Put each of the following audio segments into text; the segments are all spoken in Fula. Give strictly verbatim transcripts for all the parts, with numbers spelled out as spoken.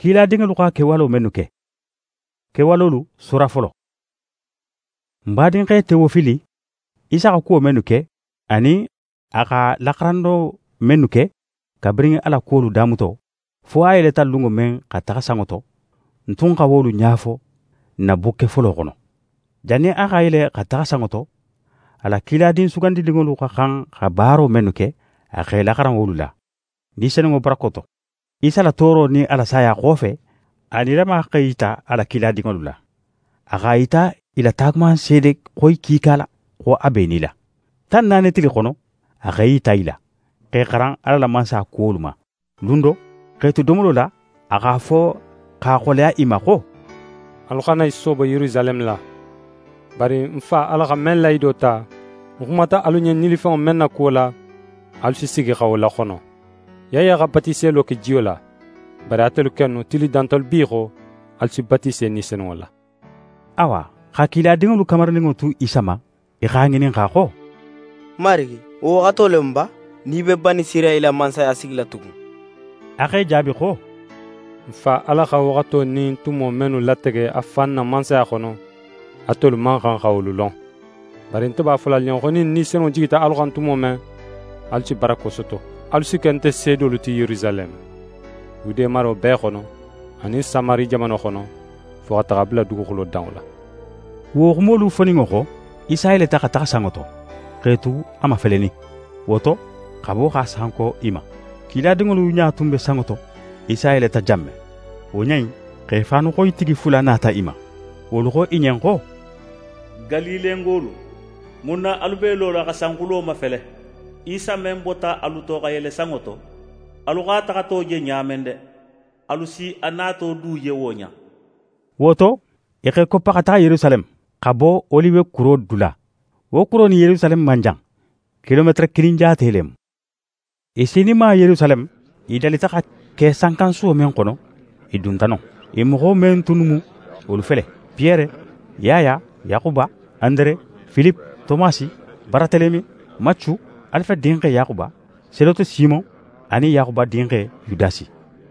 kila dingalu ka kewalo menuke kewalolu sura folo mbadin ke Teofili isa ka ko menuke ani aka lakrando menuke kabringi ala kolu damuto fo ayele talungo men ka taka sangoto ntun ka wolu nyafo na bukke folo kono jani aka ile ka taka sangoto ala kila din sugandi dingolu ka kan ka baro menuke aka lakran wolu la ni senengo brakoto isa la toro ni ala saya khofe ani rama kayita ala kila dingolu la aka ita ila tagman sede koy kikala ko abenila tan nane tili kono aka ita ila ke karan ala la mansa koluma lundo ketu domulo la aka fo ka kolya imako alkhana isoba Yerusalem la bari mfa ala ka men la idota mumata alunye nilifon menna kola alsi sigi khawla khono yaya ga batise lo ke jiola bari atelu kenu tili dantol biro alsi batise ni senwala awa khakila dingulu kamarningo tu isama e khangini khako marigi o atolemba ni be bani sira ila mansa asigla tugu akay jabi ko fa ala kha waqto ni tumo menu latege afanna mansa khono atol man khan khawlulon barin to ba fulal nyon khoni ni seno jigita al khan tumo men alci barako soto alci kente sedo luti Yerusalem ude maro be khono ani samari jamano khono fo atabla dugo kholo dawla wo khmolu foningo ko isaile ta ta sangoto ketu ama feleni woto kabo kha sanko ima kila dingolu nya tumbe sangoto isaile ta jamme wonyai kefanu ko itigi fulana ta ima wolu ko inyenko galile ngolu munna alubelo la kasangulo mafele isa membota aluto ga yele sangoto aluga ta to je nyamende alusi anato du ye wonya woto eke ko pakata Yerusalem kabo oliwe kuro dula wo kuro ni Yerusalem manjang kilometre kilinja telem isini ma Yerusalem idalita ka ke sankan suo men kono iduntano imho men tunumu wolu fele Pierre Yaya Yakuba Andre Philippe Tomasi Baratelemi Machu Alpha dinke Yakuba Seloto Simon ani Yakuba dinke Yudasi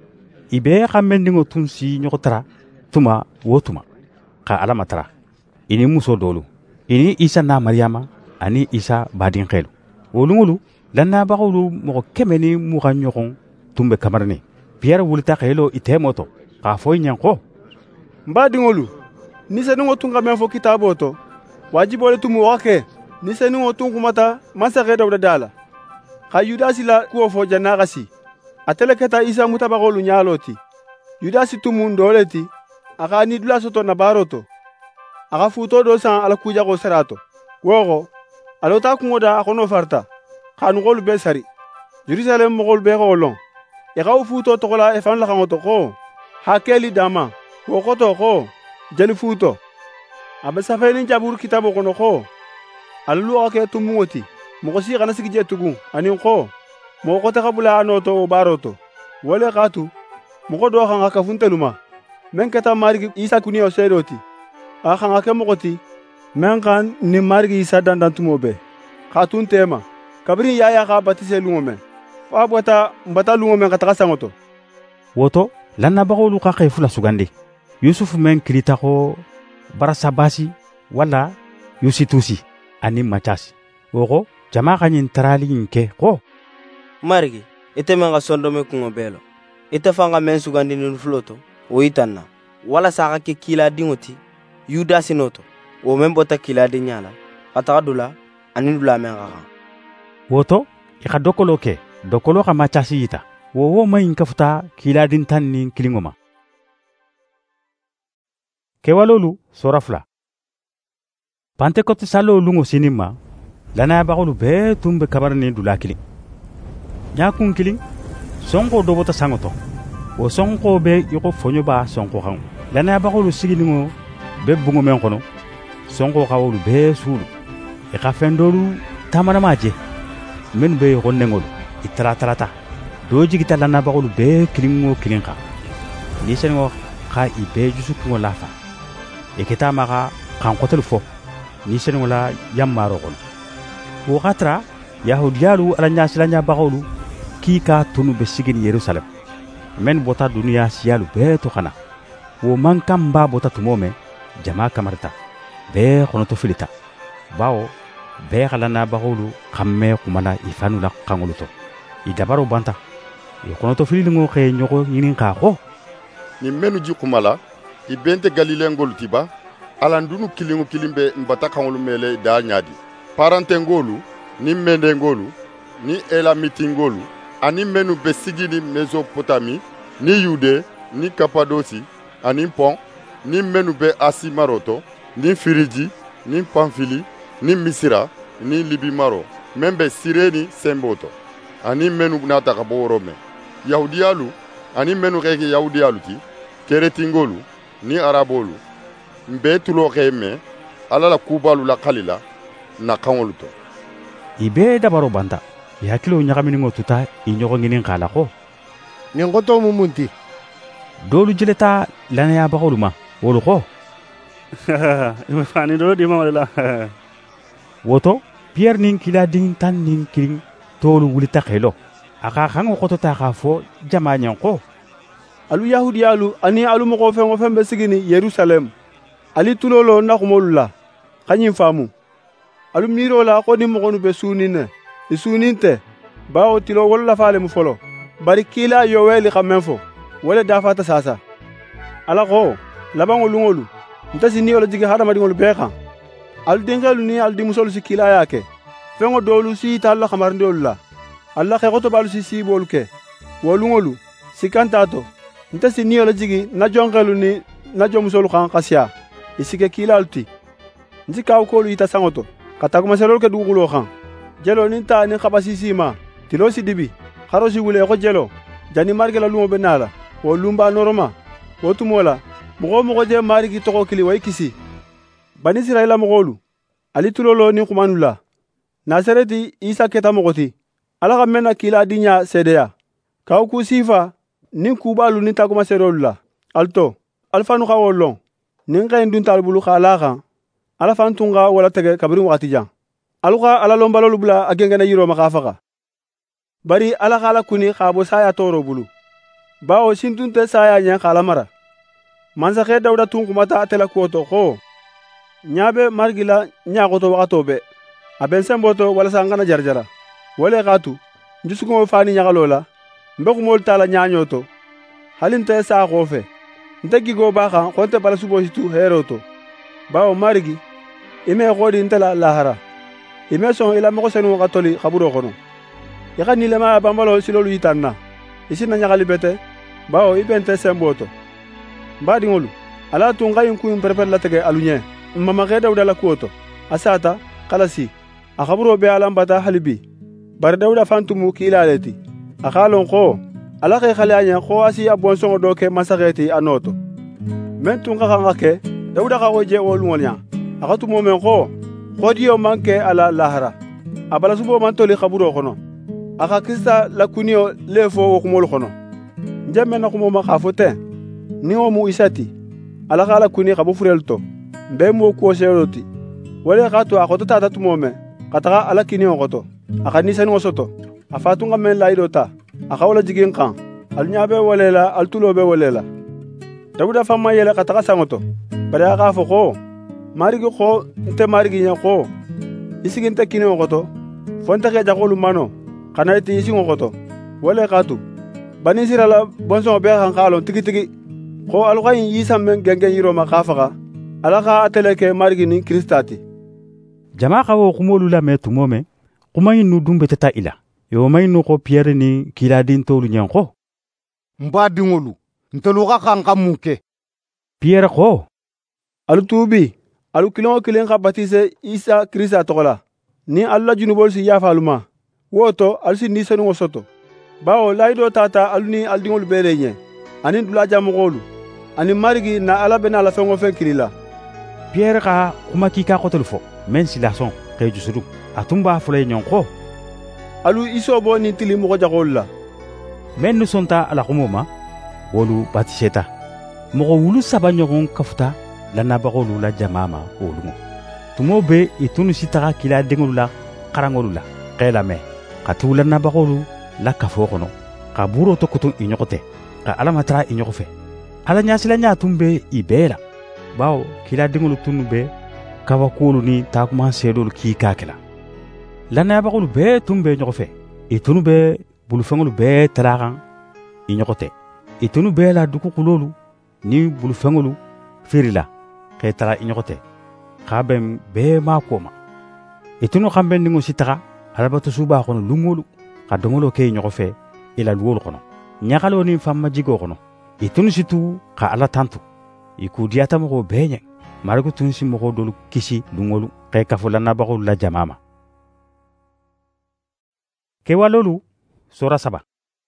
ibe xamendingo tunsi ñokotra tuma wotuma ka alamatara ini muso dolu ini Isa na Mariama ani Isa badin xelu wolungulu lanna baxulu mo kemeni mu xa ñoxon tumbe kamarni Pierre wulita xelo itemoto ka foy ñanko mbadingolu ni seningo tunga men fo kitabo to wajibole tumu wake ni seningo tungu mata masa xedo dala xa Yudasi la kuo fo janagasi ateleketa Isa mutabagolu nyaloti Yudasi tumu ndoleti aka ni dula soto na baroto aka futo do san ala kuja go serato wogo alota kungoda akono farta khanu gol be sari Jerusalem mo gol be golon e gaw futo to gola e fan la kangoto ko hakeli dama wo koto ko jeli futo abe safeni jabur kitabo kono ko allu ake tumuoti mo ko si kana sigi jetugu ani ko mo ko ta kabula anoto baroto wole qatu mo ko do khanga ka funteluma men kata marigi Isa kuni o sedoti a khanga ke mo koti men kan ni marigi Isa dandan tumobe khatun tema kabri yaya ka batise lungomen fa bota mbata lungomen ka ta sangoto woto lanna bagolu ka khayfula sugandi Yusuf men kilita ko Barasabasi wala Yusitusi ani Machasi wogo jama kanyin tarali nke ko marigi ite men ga sondome kungo belo ite fanga men sugandi nun floto o itanna wala saka ke kila dingoti Yudasi noto o men bota kila de nyala ata dula anin dula men ga woto ika dokolo ke dokolo ka Machasi ita wo wo mayin kafuta kila din tanni kilingoma kewalolu sorafla Pentecote salo lungo sinima lana bagolu be tumbe kabarni dulakili nyakun kiling sonko dobota sangoto o sonko be yoko fonyo ba sonko kan lana bagolu siginingo be bungo men kono sonko kawolu be sulu e ka fendoru tamana maje men be gonnengol itara tarata doji gita lana bagolu be kilingo kilinka ni sengo ka ibe jusu ko lafa e kita maka kan kotel fo ni sengo la yamaro kono wo khatra yahudiyalu alanya silanya bagolu ki ka tunu be sigin Yerusalem men bota duniya siyalu bee to xana wo man kam ba bota tumo me jama kamarta bee xonoto filita bawo bee xalana baxolu xamme xumana i fanula xangolu to i dabaro banta i xonoto fililingo xe ñoxo ñinin xa xo ni menu ji xumala i bente galilengolu tiba alandunu kilingu kilimbe mbata xangolu mele da ñadi parantengolu ni mendengolu ni elamitingolu ani menu be sigini Mesopotami ni Yude ni Kapadosi ani Pon ni menu be Asi maroto ni Firiji ni Pamfili ni Misira ni Libi maro membe Sireni Semboto ani menu nata kabo Rome Yahudiyalu ani menu keke Yahudiyalu ti Keretingolu ni Arabolu mbe tulo keme alala kubalu la kalila na kangolu to ibe dabaro banta yakilo ñagamini ngo tuta i ñogo nginin xala xo ni ngoto mumunti dolu jeleta lanaya baxolu ma wolu xo ima fani do di ma wala woto Pierre nin kila din tan nin kirin tolu wulita xelo aka xango xotota xa fo jama ñan xo alu yahudiyalu ani alu mogo fengo fembe sigini Yerusalem ali tulolo na xumolu la xañin faamu alu miro la xo ni mogonu be sunine isuninte bawo tilo wala faale mu folo bari kila yoweli xamen fo wala dafata sasa ala xo labango lungolu ntasi ni wala jige hadama dingolu bexa al dingelu ni al dimusolu si kila yake fengo dolu si talla xamarndolu la alla xexoto balu si sibolu ke wolungolu sikantato ntasi ni wala jigi na jongelu ni na jomusolu xan xasiya isike kila alti nti kaw kolu ita sangoto kataguma selol ke dugulo xan jelo nin ta ni xabasi sima tilo si dibi xaro si wule ko jelo jani margela lumo be nala wo lumba norma wo tumola mogo mogo je marigi toko kili way kisi bani Israila mogolu ali tulolo ni xumanula nasareti Isa keta mogoti ala xa mena kila dinya sedeya kaw ku sifa nin kubalu ni taguma serolula alto alfanu xa wolon nin xayin dun talbulu xa la xan ala fan tunga wala tege kabirin wakati jan aluka ala lombalolu bula agengena yiro makafaga bari ala kala kuni khabo saya toro bulu bawo sintunte saya nya kala mara mansa khe dawda tun kumata atela koto kho nyabe margila nya goto wakato be aben semboto wala sangana jarjara wala gatu njusugo fani nya galola mbeku mol tala nya nyoto halinte sa khofe ntegi go baxa konte bala subo situ heroto bawo margi ime godi ntela lahara ime son ila mo senu katoli khaburo kono yakani lema bambalo silolu yitanna isina nyagali bete bawo ibente semboto mbadi ngolu ala tunga yinku perper la tege alunye mama ge dawda la kuoto asata kalasi akhaburo be alambata halibi bar dawda fantumu kilaleti akhalon ko ala ge khalanya ko asi abon songo doke masageti anoto men tunga ngake dawda ka oje wolmonya akatu momen ko khodiyo manke ala lahara abala subo mantoli khaburo kono aka krista la kunio lefo wo kumol kono njemme na kumo ma khafote ni o mu isati ala kala kuni khabu furelto mbe mo ko seroti wala khato akoto tata tumome kataka ala kini okoto aka ni sanu soto afatunga men laidota aka wala jigin kan alnyabe walela altulobe walela dawda fama yele kataka sangoto bare aka foko marigi ko nte marigi nya ko isiginte kini okoto fonta ke jakolu mano kana iti isi ngokoto wala katu bani sirala bonso be kan kalo tigi tigi ko alqayin yisam men gengen yiro makafaga alaka ateleke marigi ni kristati jama kawo kumolu la metu mome kumayin nu dumbe tata ila yo maynu ko Pierre ni kiladin tolu nyanko mbadi ngolu ntelu ka kanka muke Pierre ko alu tubi alu kilon kilen ka batise Isa Krista tokola ni alla junubol si yafaluma woto alsi ni senu ngosoto bawo laydo tata aluni aldingol belenye anin dula jamogolu ani marigi na ala bena la fengo fen kilila Pierre ka kuma ki ka kotol fo men silason kay jusuru atumba fulay nyonko alu iso bo ni tili mo jagolla men nu sonta ala kumoma wolu batiseta mo wulu sabanyogon kafuta la nabagolu la jamama wolu tumo be itunu sitaka kila dengolu la karangolu la kela me katula nabagolu la kafo kono kaburo to kutu inyokote ka ala matara i ɲɔgɔn fɛ ala ɲasilanya tun be i bɛɛ la bawo kiladingolu tunnu be kabakuwolu ni taakuma seedolu k'i k'a kɛla lannayabagolu bɛɛ tun be ɲɔgɔn fɛ i tunu be bulufɛŋolu bɛɛ talaxan i ɲɔgɔn tɛ i tunu bɛɛ la dugukulolu ni bulufɛŋolu firila k'e taga i ɲɔgɔn tɛ k'a bɛn bɛɛ maa ko ma i tunu xan bɛn dingo si taga alabatosuba xono luŋolu xa doŋolo ke i ɲɔgɔn fɛ i la luwolu xono ɲaxalo ni fanmajigo xono i tunu si tu xa ala tantu i k'u diyata moxo bɛɛ ɲɛ marigu tun si moxo dolu kisi luŋolu xe kafo lannabaxolu la jama ma kewalolu sora saba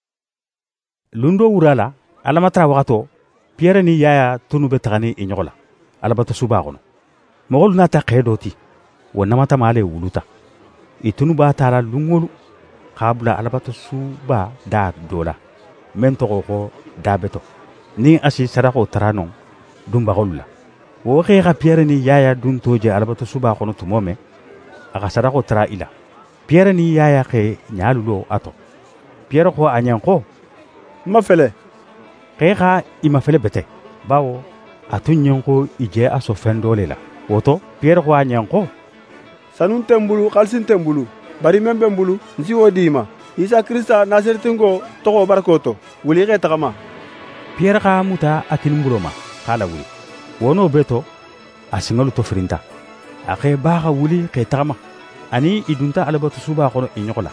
lundo wura la alamatara waxato piyɛrɛ ni yaya tunu be taxani i ɲɔgɔ la alabatosuba xono moxolu nata xe do ti wo namatama ale wuluta i tunu b'a ta la luŋolu x'a bula alabatosuba da do la men toxo xo dabeto ni asi sadaxo tara non dunbaxolu la wo xe xa piyɛrɛ ni yaya dun to je alabatosuba xono tumo me a xa sadaxo tara i la piyɛrɛ ni yaya xe ɲalulo a to piyɛrɛ xo a ɲen xo ma fele xe xa i ma fele bete bawo a tun ɲen xo i je a so fen dole la woto piyɛrɛ xo a ɲen xo sanun tɛ n bulu xalisin tɛ n bulu bari men bɛ n bulu n si wo di ma isa krista naseritinko tɔgɔ barako to wuli xe taxama piyɛrɛ xa muta a kininbulo ma x'a la wuli wono be to a siŋolu to firinta a xe b'a xa wuli xe taxama ani i dunta alabatosuba xono i ɲɔgɔ la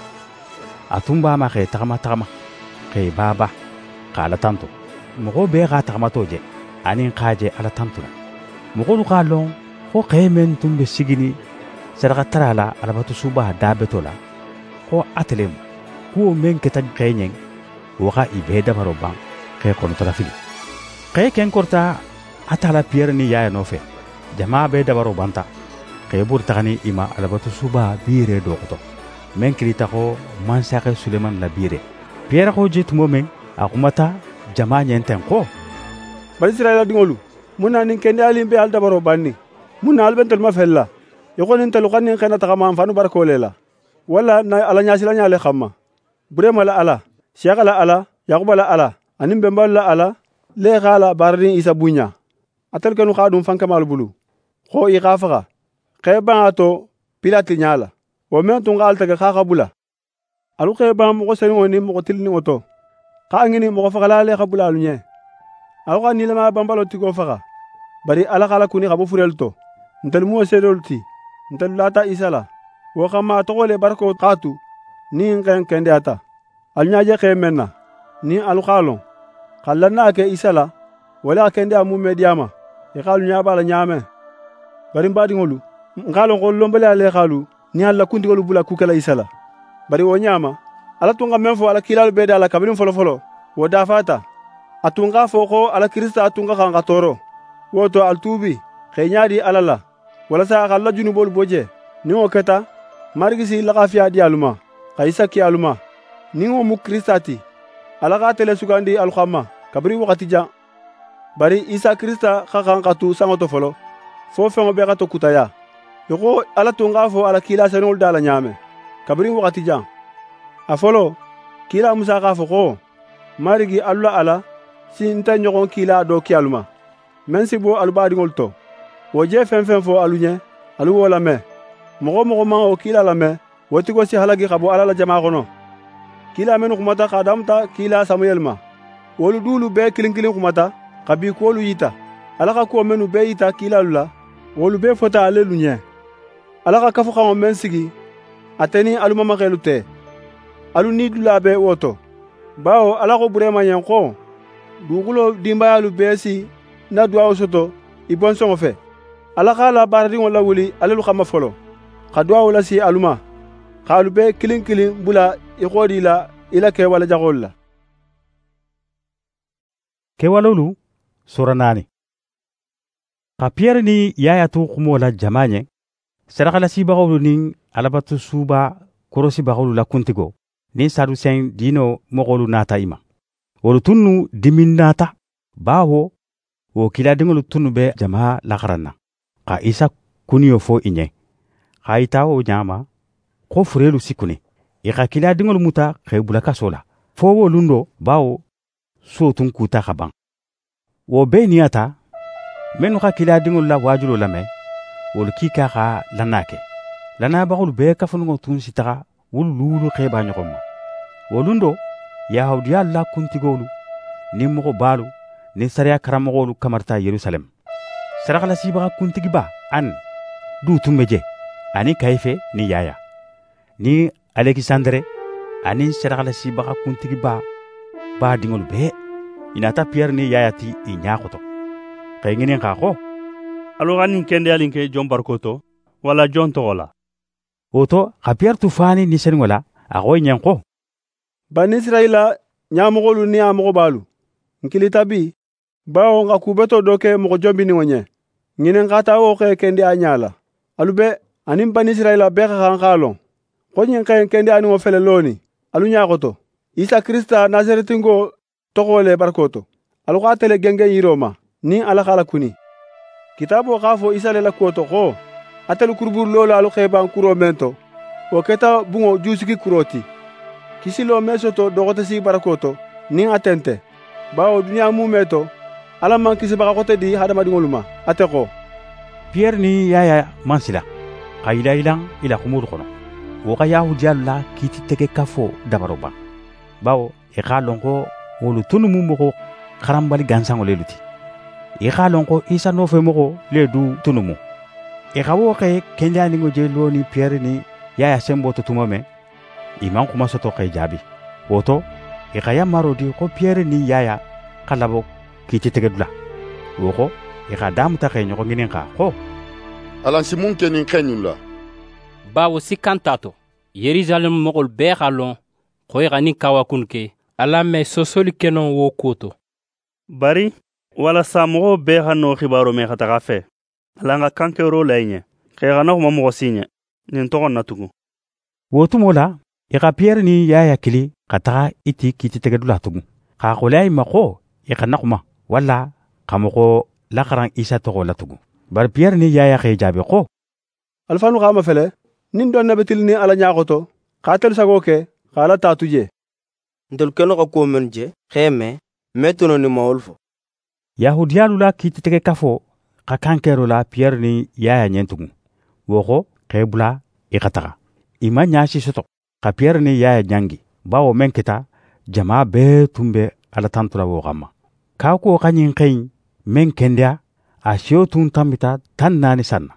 a tun b'a ma xe taxama taxama xe b'a ba xa ala tanto moxo bee xa taxamato je ani xa je ala tantu la moxolu x'a lɔn xo xe men tun be sigini sadaxa tara la alabatosuba dabeto la xo atelemu kuwo men keta xe ɲen wo xa i bee dabaro ban xe xonotola fili xe ken korta a tala piyɛrɛ ni yaya nɔfɛ jama bee dabaro banta xe buri taxani i ma alabatosuba biire do xoto men kilita xo mansaxe suleman la biire piyɛrɛ xo je tumo men a xumata jama ɲenten xo bari israila diŋolu mun na nin kende alin be al dabaro banni mun na al bentel ma fel la yoxo nin telu xan nin xena taxama fanu barakole la wala na ala ɲasilaɲale xamma burema la ala siaxa la ala yaxuba la ala anin benbalu la ala le xa la baradin isa buɲa atel kenu xa dun fankamalu bulu xo i xa faxa xe ban to pilati ɲala wo men tun xa altege xa xa bula alu xe ban moxo seniŋo ni moxo tiliniŋo to xa ŋini moxo faxala le xa bula alu ɲe alu xa nilama banbalo tigo faxa bari ala xa la kuni xa bo furelu to ntelu muwo sedolu ti ntelu lata isa la wo xama toxo le barako xa tu ni n xen kendeyata alu ɲaje xe men na ni alu xa lon xa lanna ke isa la wala xa kendeya mu me diyama i xalu ɲaba la ɲame bari n badiŋolu n xa lon xo lonbale ale xalu ni alla kuntigolu bula kukela isa la bari wo ɲama ala tun xa men fo ala kilalu be da la kabinin folofolo wo dafata a tun xa fo xo ala kirista a tun xa xan xa toro wo to al tuubi xe ɲadi ala la walasa a xa la junubolu bo je ni wo keta marigisi laxafiya di aluma xa isa ki aluma ni wo mu kirista ti ala xa tele sugandi alu xanma kabiri waxati jan bari isa kirista xa xan xa tu saŋo to folo fo feŋo be xa to kutaya yoxo ala tun xa fo ala kila seniŋolu da la ɲaame kabiri waxati jan a folo kila musa xa fo xo marigi alu la ala si nte ɲoxon kila do ki aluma men si bo alu badiŋolu to wo je feŋ feŋ fo alu ɲe alu wo lame moxo moxo maŋ wo kila lame wo tigo si halagi xa bo ala la jama xono kila menu xumata xa damuta kila samuyel ma wolu dulu bee kilin kilin xumata xa bi kuwolu yita ala xa kuwo menu bee yita kilalu la wolu bee fota alelu ɲe ala xa kafu xaŋo men sigi ate ni alu mamaxelu te alu ni dula be wo to bawo ala xo burema ɲen xo dugulo dinbayalu bee si na duwawo soto i bonsonŋo fe ala xa la baaradiŋo la wuli alelu xama folo xa duwawo lasi alu ma xa alu be kilin kilin bula i xoodi la i la kewale jaxolu la kewalolu sura naani xa piyɛrɛ ni yayatu xumo la jama ɲe sadaxalasibaxolu nin alabatosuba korosibaxolu la kuntigo nin sadusɛn diino moxolu nata i ma wolu tunnu dimin nata bawo wo kiladiŋolu tunnu be jama laxaran na xa isa kuniyo fo i ɲe xa yita wo ɲama xo furelu si kuni i xa kiladiŋolu muta xe bula kaso la fo wo lundo bawo so tun kuta ka ban wo be niyata menu ka kila dingol la wajulo lame wol kika ka lanake lana bagul be ka fungo tun sitaka wul lulu kheba nyoma wolundo yahudiya la kuntigolu ni mo balu ni sariya karamogolu kamarta Yerusalem sarakala sibaga kuntigi ba an du tumbeje ani kayfe ni yaya ni Alexandre ani sarakala sibaga kuntigi ba ba dingol be inata Pierre ni yaya ti inyakoto kayngene ngako alo ganin kende alinke John Barkoto wala John Togola oto ka Pierre tufani ni sengola agoy nyanko Bani Israila nyamogolu ni amogo balu nkilitabi bawo nga kubeto doke mogo jombi ni wonye ngine ngata wo ke kendi anyala alube anim Bani Israila be ka kalon ko nyen kay kendi anu ofele loni alu nyakoto Isa Krista Nazaretingo togole Barkoto alu ka tele genge yiroma ni ala kala kuni kitabo khafo Isa le la koto ko atelu kurbur lola alu kheba kuro mento o keta bungo jusiki kuroti kisilo mesoto dogote si Barkoto ni atente bawo dunya mu meto ala man kisi baka kote di hadama dingoluma ateko Pierre ni yaya mansila kayila ilang ila kumul kono wo ka yahudiyalu la kiti tege kafo dabaroba bawo e khalonko wolu tunu mu moko karambali gansango leluti e khalonko Isa no fe moko le du tunu mu e kawo kay kenya ningo jelo ni Pierre ni yaya sembo to tumame iman kuma soto kay jabi woto e kaya marodi ko Pierre ni yaya kalabo kiti tegedula woko e ka damuta kay nyoko nginen ka ko alan simun kenin kenyula bawo sikantato Yerusalem mogol be khalon ko e gani kawakunke ala me sosoli kenon wo koto bari wala samogo be hano khibaro me khata fe alanga kankero lainye khegana ko mo sinye nin to na tugu wotu mola e ka Pierre ni yaya kili kata iti kiti tegedula tugu ka kolay mako e kana kuma wala kamoko lakaran Isa to la tugu bar Pierre ni yaya kay jabe ko alfanu kama fele nin don nabetil ni ala nyakoto katel sagoke kala tatuje ndel keno ko ko menje kheme metuno ni mawulfo yahudiyalu la kiti tege kafo ka kankero la Pierre ni yaya nyentugu woko kebula e kataka ima nyashi soto ka Pierre ni yaya nyangi bawo menketa jama be tumbe ala tantula wo gamma ka ko kanyin kain men kendia a shiotun tambita tan nani sanna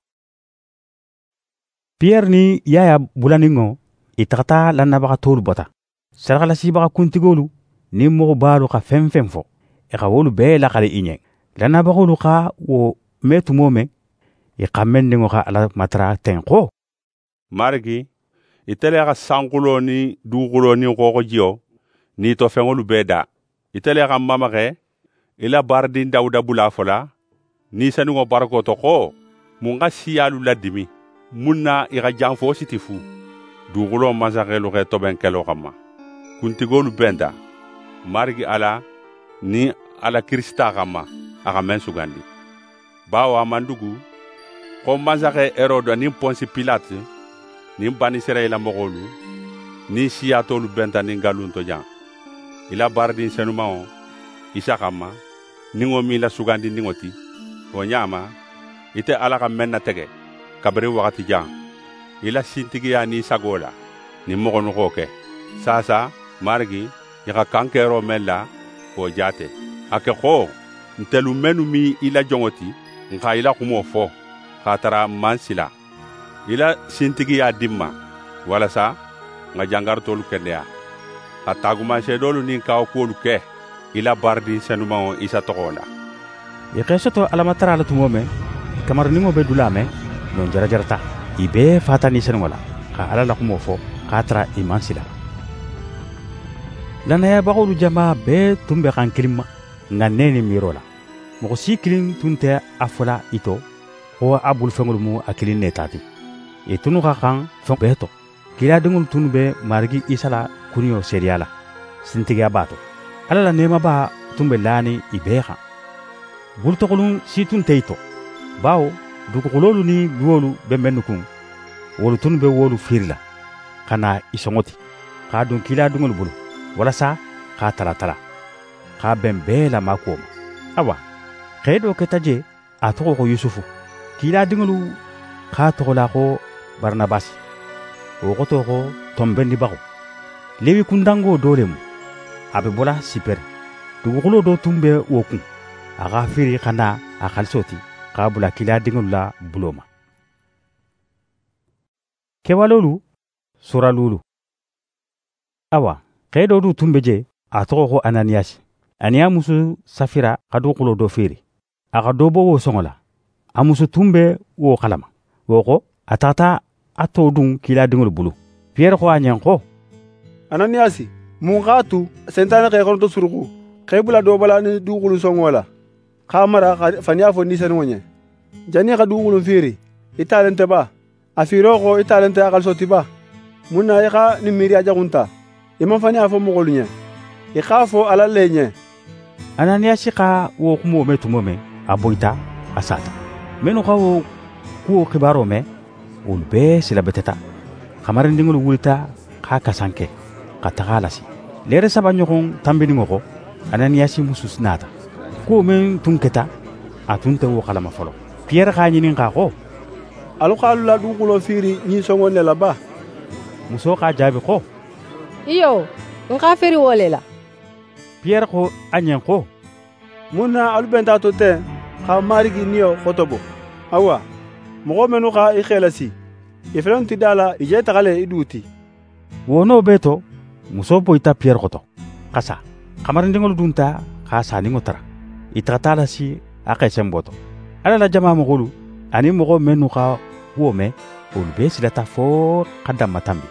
Pierre ni yaya bulaningo itakata lanna baka tolu bota sarakala si baka kuntigolu ni mo balu ka femfemfo e ka wolu be la kale inye lanna baka lu ka wo metu mome e kamen ngo ka ala matra tenko margi itele ka sangulo ni dugulo ni ko jio ni to fengolu beda itele ka mamake ila bardin dauda bula fola ni sanu ngo barko to ko munga siyalu ladimi munna ira janfo sitifu dugulo mazakelo ke to ben kelo kama kuntigolu benda margi ala ni ala Krista kama aka men sugandi bawa mandugu ko mazake Herodo ni Ponsi Pilate ni Bani Israila mogolu ni siyatolu benda ni galunto jan ila bardin senumao Isa kama ningo mila sugandi ningoti o nyama ite ala ka menna tege kabri wakati jan ila sintigiya ni sagola ni mogonu koke sasa margi yaka kankero mella o jate ake ko ntelu menu mi ila jongoti nka ila kumo fo khatara mansila ila sintigiya dimma wala sa nga jangar tolu kendea ataguma shedolu ni kaw kolu ke ila bardi senuma Isa togola e kesoto alamatara la tumome kamar ningo be dulame non jara jarata ibe fatani senwala ka ala la kumo fo khatra imansila lana ya bagolu jama be tumbe kan kilima nganene mirola mo si kilin tunte afola ito o abul fengul mu akilin netati e tunu ka kan fon beto kila dungul tunbe margi Isala kunyo seriala sintiga bato ala la nema ba tumbe lani ibeha bulto kolun situn teito bawo duko kololu ni duolu be menukun wolu tunbe wolu firla kana isongoti ka dun kila dungul bulu wala sa ka tala tala k'a bɛn bɛɛ la ma kuoma awa xee do keta je a togo ko yusufu kiila diŋolu k'a togola ko baranabasi wo xoto ko tombendi baxo lewi kundango do le mu a be bola siperi duguxulo do tun be wo kun a xa firi xana a xaliso ti k'a bula kiila diŋolu la bulo ma kewalolu suralulu awa xee do du tun be je a togo ko ananiyasi aniya musu safira xa duguxulo do firi a xa do bo wo soŋo la a musu tun be wo xalama wo xo a taxata a to dun kiila diŋolu bulu piyɛri xo a ɲen xo ananiyasi mun x'a tu sentane xee xonoto suruxu xee bula do bala ni duguxulu soŋo la x'a mara faniya fo ni senuŋo ɲe jani xa duguxulun firi i talen te ba a fiiro xo i talen te a xaliso ti ba mun na i xa ni miiri a jaxunta i man faniya fo moxolu ɲe i x'a fo ala le ɲe ananiyasi xa wo xumo me tumo me a boyita a sata menu xa wo kuwo xibaro me wolu bee silabeteta xamarindiŋolu wulita xa kasanke xa taxa lasi leere saba ɲoxon tanbiniŋo xo ananiyasi musu nata kuwo men tun keta a tun te wo xalama folo piyɛri xa ɲinin xa xo alu xaalu la duguxulo fiiri ɲin soŋon ne la ba muso xa jaabi xo iyo n xa firi wo le la piyɛri xo a ɲen xo mun na alu benta to ten xa marigi niyo xotobo awa moxo menu xa i xelasi i felon ti da la i je taxale i duuti wono be to muso boyita piyɛri xoto xasa xamarindiŋolu dunta xa saniŋo tara i taxata lasi a xesen boto ala la jama moxolu ani moxo mennu xa wo me wolu bee silata fo xa danma tanbi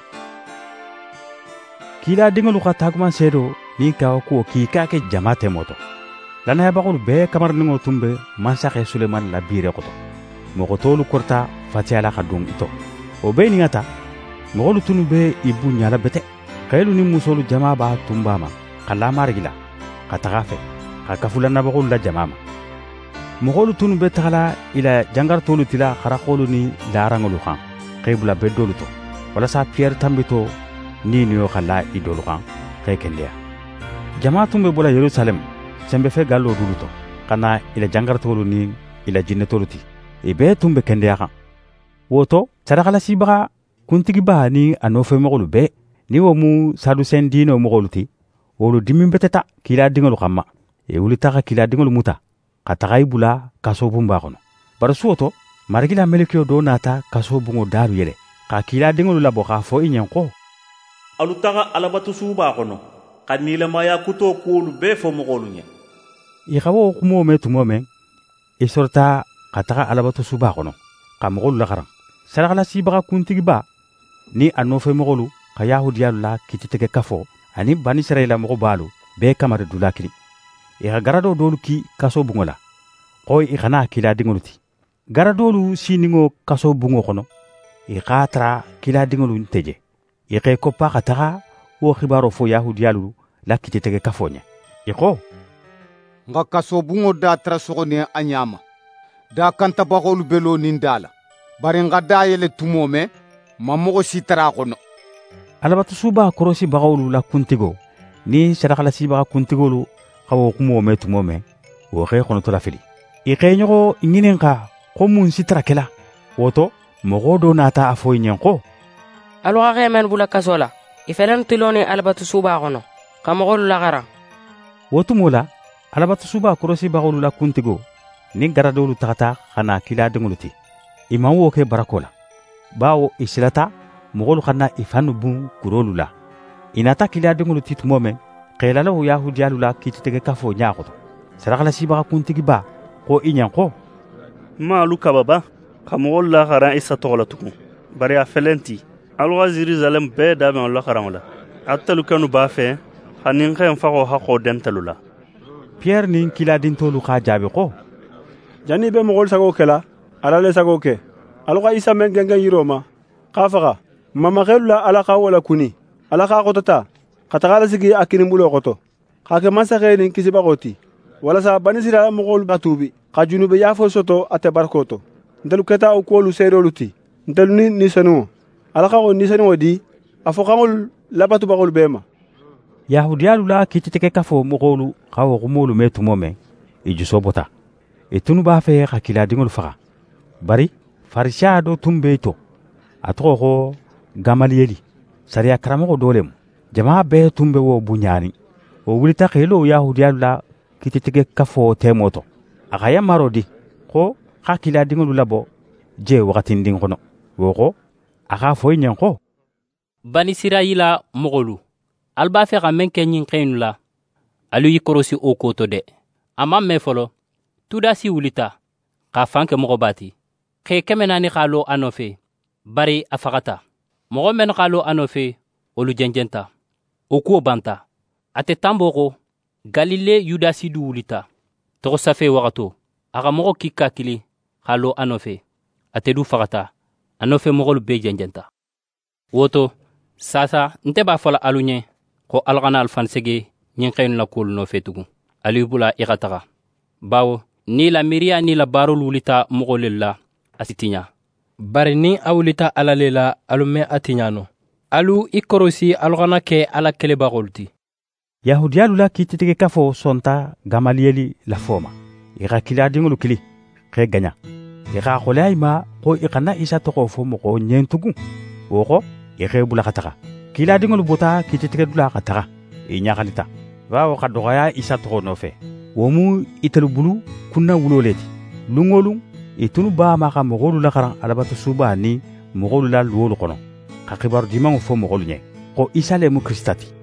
kiila diŋolu xa taguman seedo niŋ ka kuwo k'i ka ke jama temoto lanayabaxolu bee kamarindiŋo tun be mansaxe sulemani la biire xoto moxo tolu korita fatiyala xa dun ito o bee niŋata moxolu tunu be i buɲala bete xeelu ni musolu jama b'a tunba ma xa lamarigi la xa taxa fe xa kafulanabaxolu la jama ma moxolu tunu be taxala i la jangaritolu tila xaraxolu ni laraŋolu xan xe bula be dolu to walasa piyɛri tanbito ni niyo xa la i dolu xan xe kendeya jama tun be bola yerusalem sembefe gallo dulu to xa na i la jangaritolu ni i la jinnetolu ti i bee tun be kendeya xan woto sadaxalasibaxa kuntigiba ni a nofemoxolu bee ni wo mu sadusen diino moxolu ti wolu dimin beteta kiila diŋolu xanma i wulita xa kiila diŋolu muta xa taxa i bula kaso bunba xono bari suwo to marigila melekiyo do nata kaso bunŋo daalu yele xa kiila diŋolu labo xa fo i ɲen xo alu taxa alabatu suuba xono xa niilamaya kuto kuwolu bee fo moxolu ɲe i xa wo xumo me tumo men i sorota xa taxa alabatu suuba xono xa moxolu laxaran sadaxalasibaxa kuntigiba ni a nofemoxolu xa yahudiyalu la kititege kafo ani bani israila moxo baalu bee kamari dula kili i xa garado dolu ki kaso bunŋo la xo i xana kila diŋolu ti garadolu siniŋo kaso bunŋo xono i xa tara kila diŋolu nteje i xe koppa xa taxa wo xibaro fo yahudiyalu la kititege kafo ɲe i xo nga kaso bunŋo da tara soxone a ɲama da kantabaxolu belo nin da la bari nga da yele tumo me ma moxo si tara xono alabatu suba korosibaxolu la kuntigo ni sadaxalasibaxa kuntigolu xa wo xumo me tumo me wo xe xonoto la fili i xe ɲoxo ɲinin xa xo mun si tara kela woto moxo do nata a fo i ɲen xo alu xa xe men bula kaso la i felen tiloni alabatu suba xono xa moxolu laxaran wo tumo la alabatu suba korosibaxolu la kuntigo ni garadolu taxata xa na kila diŋolu ti i man wo ke barako la bawo i silata moxolu xana i fannu bun kurolu la i nata kila diŋolu ti tumo men xeelalawo yahudiyalu la kititege kafo ɲaxoto sadaxalasibaxa kuntigiba xo i ɲen xo ma alu kababa xa moxolu laxaran isa toxo la tugun bari a felenti alu xa jerusalem bee daben o laxaranŋo la atelu kenu b'a fe xa nin xen faxo xaqo dentelu la piyɛri nin kiladintolu xa jaabi xo jani be moxolu sago ke la ala le sago ke alu xa isa men gengen yiro ma xa faxa mamaxelu la ala xa wo la kuni ala xa xotota xa taxa la sigi a kininbulo xoto xa ke mansaxe nin kisibaxo ti walasa bani israila moxolu xa tuubi xa junube yafo soto ate barko to ntelu keta o kuwolu seedolu ti ntelu ni ni senuŋo ala xa xo ni senuŋo di a fo xaŋolu labatubaxolu bee ma yahudiyalu la kititike kafo mogolu xawo xumolu me tumo me i juso bota i tunu b'a fe xa kiladingolu faxa bari farisiya do tun be to a toxo xo gamaliyeli sariya karamogo do lemu jama bee tun be wo buɲani wo wulita xelo yahudiyalu la kititige kafo temo to a xa yamaro di xo xa kiladingolu labo je waxatindin xono wo xo a xa foyi ɲen xo bani sirayila mogolu al b'a fe xa men ke ɲin xeyinu la alu yi korosi o koto de a man me folo tudasi wulita xa fanke mogo bati xe keme nani xa lo a nofe bari a faxata mogo men xa lo a nofe wolu jenjenta o kuwo banta a te tanbo xo galile yudasi du wulita toxo safe waxato a xa mogo kikka kili xa lo a nofe a te du faxata a nofe mogolu be jenjenta woto sasa nte b'a fola alu ɲe ko ala xana alfansege ɲin xeyinu la kuwolu nofe tugun alu bula i xa taxa bawo ni la miiriya ni la baarolu wulita mogo le la a si tiɲa bari ni a wulita ala le la alu me a tiɲa no alu i korosi alu xana ke ala kelebaxolu ti yahudiyalu la kititige kafo sonta gamaliyeli la foma i xa kiladingolu kili xe gaɲa i xa xoleya i ma xo i xana isa toxo fo moxo ɲen tugun wo xo i xe bula xa taxa kiladingolu bota kititigedula xa taxa i ɲaxalita bawo xa doxoya isa toxo nofe wo mu itelu bulu kunna wulo le ti lungolu i tunu bama xa moxolu laxaran alabatu suba ni moxolu la luwolu xono xa xibaru dimanŋo fo moxolu ɲe xo isa le mu kirista ti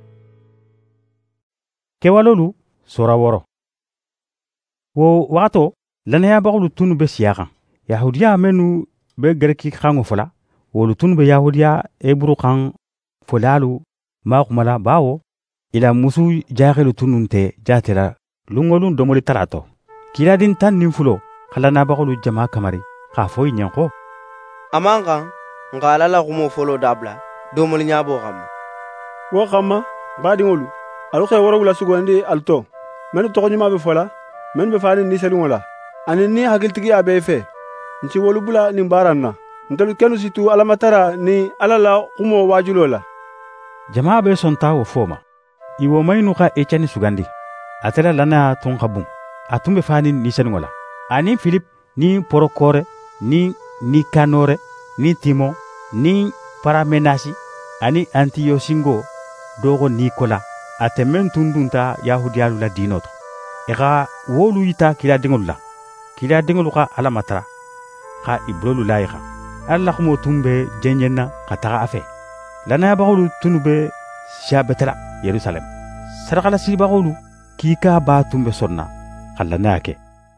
kewalolu sora woro wo waxato lanayabaxolu tunu be siya xan yahudiya menu be gereki xanŋo fola wolu tunu be yahudiya eburu xan folalu maxumala bawo ila musu jaxelu tununte jatela lungolun domoli tarato kiladin tan nin fulo xalanabaxolu jama kamari xa foyi ɲen xo a man xan nxa ala la xumo folo dabla domoli ɲabo xanma wo xanma badingolu alu xe worowula sugandi alu to menu toxoɲuma be fola menu be fanin ni selinŋo la ani ni hakilitigiya be fe nci wolu bula nin baran na ntelu kenu situ alamatara ni ala la xumo wajulo la jama be sonta wo foma i wo mayinu xa ecani sugandi atela lana tun xa bun a tun be fanin ni selinŋo la ani filip ni porokore ni nikanore ni timo ni paramenasi ani antiyosingo dogo nikola ate men tun dunta yahudiyalu la dino to i xa wolu yita kiladiŋolu la kiladiŋolu xa alamatara xa i bulolu la i xan alla la xumo tun be jenjenna xa taxa a fe lanayabaxolu tunu be siya betela yerusalem sadaxalasibaxolu kiika ba tun be sonna xa lanaya ke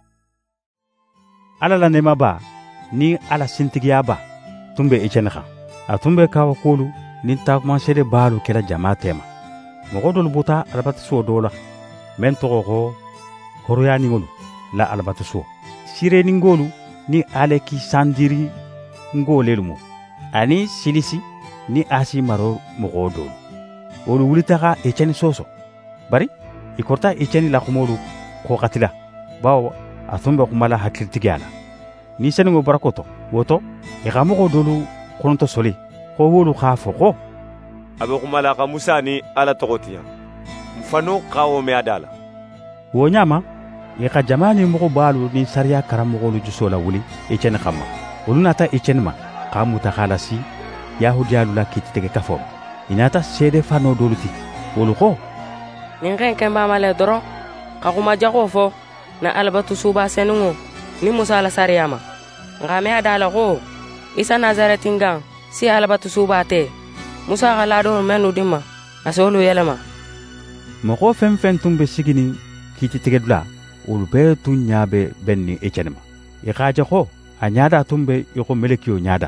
ala la nema ba ni ala sintigiya ba tun be iceni xan a tun be kawa kolu nin takumansede baalu kela jama tema mogo dolu buta alabatusuwo do la men toxo xo horoyaniŋolu la alabatusuwo sireningolu ni aleki sandiri ngolelu mu ani silisi ni asi maro mogo dolu wolu wulitaxa eceni soso bari i korta eceni la xumolu xoxatila bawo a tun be xumala hakilitigiya la ni seningo barakoto woto i xa mogo dolu xononto soli xo wolu xa fo xo a be xumala xa musa ni ala toxotiya nfano xawo me a da la wo ɲama i xa jama ni mogo baalu ni sariya karamogolu juso la wuli eceni xanma wolu nata eceni ma xa muta xa lasi yahudiyalu la kititege kafo i nata seede fano dolu ti wolu xo nin xen kenbama le doron xa xuma jaxo fo na alabatu suba seninŋo ni musa la sariya ma nxa me a da la xo isa nazaretin gan si alabatu suba te musa xa ladonu mennu dinma a se wolu yelema mogo fen fen tun be sigini kititigedula wolu bee tun ɲa be ben ni eceni ma i xa je xo a ɲada tun be i xo melekiyo ɲada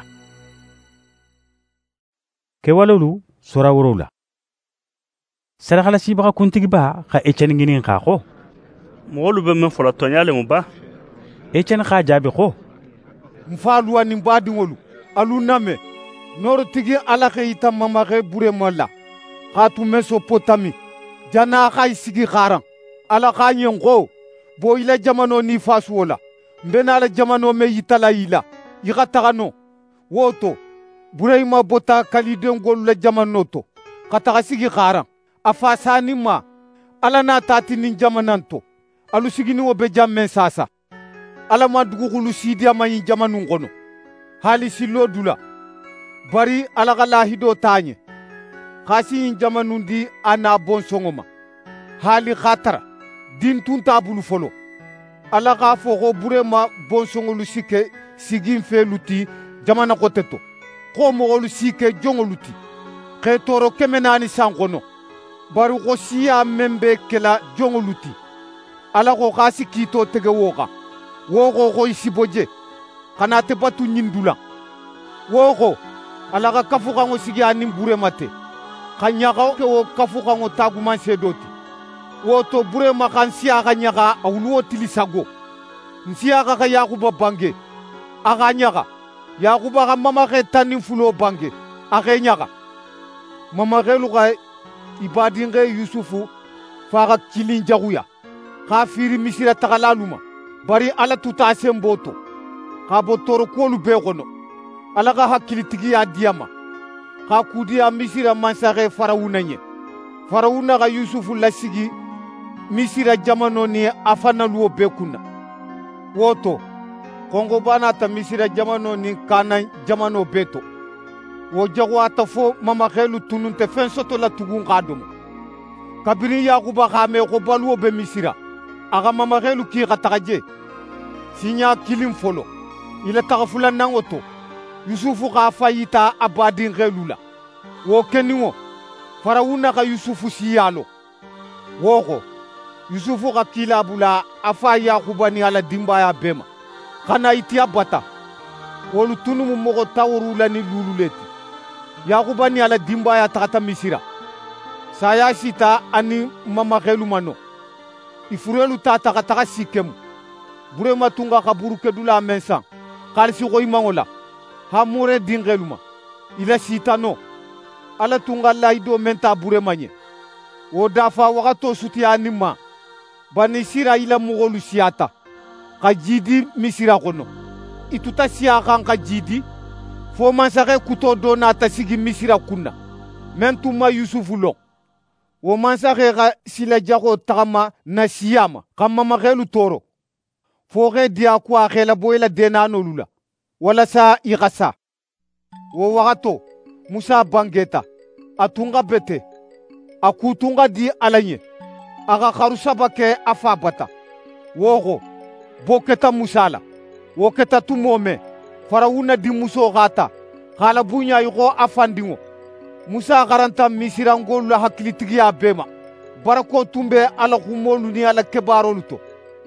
kewalolu sora worow la sadaxalasibaxa kuntigiba xa eceni ŋinin xa xo moxolu be men fola toɲa lemu ba eceni xa jaabi xo nfaaluwa nin baadiŋolu alu name norotigi ala xe yita mamaxe burema la xa tun mesopotami jana xa i sigi xaran ala xa ɲen xo bo i la jamano ni fasuwo la nbena la jamano me yitala i la i xa taxa no wo to burehima bota kalidengolu la jamano to xa taxa sigi xaran a fasani ma ala n'a tati nin jamanan to alu sigini wo be jammen sasa ala ma dugukulu sidiyama yin jamanun kono hali sillo dula bari ala ka lahido taɲe kasi yin jamanun di a n'a bon sɔngɔ ma hali khatara din tun t'a bulu folo ala k'a fɔ ko burema bon sɔngɔlu si kɛ sigin felu ti jamana kote to ko mɔgɔlu si kɛ jɔngɔlu ti k'e tɔɔrɔ kɛmɛ naani san kɔnɔ bari ko siya men be kɛla jɔngɔlu ti ala ko k'a si kito tɛgɛ wo kan wo ko ko isi boje kana te batu ɲindulan wo ko ala ka kafukanŋo sigi a nin burema te ka ɲaga ke wo kafukanŋo taguman sedo ti wo to burema kan siya ka ɲaga a wulu wo tili sago nsiya ka ka yakuba bange a ka ɲaga yakuba ka mamaxe tan nin fulo bange a ke ɲaga mamaxelu ka ibadinxe yusufu fa ka kilin jaguya k'a fiiri misira tagalalu ma bari ala tuta sen bo to k'a bo toro kuwolu bee xono ala ka hakkilitigiya diya ma k'a kudiya misira mansaxe farawuna ɲe farawuna ka yusufu lasigi misira jamano ni a fanaluwo bee kunna wo to kongoba nata misira jamano ni kana jamano bee to wo jago ata fo mamaxelu tununte fen soto la tugun k'a domo kabiri yakuba k'a me ko baluwo be misira a ka mamaxelu ki xa taxa je siɲa kilin folo ila taxa fulananŋo to yusufu k'a fa yita a badinxelu la wo keninŋo farawuna ka yusufu siyalo wo xo yusufu ka kila bula a fa yakuba ni ala dinbaya bee ma xana itiya bata wolu tunumu moxo taworula ni lulu le ti yakuba ni ala dinbaya taxata misira saya sita ani mamaxelu ma no i furelu ta taxa taxa sikkemu burema tunga xa burukedula men san xaalisi xoyimanŋo la ha mure dinxelu ma ila sita no ala tunga layido men ta burema ɲe wo dafa waxato sutiya nin ma bani sira ila moxolu siyata xa jidi misira xono i tuta siya xan xa jidi fo mansaxe kuto do nata sigi misira kunna men tun ma yusufu lon wo mansaxe xa sila jaxo taxama na siyama xa mamaxelu toro fo xe diya ku a xela bo ila denanolu la walasa i xa sa wo waxato musa bangeta a tun xa bete a kutun xa di ala ɲe a xa xaru saba ke a fa bata wo xo bo keta musa la wo keta tumo me farawuna di muso xa ta xa la buɲa i xo a fandinŋo musa xaranta misirangolu la hakkilitigiya bee ma barako tun be ala xumolu ni ala kebarolu to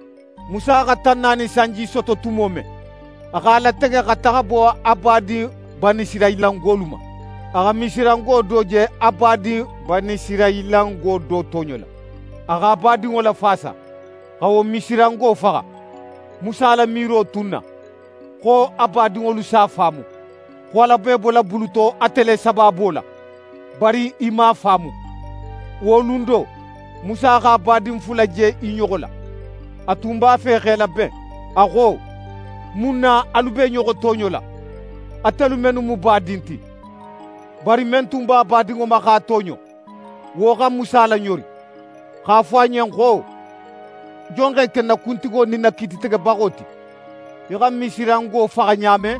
musa xa tan naani sanji soto tumo me a xa la tege xa taxa bo a badi banisirayilangolu ma a xa misirango do je a badi banisirayilango do toɲo la a xa badinŋo la fasa xa wo misirango faxa musa la miiro tunna xo a badinŋolu sa faamu xo ala bee bola buluto a tele sababo la bari i ma faamu wo lundo musa xa badin fula je i ɲogo la a tun b'a fe xela ben a xo mun na alu be ɲogo toɲo la atelu menu mu badin ti bari men tun b'a badinŋo ma xa toɲo wo xa musa la ɲori xa fo a ɲen xo jonxe kenna kuntigo ni na kititege baxo ti i xa misirango faxa ɲame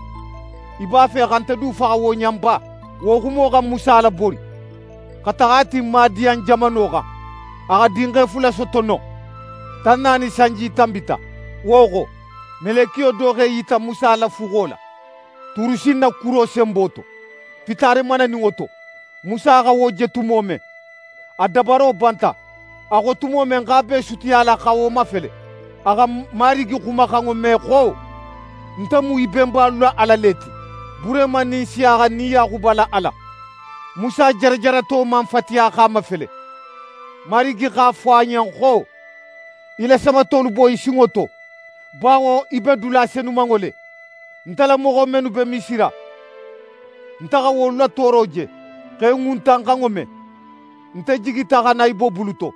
i b'a fe xante du faxa wo ɲanba wo xumo xa musa la bori xa taxa ti madiyan jamano xan a xa dinxe fula soto no tan naani sanji tanbita wo xo melekiyo doxe yita musa la fuxo la turusin na kuro senbo to fitare mananinŋo to musa xa wo je tumo me a dabaro banta a xo tumo men xa be sutiya la xa wo mafele a xa marigi xumaxanŋo me xo nta mu i benbalu la ala le ti burema nin siyaxa ni yaxuba la ala musa jarajarato man fatiya xa mafele marigi xa fo a ɲen xo i la samatolu bo i sinŋo to bawo i be dula senumanŋo le ntala moxo menu be misira nta xa wolu la toro je xe ŋuntanxanŋo me nte jigita xa na i bo buluto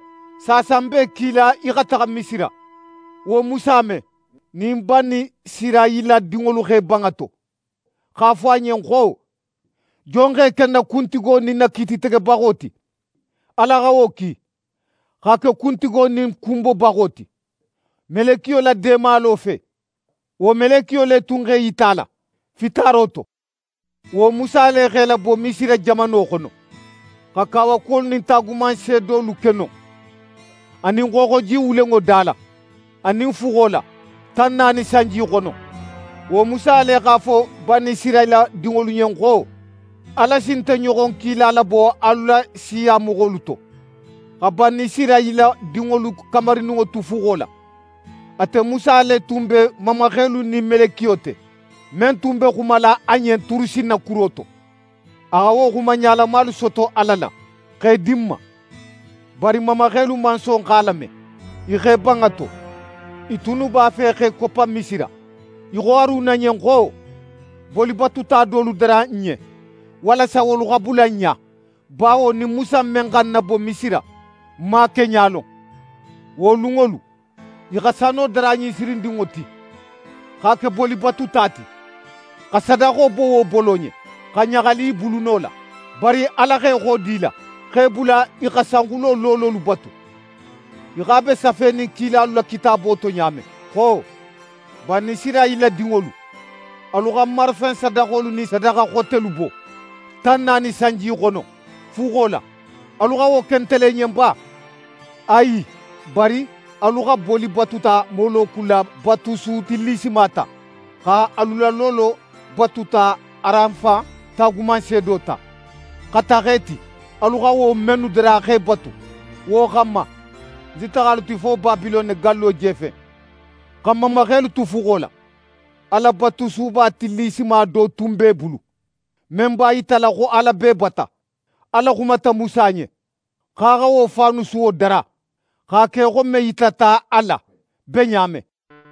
sasan be kila i xa taxa misira wo musa me nin ba ni sirayila dinŋolu xe banŋato xa fo a ɲen xo jon xe kenna kuntigo ni na kititege baxo ti ala ga wo ki ga ke kuntigo nin kumbo bagoti melekiyo la demalo fe wo melekiyo le tunge yitala fitaroto wo musa le xela bo misira jamano xono xa kawa kol nin taguman sedolu keno anin xoxo ji wulengo dala anin fuxola tan nani sanji xono wo musa le xa fo bani sirayla dingolu ɲen xo ala sinte ɲoxon kilala bo alula siya moxolu to xa bani sirayla dingolu kamariningo tu fuxola ate musa le tun be mamaxelu ni melekiyo te men tun be xumala a ɲen turusi na kuro to axa wo xuma ɲalamalu soto ala la xe dinma bari mamaxelu manson xa lame i xe banga to i tunu b'a fe xe koppa misira i xo aruna ɲen xo boli batuta dolu dara ɲe walasa wolu xa bula ɲa bawo ni musa men xan na bo misira ma ke ɲalon wo lungolu i xa sano dara ɲi sirindinŋo ti xa ke boli batuta ti xa sadaxo bo wo bolo ɲe xa ɲaxali i buluno la bari ala xe xo di la xe bula i xa sanxulo lololu batu i xa be safeni kilalu la kitabo to ɲame xo bani sirayila dinŋolu alu xa marifen sadaxolu ni sadaxa xotelu bo tan nani sanji xono fuxo la alu xa wo kentele ɲen ba ayi bari alu xa boli batuta molokula batusu tillisimata xa alula lolo batuta aranfa taguman sedo ta xa taxeti alu xa wo menu dara xe batu wo xanma nti taxalu ti fo babilone gallo jefe xa mamaxelu tu fuxo la ala batusu ba tillisima do tun be bulu men ba yitala xo ala be bata ala xumata musa ɲe xa xa wo fanusuwo dara xa ke xo me yitata ala be ɲame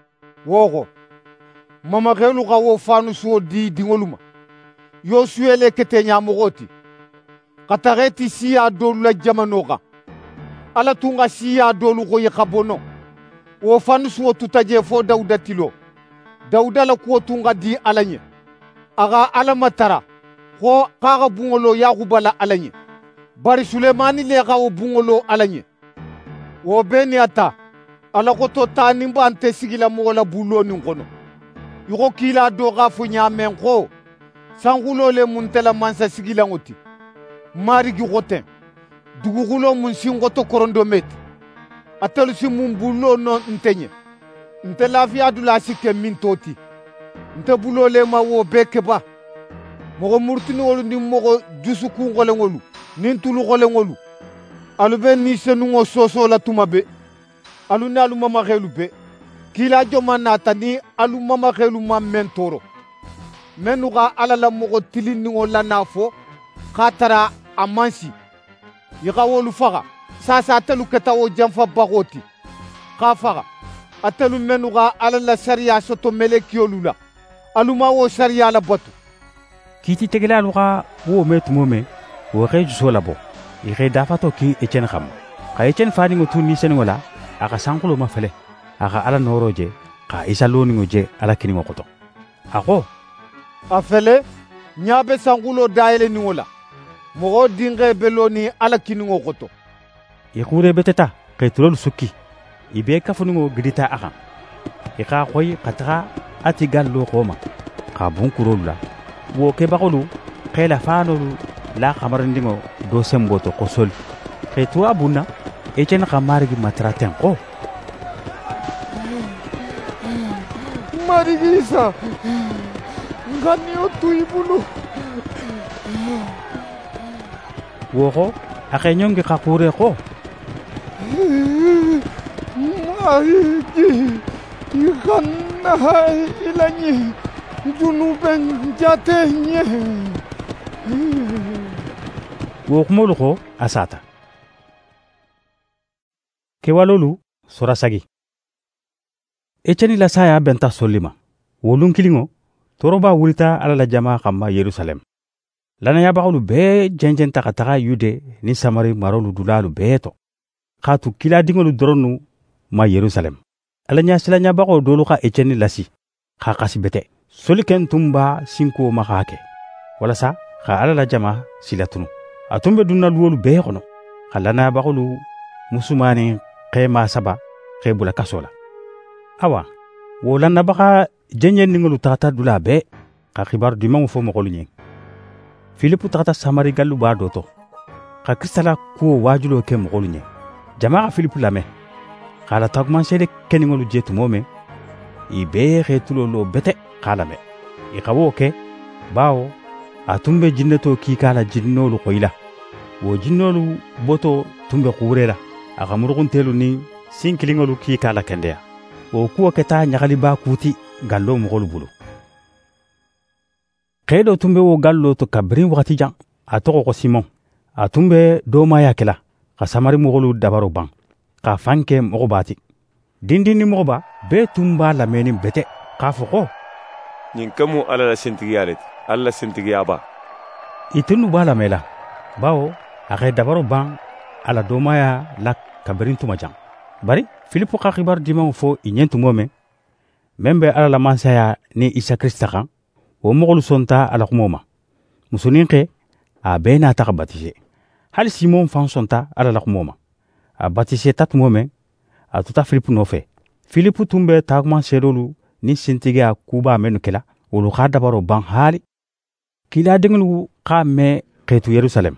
woxo mamaxelu xa wo fanusuwo di dinŋolu ma yosuele kete ɲamoxo ti xa taxe ti siya dolu la jamano xan ala tun xa siya dolu xoyi xa bono wo fanusuwo tuta je fo dawuda tilo dawuda la kuwo tun xa di ala ɲe a xa ala matara xo xa xa bunŋolo yaxuba la ala ɲe bari sulemani le xa wo bunŋolo ala ɲe wo be ni a ta ala xoto ta nin ban te sigila moxo la bulo nin xono i xo kila do xa fo ɲamen xo sanxulo le mun tela mansa sigilanŋo ti marigi xoten duguxulo mun sinxoto korondometi atelu si mun bulo no nte ɲe nte lafiya dula si ke min to ti nte bulo le ma wo be keba moxo murutiniŋolu ni moxo jusukun xolenŋolu nin tulu xolenŋolu alu be ni senunŋo soso la tuma be alu ni alu mamaxelu be kila joma nata ni alu mamaxelu ma men toro mennu xa ala la moxo tilinniŋo lana fo xa tara a mansi i xa wolu faxa sasa atelu keta wo janfa baxo ti xa faxa atelu mennu xa ala la sariya soto melekiyolu la alu ma wo sariya la batu kiiti tegelalu xa wo me tumo me wo xe juso labo i xe dafato ki etienne xam xa etienne faniŋo tu ni seniŋo la a xa sanxulo ma fele a xa ala nooro je xa isa loniŋo je ala kiniŋo xoto a xo a fele ɲa be sanxulo dayeleniŋo la moxo dinxe be loni ala kiniŋo xoto i xure beteta xe tulolu sukki i be kafuniŋo gidita a xan i xa xoyi xa taxa a ti gallo xoma xa bunkurolu la wo kebaxolu xe la fanolu la xamarindinŋo do sembo to xosoli xe tura bunna etienne xa marigi matara ten xo marigi isa nganiyo tuyi bulu woxo a xe ɲongi xa xure xo marigi i xanna i laɲi junuben jate ɲe wo xumolu xo a sata kewalolu sora sagi etienne la saya benta solima wolun kiliŋo toroba wulita ala la jama xanma yerusalem lanayabaxolu bee jenjenta xa taxa yude ni samari marolu dulalu bee to xa tu kila diŋolu doronu ma yerusalem ala ɲasilaɲabaxo dolu xa etienne lasi xa xasi bete soli ken tun ba sinkuwo ma xa ke walasa xa ala la jama silatunu a tun be dunna luwolu bee xono khalana bagulu musumani khema saba khebula kasola awa wolana baka jenyen ningulu tata dula be ka khibar dimangu fo mogolu nyen Filipu tata Samari gallu ba doto ka kristala ko wajulo ke mogolu nyen jamaa Filipu lame kala tagman sede keningolu jetu mome ibe khetulo lo bete kala me ikawo ke bawo atumbe jinneto ki kala jinnolu khoila wo jinnolu boto tumbe khurela aga murgun telu ni sinkilingolu ki kala kendea wo kuwa keta nyagali ba kuti gallo mogolu bulu kedo tumbe wo gallo to kabrin wakati jang atoko ko Simon atumbe do maya kela ka Samari mogolu dabaro bang ka fanke mogobati dindini mogoba be tumba lameni bete ka foko ninkamu ala la sintigiyalet alla sintigiyaba itunu bala mela bawo ake dabaro bang ala do maya la kabrin tuma jang bari Filipu ka khibar dimangu fo inyentu mome membe ala la mansaya ni Isa Krista kan wo mogolu sonta ala kumoma musuninke a bena ta batise hal Simon fan sonta ala la kumoma a batise tat mome a tuta Filipu nofe Filipu tumbe tagman serolu ni sintige a kuba menu kela wolu khada baro ban hali kila dinglu ka me ketu Yerusalem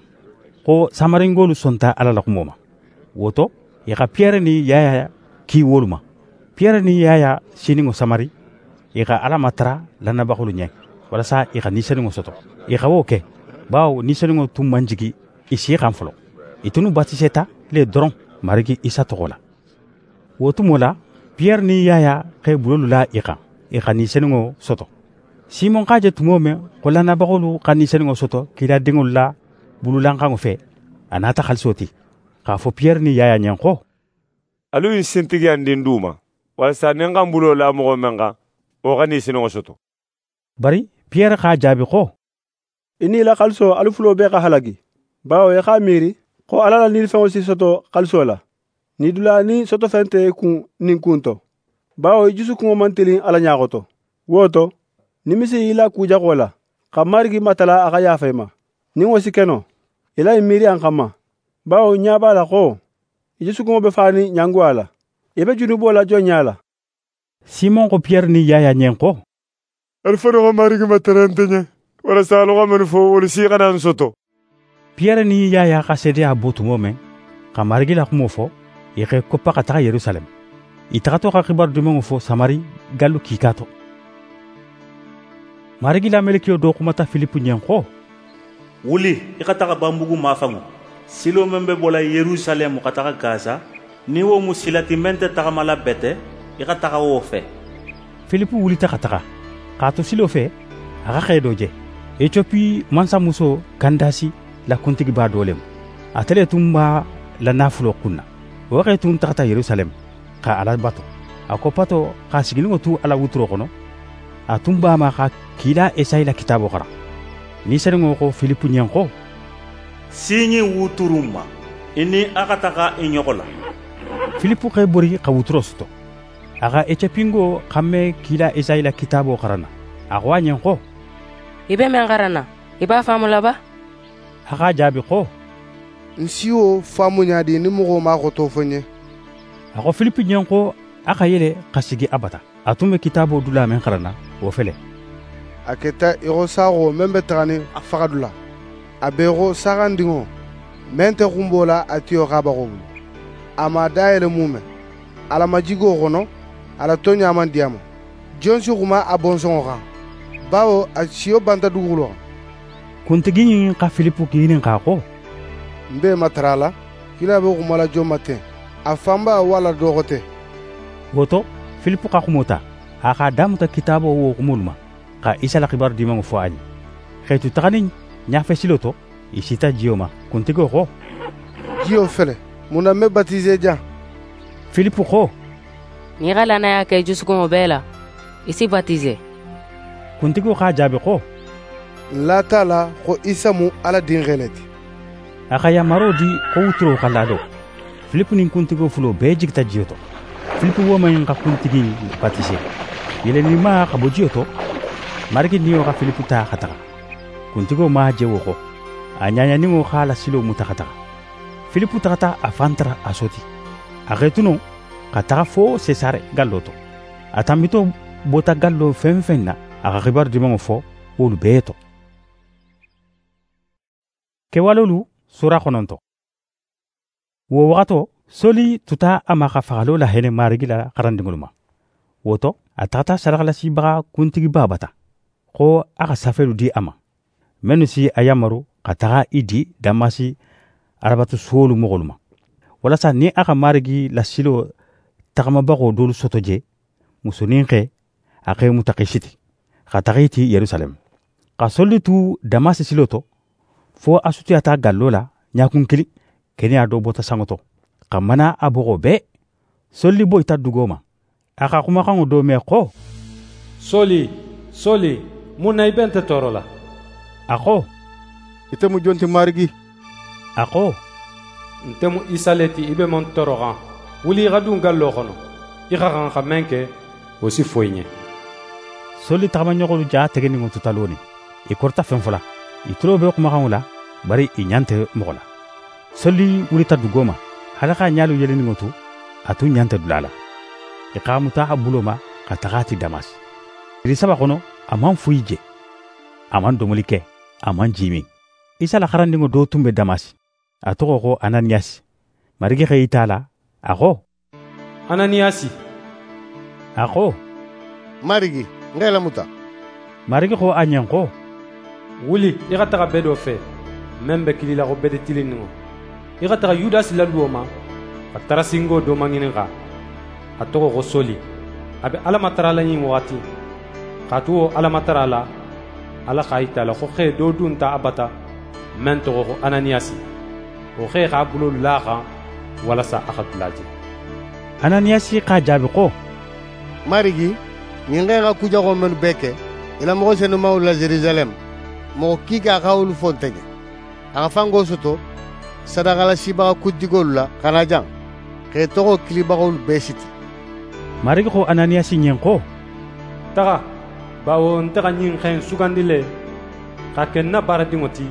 ko samaringolu sonta ala la kumoma woto ya Pierre ni yaya ki woluma Pierre ni yaya siningo Samari ika ala matra lana bakulu nyek wala sa ika niseningo soto ika woke bawo niseningo tum manjigi isi kan folo itunu batiseta le dron marigi Isa togola wotu mola Pierre ni yaya ke bulula ika ika niseningo soto Simon kaje tumome ko lana bakulu kan niseningo soto kila dingul la bululan kan fe anata khalsoti ka fo Pierre ni yaya nyanko alu in sintigi andin duma wala sa nenga mbulo la mo menga o gani sino soto bari Pierre ka jabi ko ini la khalso alu fulo be ka halagi bawo ya khamiri ko ala la ni fe osi soto khalso la ni dula ni soto fente ku nin kunto bawo jisu ku manteli ala nyagoto woto ni misi ila ku jagola kamargi matala aka ya fema ni wosi keno ila imiri an kama bawo nyaba la ko Yesu ko be fani nyangwala ebe junubo la jonyala Simon ko Pierre ni yaya nyenko alfano ko marigi matarantenya wala salo ko men fo wala si kana soto Pierre ni yaya ka sede abutu momen ka marigi la ko fo ire ko pa ka Yerusalem itakato ka khibar du mo fo Samari galu kikato marigi la melekio do ko mata Filipu nyenko wuli ikataka bambugu mafangu silo membe bola Yerusalem kataka Gaza ni wo musilati mente takamala bete ikataka wo fe Filipu wuli takataka kato silo fe aga khedoje Ethiopie mansa muso kandasi la kuntigi ba dolem atele tumba la nafulo kunna wo khaytun takata Yerusalem ka ala bato akopato ka sigini tu ala wutro kono atumba ma ka kila esay la kitabo khara ni serengo ko Filipu nyanko sinyi wuturuma ini akataka inyokola Filipu kay bori ka wutro sto aga echepingo kame kila esay la kitabo kharana agwa nyanko ibe men garana iba famula ba aga jabi ko nsiwo famu nyaadi ni mo ma ko to fonye ago Filipu nyanko aka yele kasigi abata atume kitabo dula men kharana wo fele aketa iro sago membe tani afagadula abero sarandingo mente kumbola atio gabago ama daele mume ala majigo gono ala tonya mandiamo jonsi kuma abonson ga bawo achio banta dugulo kuntigi ka Filipu kinin ka ko mbe matrala kila be kuma la jomate afamba wala dogote woto Filipu ka kumota aka damuta kitabo wo kumulma ka Isa la khibar dimango fo ali khaytu tagani nya fe siloto isita jioma kuntigo ko jio fele muna me baptiser ja Filipu ko ni gala na ya kay jusuko bela isi baptiser kuntigo ka jabe ko la tala ko Isa mu ala din geleti akaya marodi ko utro kalado Filipu nin kuntigo fulo bejik ta jioto Filipu wo man ka kuntigi baptiser yele ni ma ka bojioto margi niyo ka Filipu ta khataka kuntigo ma jewo ko anyanya ningo khala silo mutakata filipu tagata a fantara a soti a xetuno xa taxa fo sesare gallo to a tambito bota gallo fen fen na a xa xibaru dimango fo wolu bee to kewalolu sura xononto wo waxato soli tuta a maxa faxalo la hene marigi la xarandingolu ma woto a taxata saraxalasibaxa kuntigi babata xo a xa safelu di ama menu si a yamaru xa taxa i di damasi arabatu suwolu moxolu ma walasa ni a xa marigi la silo taxamabaxo dolu soto je musonin xe a xe mutaxisiti xa taxiti yerusalem xa solli tu damasi silo to fo a sutuyata gallo la ɲakun kili keni a do bota sango to xa mana a boxo be solli boyita dugo ma a xa xumaxango do me xo soli soli mun na i bente toro la a xo ite mu jonti marigi a xo nte mu isaleti i be mon toroxan wuli i xa dun gallo xono i xa xan xa men ke wo si foyi ɲe solli taxamaɲoxolu ja tegeningo tutaloni i korta fen fola i tulo be xumaxango la bari i ɲante moxo la solli wulita dugo ma hala xa ɲalu yeleningo tu a tu ɲante dula la i xa muta a bulo ma xa taxa ti damasi iri saba xono a man fuyi je a man domoli ke a man jimin isa la xarandingo do tun be damasi a toxo xo ananiyasi marigi xe yita la a xo ananiyasi a xo marigi ngai la muta marigi xo a ɲen xo wuli i xa taxa be do fe men be kilila xo bede tiliningo i xa taxa yudasi laluwo ma xa tarasingo do maŋinin xa a toxo xo soli a be alamatara la ɲin waxati xa tu wo alamatara la ala xa yita la xo xe do dunta a bata men toxo xo ananiyasi o xe xa bulolu la xan walasa a xa dulaje ananiyasi xa jaabi xo marigi ɲin xe xa kujaxo menu bee ke i la moxo senumawolu la jerusalem moxo kiika a xa wolu fonteɲe a xa fango soto sadaxala sibaxa kuntigolu la xana jan xe toxo kilibaxolu bee siti marigi xo ananiyasi ɲen xo taxa bawo nte xa ɲin xen sugandi le xa ken na baaradinŋo ti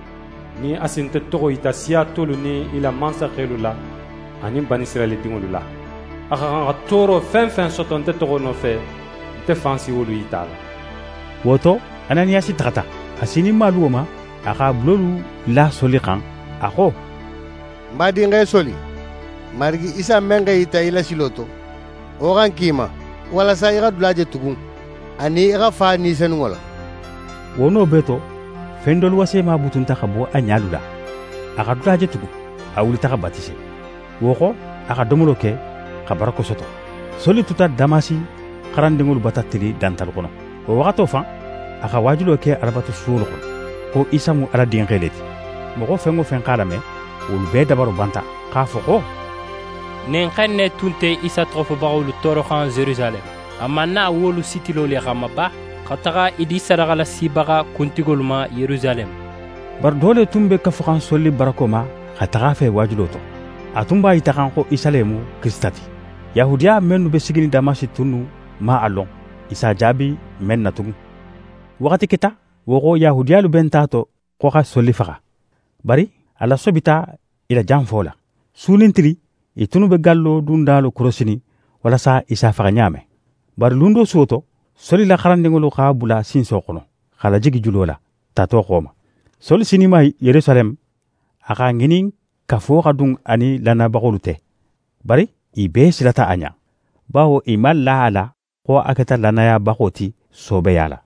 ni a sinte toxo yita siya tolu ni i la mansaxelu la ani banisirayɛli dinŋolu la a xa xan xa tooro fen fen soto nte toxo nofe nte fansi wolu yita la woto ananiyasi taxata a sini maaluwo ma a xa bulolu la soli xan a xo n b'a dinxe soli marigi isa men xe yita i la silo to wo xan kiima walasa i xa dulaje tugun ani i xa fa ni senuŋo la wo no be to fen dolu wasema butunta xa bo a ɲalu la a xa dulaje tugun a wulita xa batise wo xo a xa domolo ke xa barako soto soli tuta damasi xarandingolu bata tili dantalu xono wo waxato fan a xa wajulo ke arabatu suwolu xono ko isa mu ala dinxe le ti moxo fengo fen xa lame wolu bee dabaro banta x'a fo xo nin xen ne tun te isa tɔgɔfɔbagalu tɔɔrɔxan jerusalem a man na a wolu sitilolu xama ba xa taxa i di sadaxala sibaxa kuntigolu ma yerusalem bari dole tun be kafoxan solli barako ma xa taxa fe wajulo to a tun b'a yitaxan xo isa lemu kirista ti yahudiya mennu be sigini damasi tunnu ma a lon isa jaabi men na tugun waxati kita wo xo yahudiyalu ben ta to xo xa solli faxa bari ala sobita ila janfo la sunintiri i tunu be gallo dundalo kurosini walasa isa faxa ɲame bari lundo soto soli la xarandingolu xa bula sinso xono xala jigi julo la tato xoma soli sinima yerusalem a xa ŋinin kafo xa dun ani lanabaxolu te bari i bee silata a ɲa bawo i ma la a la xo a keta lanaya baxo ti sobeya la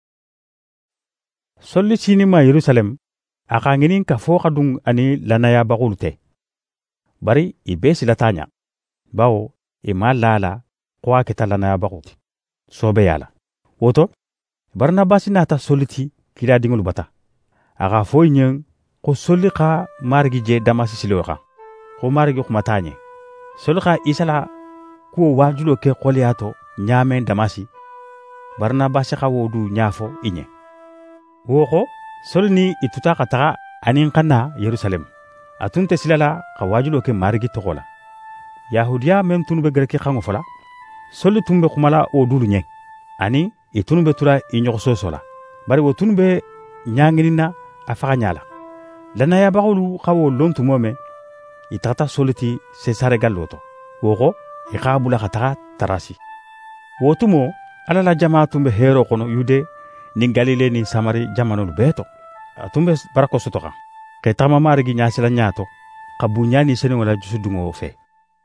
soli sinima yerusalem a xa ŋinin kafo xa dun ani lanaya baxolu te bari i bee silata a ɲa bawo i ma la a la xo a keta lanaya baxo ti sobeya la woto baranabasi nata soli ti kila diŋolu bata a xa fo i ɲen xo soli xa marigi je damasi silo xan xo marigi xumata a ɲe soli xa isa la kuwo wajulo ke xoleya to ɲamen damasi baranabasi xa wo du ɲafo i ɲe wo xo soli ni i tuta xa taxa anin xa na yerusalem a tun te sila la xa wajulo ke marigi toxo la yahudiya men tunu be gereki xanŋo fola soli tun be xumala wo dulu ɲen ani i tunu be tura i ɲoxososo la bari wo tunu be ɲaŋininna a faxa ɲa la lannayabaxolu xa wo lon tumo me i tagata soliti Cesare gallo to woxo i xa bula xa taxa Tarasi. wo tumo Ala la jama tun be hero kono Yude ni Galile ni Samari jamanolu bee to a tun be barako soto xan xe taxama marigi ɲasila ɲato xa buɲa ni seninŋo la jusu dunŋo fe.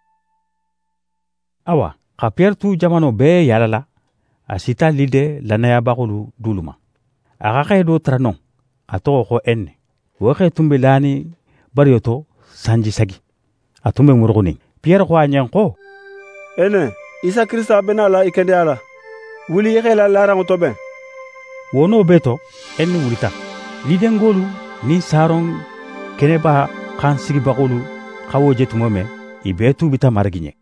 awa xa Pierre tu jamano bee yalala a sita Lide lanayabaxolu duluma a xa xe do tara non a toxo xo enne wo xe tun be lani bariyo to sanji sagi a tun be ŋuruxunin. Pierre xo a ɲen xo ene Isa Krista bena la i kende ala wuli i xe la laranŋo to ben. wono be to enne wulita lidengolu ni saron keneba xan sigibaxolu xa wo je tumo me i bee tubita marigi ɲe.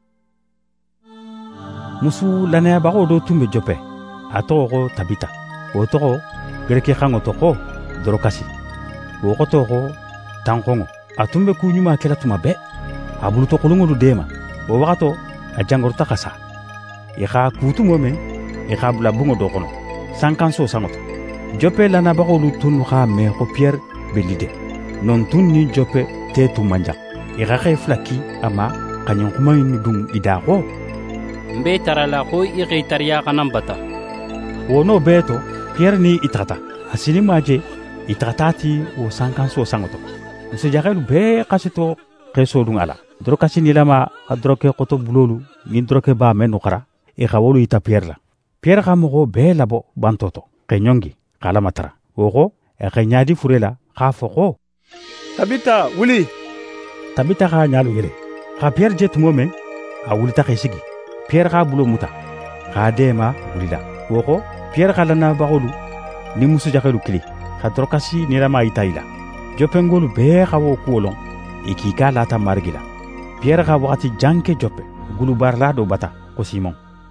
musu lanayabaxo do tun be Jope a toxo xo Tabita wo toxo gereke xanŋo to xo Dorokasi wo xoto xo tanxonŋo a tun be ku ɲuma kela tuma be a buluto xulunŋolu deema wo waxato a jangorota xa sa i xa kutumo me i xa bula bunŋo do xono sankanso sanŋo to. Jope lanayabaxolu tun xa me xo Pierre be Lide non tun ni Jope te tun manjak i xa xe fula ki a ma xa ɲen xumayinu dun i da xo mbe tarala xo i xei tariya xanan bata. wono bee to Pierre ni i taxata a sinima je i taxata ti wo sankanso sanŋo to musojaxelu bee xasito xeso dun ala. Dorokasi nilama xa doroke xoto bulolu nin doroke ba menu xara i xa wolu yita Pierre la. Pierre xa moxo bee labo banto to xe ɲongi xa lamatara wo xo a xe ɲadi fure la xa fo xo Tabita wuli. Tabita xa ɲalu yele xa Pierre je tumo men a wulita xe sigi. Pierre xa bulo muta xa deema wulila wo xo Pierre xa lanayabaxolu ni musojaxelu kili xa Dorokasi nilama yita i la. Jopengolu bee xa wo kuwo lon i k'i ka lata marigi la. Pierre xa waxati janke Jope gulubarla do bata ko Simon.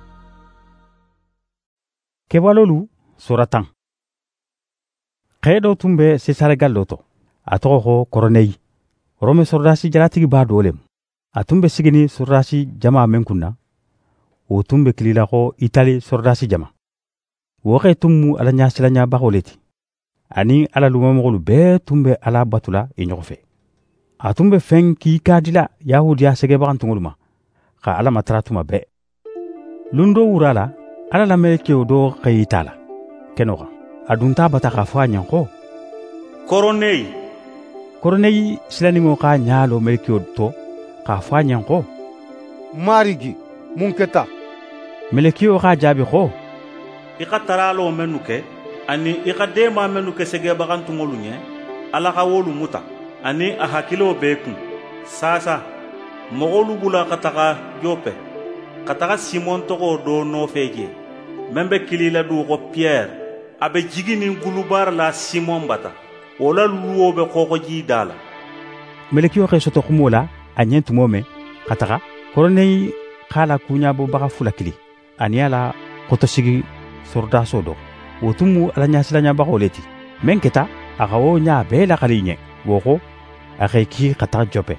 kebalolu soratan xe do tun be Cesare gallo to a toxo xo Koroneyi Rome sordasi jalatigi ba do lem a tun be sigini sordasi jama men kunna wo tun be kilila xo Itali sordasi jama wo xe tun mu ala ɲasilaɲabaxo le ti ani ala lumamoxolu bee tun be ala batula i ɲoxo fe. a tun be fen k'i kadila yahudiya segebaxantuŋolu ma xa ala matara tuma be. lundo wura la ala la melekeyo do xeyita la keno xan a dunta bata xa fo a ɲen xo Koroneyi. Koroneyi silaniŋo xa ɲalo melekeyo to xa fo a ɲen xo marigi mun keta. melekeyo xa jaabi xo i xa taralo mennu ke ani i xa deema mennu ke segebaxantuŋolu ɲe ala xa wolu muta ani a hakkilo bee kun. saasa moxolu bula xa taxa Jope xa taxa Simon toxo do nofe je men be kilila du xo Pierre a be jiginin gulubara la Simon bata wo la luwo be xoxoji da la. melekiyo xe soto xumo la a ɲen tumo me xa taxa Koroneyi xa la kuɲabo baxa fula kili ani a la xotosigi sordaso do wo tun mu ala ɲasilaɲabaxo le ti men keta a xa wo ɲa bee laxali ɲe wo xo a xe ki xa taxa Jope.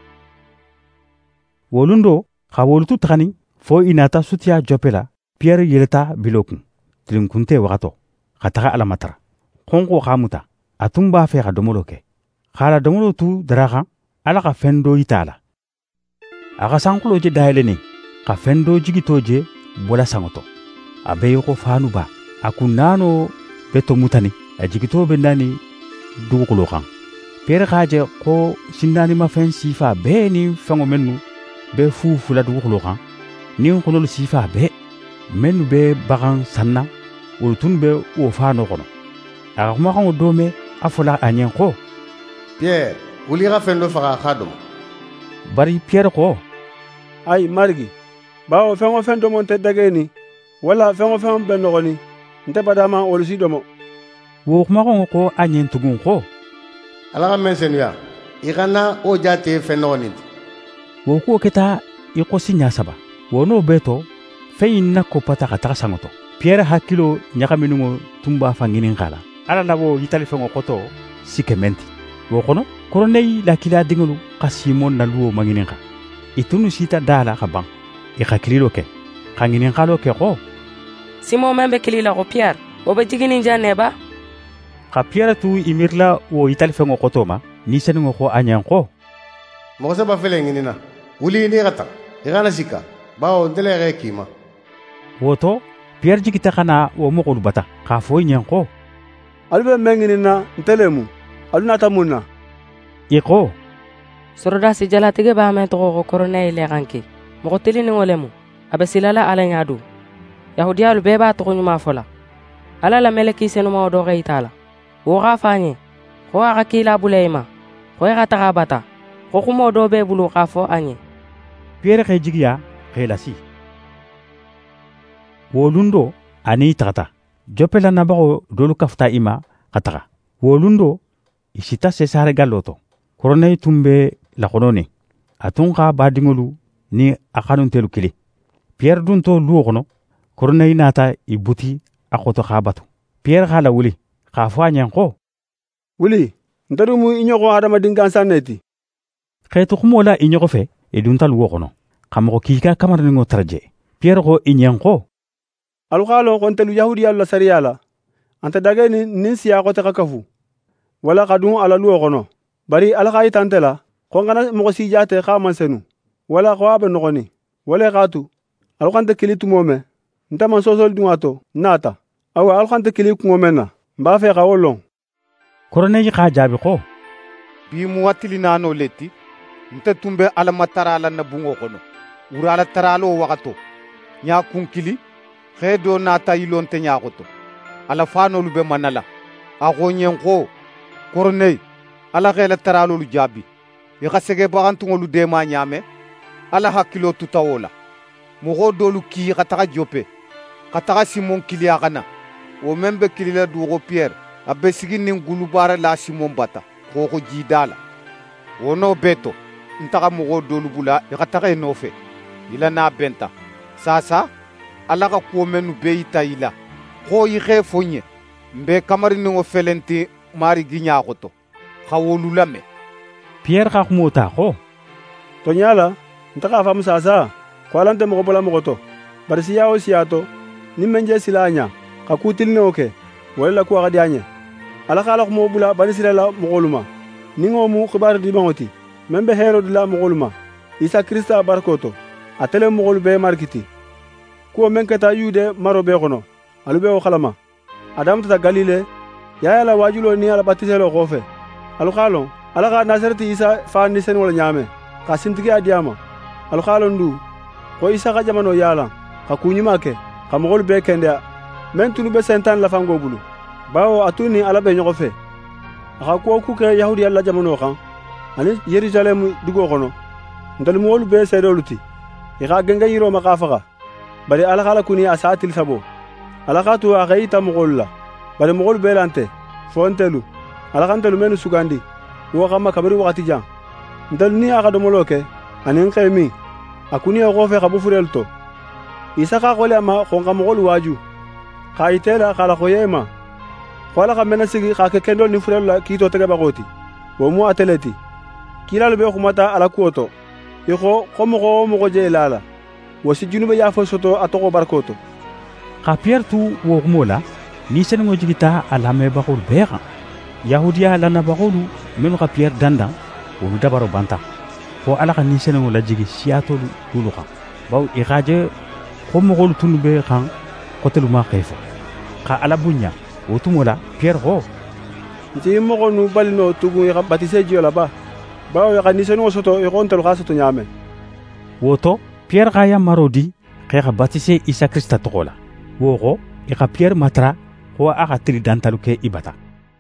wolundo xa wolutu taxani fo i nata sutiya Jope la Pierre yeleta bilo kun tilinkunte waxato xa taxa ala matara xonxo xa muta a tun b'a fe xa domolo ke xa la domolo tu dara xan ala xa fen do yita a la a xa sanxulo je dayelenin xa fen do jigito je bola sanŋo to a be yi xo fanuba a kun nano be to mutani a jigito be nani duguxulo xan. Pierre xa je xo sindanima fen sifa bee ni feŋo mennu be fufula duguxulo xan nin xunolu sifa bee mennu be baxan sanna wolu tun be wo faano xono a xa xumaxanŋo doome a fola a ɲen xo Pierre wuli xa fen do faxa xa domo. bari Pierre xo Ai marigi bawo feŋo fen domo nte dageni wala feŋo feŋo be noxoni nte badama wolu si domo. wo xumaxanŋo xo a ɲen tugun xo ala xa men senuya i xana wo jate fen noxonin ti. wo kuwo keta i xosi ɲa saba wo n'o bee to feŋ in na koppata xa taxa sanŋo to. Pierre hakkilo ɲaxamininŋo tun b'a fa ŋinin xa la ala la wo yitali feŋo xoto sike men ti wo xono Koroneyi la kila diŋolu xa Simon na luwo ma ŋinin xa i tunu sita daa la xa ban i xa kililo ke xa ŋinin xalo ke xo Simon men be kilila xo Pierre wo be jiginin jan ne ba. xa Pierre tu i mirila wo yitali feŋo xoto ma ni seninŋo xo a ɲen xo mɔgɔ saba fɛlɛ ɲinina wuli ni ka taga i kana sika bawo n tɛlɛ yɛrɛ k'i ma woto Pierre jigita kana wo mogolu bata k'a fɔ i ɲɛ ko alu bɛ mɛn ɲinina n tɛlɛ mu alu nata mun na i ko sorodasi jalatige b'a mɛn tɔgɔ ko Koronɛyi kan ke mɔgɔ telinin o le mu a bɛ silala ala ɲa don yahudiyalu bɛɛ b'a tɔgɔ ɲuman fɔ la ala la mɛlɛki senumaw dɔ ka i t'a la wo k'a fɔ a ɲɛ ko a ka kila bula i ma ko i ka taga a bata ko kumaw dɔ bɛ bulu k'a fɔ a ɲɛ Pierre k'e jigiya k'e lasi wolundo ani tagata Joppe lannabagaw dolu kafuta i ma ka taga wolundo i sita Sesare gallo to Koronɛyi tun bɛ lakononin a tun ka baadiŋolu ni a kanuntelu kili Pierre dun to luwo kɔnɔ Koronɛyi nata i buti a koto k'a batu Pierre k'a la wuli k'a fɔ a ɲɛ ko wuli n tɛ dumu i ɲɔgɔn adamaden gansan ne ti xeetu xumo la i ɲɔgɔn fɛ i dunta luwo kɔnɔ xa moxo k'i ka kamaraninŋo tarje Pierre ko i ɲɛn ko alu x'a lon xo ntelu yahudiyalu la sariya la an tɛ dage ni nin siya xote xa kafu wala xa dun ala luwo kɔnɔ bari ala xa yita nte la xo n xana moxo si jate xa man senu wala xo a be noxoni wala x'a tu alu xante kili tumo me nte man sosol dunŋa to naata awa alu xante kili kuŋo men na n b'a fe xa wo lon Koronɛyi k'a jaabi ko bi mu watili naano leti nte tun bɛ alama tara la na bungo kɔnɔ wura ala taralo wagato ɲa kunkili xe do nata yilon te ɲagoto ala fanolu be manala a xo ɲen ko Koronɛyi ala xela taralolu jaabi i xa sege baxantungolu dema ɲame ala hakkilo tutawo la moxo dolu ki xa taxa Joppe xa taxa Simon kiliya xana wo men be kilila duxo Pierre a be sigi nin gulubara la Simon bata xoxo jida la wo no beto n taxa moxo dolu bula i xa taxa i nofe i la n'a benta sasa ala xa kuwo menu be yita i la xo i xe fo ɲe n be kamarininŋo felenti marigi ɲaxoto xa wolu lame Pierre xa xumo ta xo toɲa la n taxa faamu sasa ko ala nte moxo bola moxo to bari siya wo siya to ni men je sila a ɲa xa kutilineo ke wala la kuwa xa di a ɲe ala xa la xumo bula bani sila la moxolu ma niŋo mu xibari dibaŋo ti men be hero dila moxolu ma Isa Krista barko to a tele moxolu bee marikiti kuwo men keta yude maro bee xono alu be wo xalama a damutata Galile yaya la waajulo ni ala batiselo xofe alu xa lon ala xa Nasareti Isa fa ni senŋo la ɲaame xa sintigi a diyama alu xa lon du xo Isa xa jamano yalan xa kuɲuma ke xa moxolu bee kendeya men tunu be sentan lafango bulu bawo a tun ni ala be ɲoxo fe a xa kuwo ku ke yahudiya la jamano xan ani Yerusalemu dugo xono ntelu moolu bee seedolu ti i xa genge yiroma xa faxa bari ala xa la kuni a saa tili sabo ala xa tu a xe yita moxolu la bari moxolu bee lante fo ntelu ala xa ntelu menu sugandi wo xanma kabiri waxati jan ntelu ni a xa domolo ke anin xe min a kuniye xofe xa bufurelu to Isa xa xole a ma xon xa moxolu waaju xa yitela xa la xoye ma xo ala xa mena sigi xa ke kendol ni furelu la kiito tegebaxo ti wo mu atele ti kilalu be xumata ala kuwo to i xo xo moxo wo moxo je la la wo si junube yafo soto a toxo barko to xa Pierre tu wo xumo la ni senenŋo jigita a lamebaxolu bee xan yahudiya lannabaxolu menu xa Pierre dandan wolu dabaro banta fo ala xa ni senenŋo la jigi siyatolu dulu xan bawo i xa je xo moxolu tunu be xan xotelu ma xe fo xa ala bunɲa wo tumo la Pierre xo nti moxo nu balino tugun i xa batise jiyo la ba bawo i xa ni senenŋo soto i xo ntelu xa soto ɲaame woto Pierre xa yamaro di xe xa batise Isa Krista toxo la wo xo i xa Pierre matara xo a xa tili dantalu ke i bata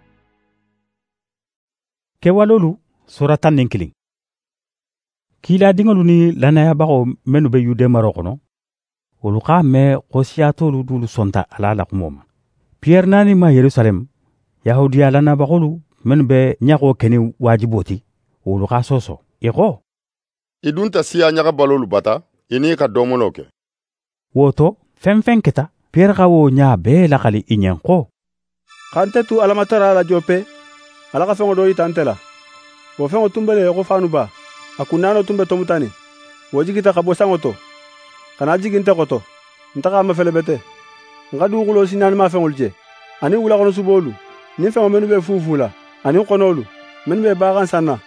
kewalolu sura tan nin kilin kiiladiŋolu ni lannayabaxo mennu be yude maro xono wolu xa me xo siyatolu dulu sonta ala la xumo ma Pierre nani ma Yerusalem yahudiya lannabaxolu mennu be ɲaxo keni waajibo ti wolu xa soso i xo i dunta siya ɲaga balolu bata i ni ka domolo ke woto fen fen keta Pierre xa wo ɲa bee laxali i ɲen xo xante tu alamatara la Joppe ala xa feŋo do yita nte la wo feŋo tun be le xo fanuba a kunnano tun be tomutani wo jigita xa bo saŋo to xana jigi nte xoto nta xa mafele bete nxa duuxulo sinanima feŋolu je ani wulaxono subolu ni feŋo mennu be fuufu la ani xonolu mennu be baxan sanna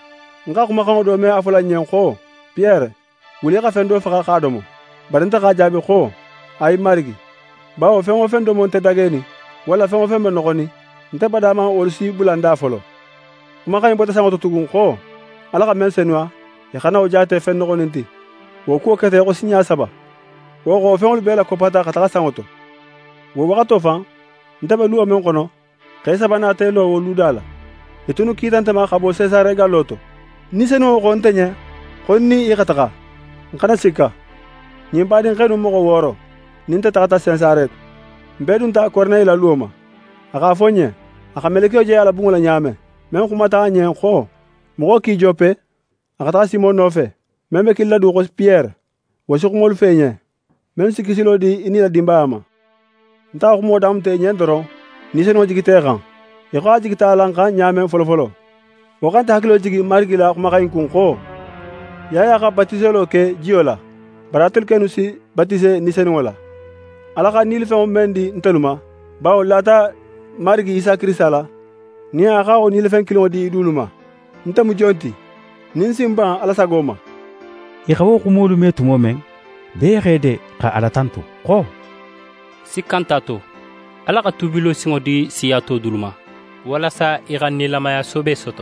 nga kuma kan do me afula nyen ko Pierre wuli ka fendo fa ka do mo barenta ka jabi ko ay marigi bawo fengo fendo mo te dageni wala fengo fembe no koni nte badama olisi bulanda folo kuma kan bota sango tugun ko ala ka men senwa ya kana o jate fendo koni nti wo ko kete ko sinya saba wo ko fengo bela ko pata ka ta sango to wo wakato fa nte be luo men kono kaisa bana te lo wo ludala etunu kitante ma khabo Cesare galoto ni seno ko ntenya konni ikataka nkana sika ni badin kenu mo ko woro ninta takata Cesare mbedun ta Corneille luoma aka fonye aka melekio je ala bungula nyame men kuma ta nyen ko mo ki jope aka ta Simon nofe membe killa du ko Pierre wo su ko fenye men sikisilo di ini la dimbama nta ko mo dam te nyen doro ni seno jigite kan e ko jigita lan kan nyame folo folo wo kan ta hakilo jigi margila kuma kain kun ko ya ya ka batiselo ke jiola baratul kenusi batise ni seno wala ala ka nil fe mendi nteluma bawo lata margi Isa Kristala ni aka o nil fe kilo di duluma ntamu jonti nin simba ala sagoma i xawo xumolu me tumo men be xede xa ala tantu xo sikkantato ala xa tubilo siŋo di siyato duluma walasa i xa nilamaya sobe soto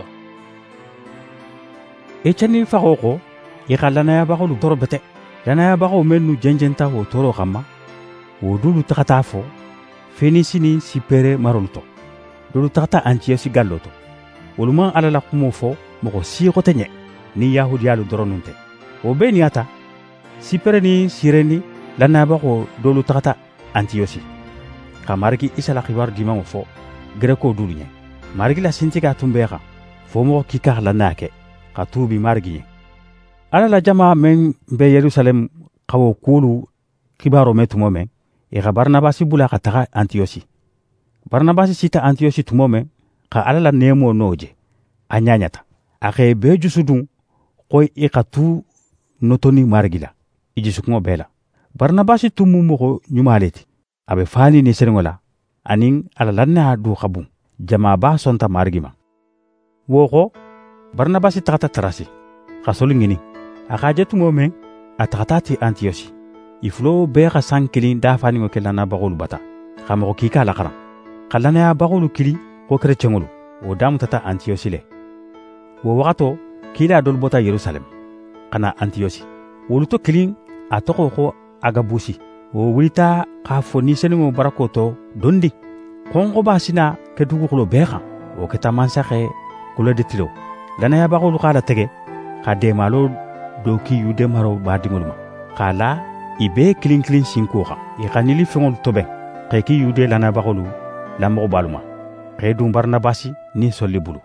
i cani faxo xo i xa lanayabaxolu toro bete lanayabaxo men nu jenjenta wo toro xanma wo dulu taxata fo Fenisi ni Sipere marolu to dulu taxata Antiosi gallo to wolu man ala la xumo fo moxo si xote ɲe ni yahudiyalu doronunte wo be niyata Sipere ni Sireni lanayabaxo dolu taxata Antiosi xa marigi Isa la xibaru dimanŋo fo greko dulu ɲe marigi la sintiga tun be xan fo moxo kika lannaya ke xa tuubi marigi ɲe ala la jama men be Yerusalem xawo kuolu xibaro me tumo men i xa Barnabasi bula xa taxa Antiosi Barnabasi sita Antiosi tumo men xa ala la neemo nooje a ɲaɲata a xe be jusudun xo i xa tu notoni marigi la i jusukuŋo bee la Barnabasi tun mu moxo ɲumale ti a be faani ni seneŋo la aniŋ ala lannaya du xa bun jamaba sonta marigi ma wo xo Barnabasi taxata Tarasi xa solu ŋini a xa je tumo men a taxata ti Antiosi i fulo bee xa san kilin dafaniŋo ke lanayabaxolu bata xa moxo kiika laxaran xa lanayabaxolu kili xo kerecenŋolu wo damutata Antiosi le wo waxato kiila dolu bota Yerusalem xana Antiosi wolu to kilin a toxo xo Agabusi wo wulita xa fo ni seniŋo barako to dondi xonxoba sina ke duguxulo bee xan wo keta mansaxe kulode tilo lanayabaxolu xa la tege xa demalo do ki yude maro badiŋolu ma xa la i bee kilin kilin sinko xan i xa nili feŋolu toben xe ki yude lanayabaxolu lamoxo balu ma xe dun Barnabasi ni solli bulu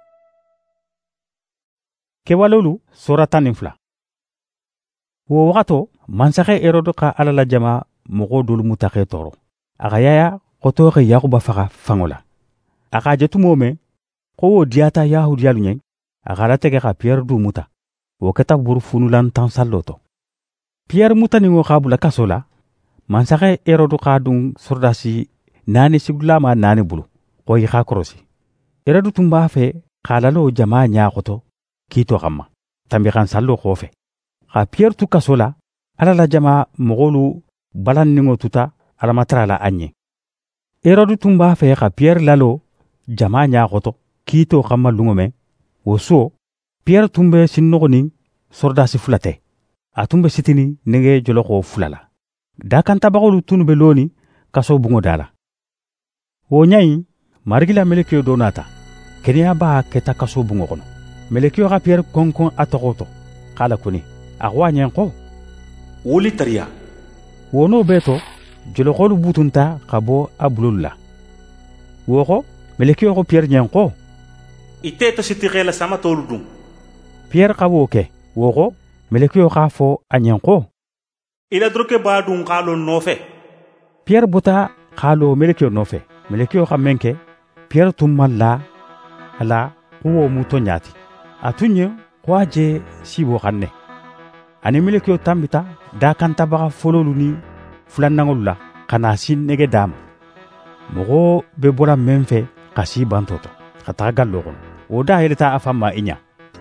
kewalolu sora tan nin fila wo waxato mansaxe Herode xa ala la jama moxo dolu muta xe toro a xa yaya xoto xe Yaxuba faxa faŋo la a xa jetumo me xo wo diyata yahudiyalu ɲen a xa la tege xa Pierre du muta wo keta buru funulan tan sallo to Pierre mutaninŋo xa bula kaso la mansaxe Herode xa dun sordasi naani sigulama naani bulu xo i xa korosi Herode tun b'a fe xa lalo jama ɲaxoto kiito xanma tambixan sallo xofe xa Pierre tu kaso la ala la jama moxolu balanninŋo tuta alamatara la a ɲe Herode tun b'a fe xa Pierre lalo jama ɲaxoto kiito xanma lunŋo men wo suwo Pierre tun be sinnoxonin sordasi fula te a tun be sitini nege joloxo fula la dakantabaxolu tunu be loni kaso bunŋo da la wo ɲayi marigi la melekiyo do nata keniya ba keta kaso bunŋo xono melekiyo xa Pierre konkon a toxo to xa la kuni a xo a ɲen xo woli tariya wo no be to joloxolu butunta xa bo a bulolu la wo xo melekiyo xo Pierre ɲen xo i teta sitixela sama tolu dun Pierre xa wo ke wo xo melekiyo xa fo a ɲen xo i la doroke b'a dun xa lo nofe Pierre bota xa lo melekiyo nofe melekiyo xa men ke Pierre tun man la a la xu wo mu to ɲati a tun ɲe xo a je sibo xan ne ani melekiyo tanbita dakantabaxa fololu ni fulannaŋolu la xa na si nege dama moxo be bola men fe xa si banto to xa taxa gallo xono wo da yeleta a fan ma i ɲa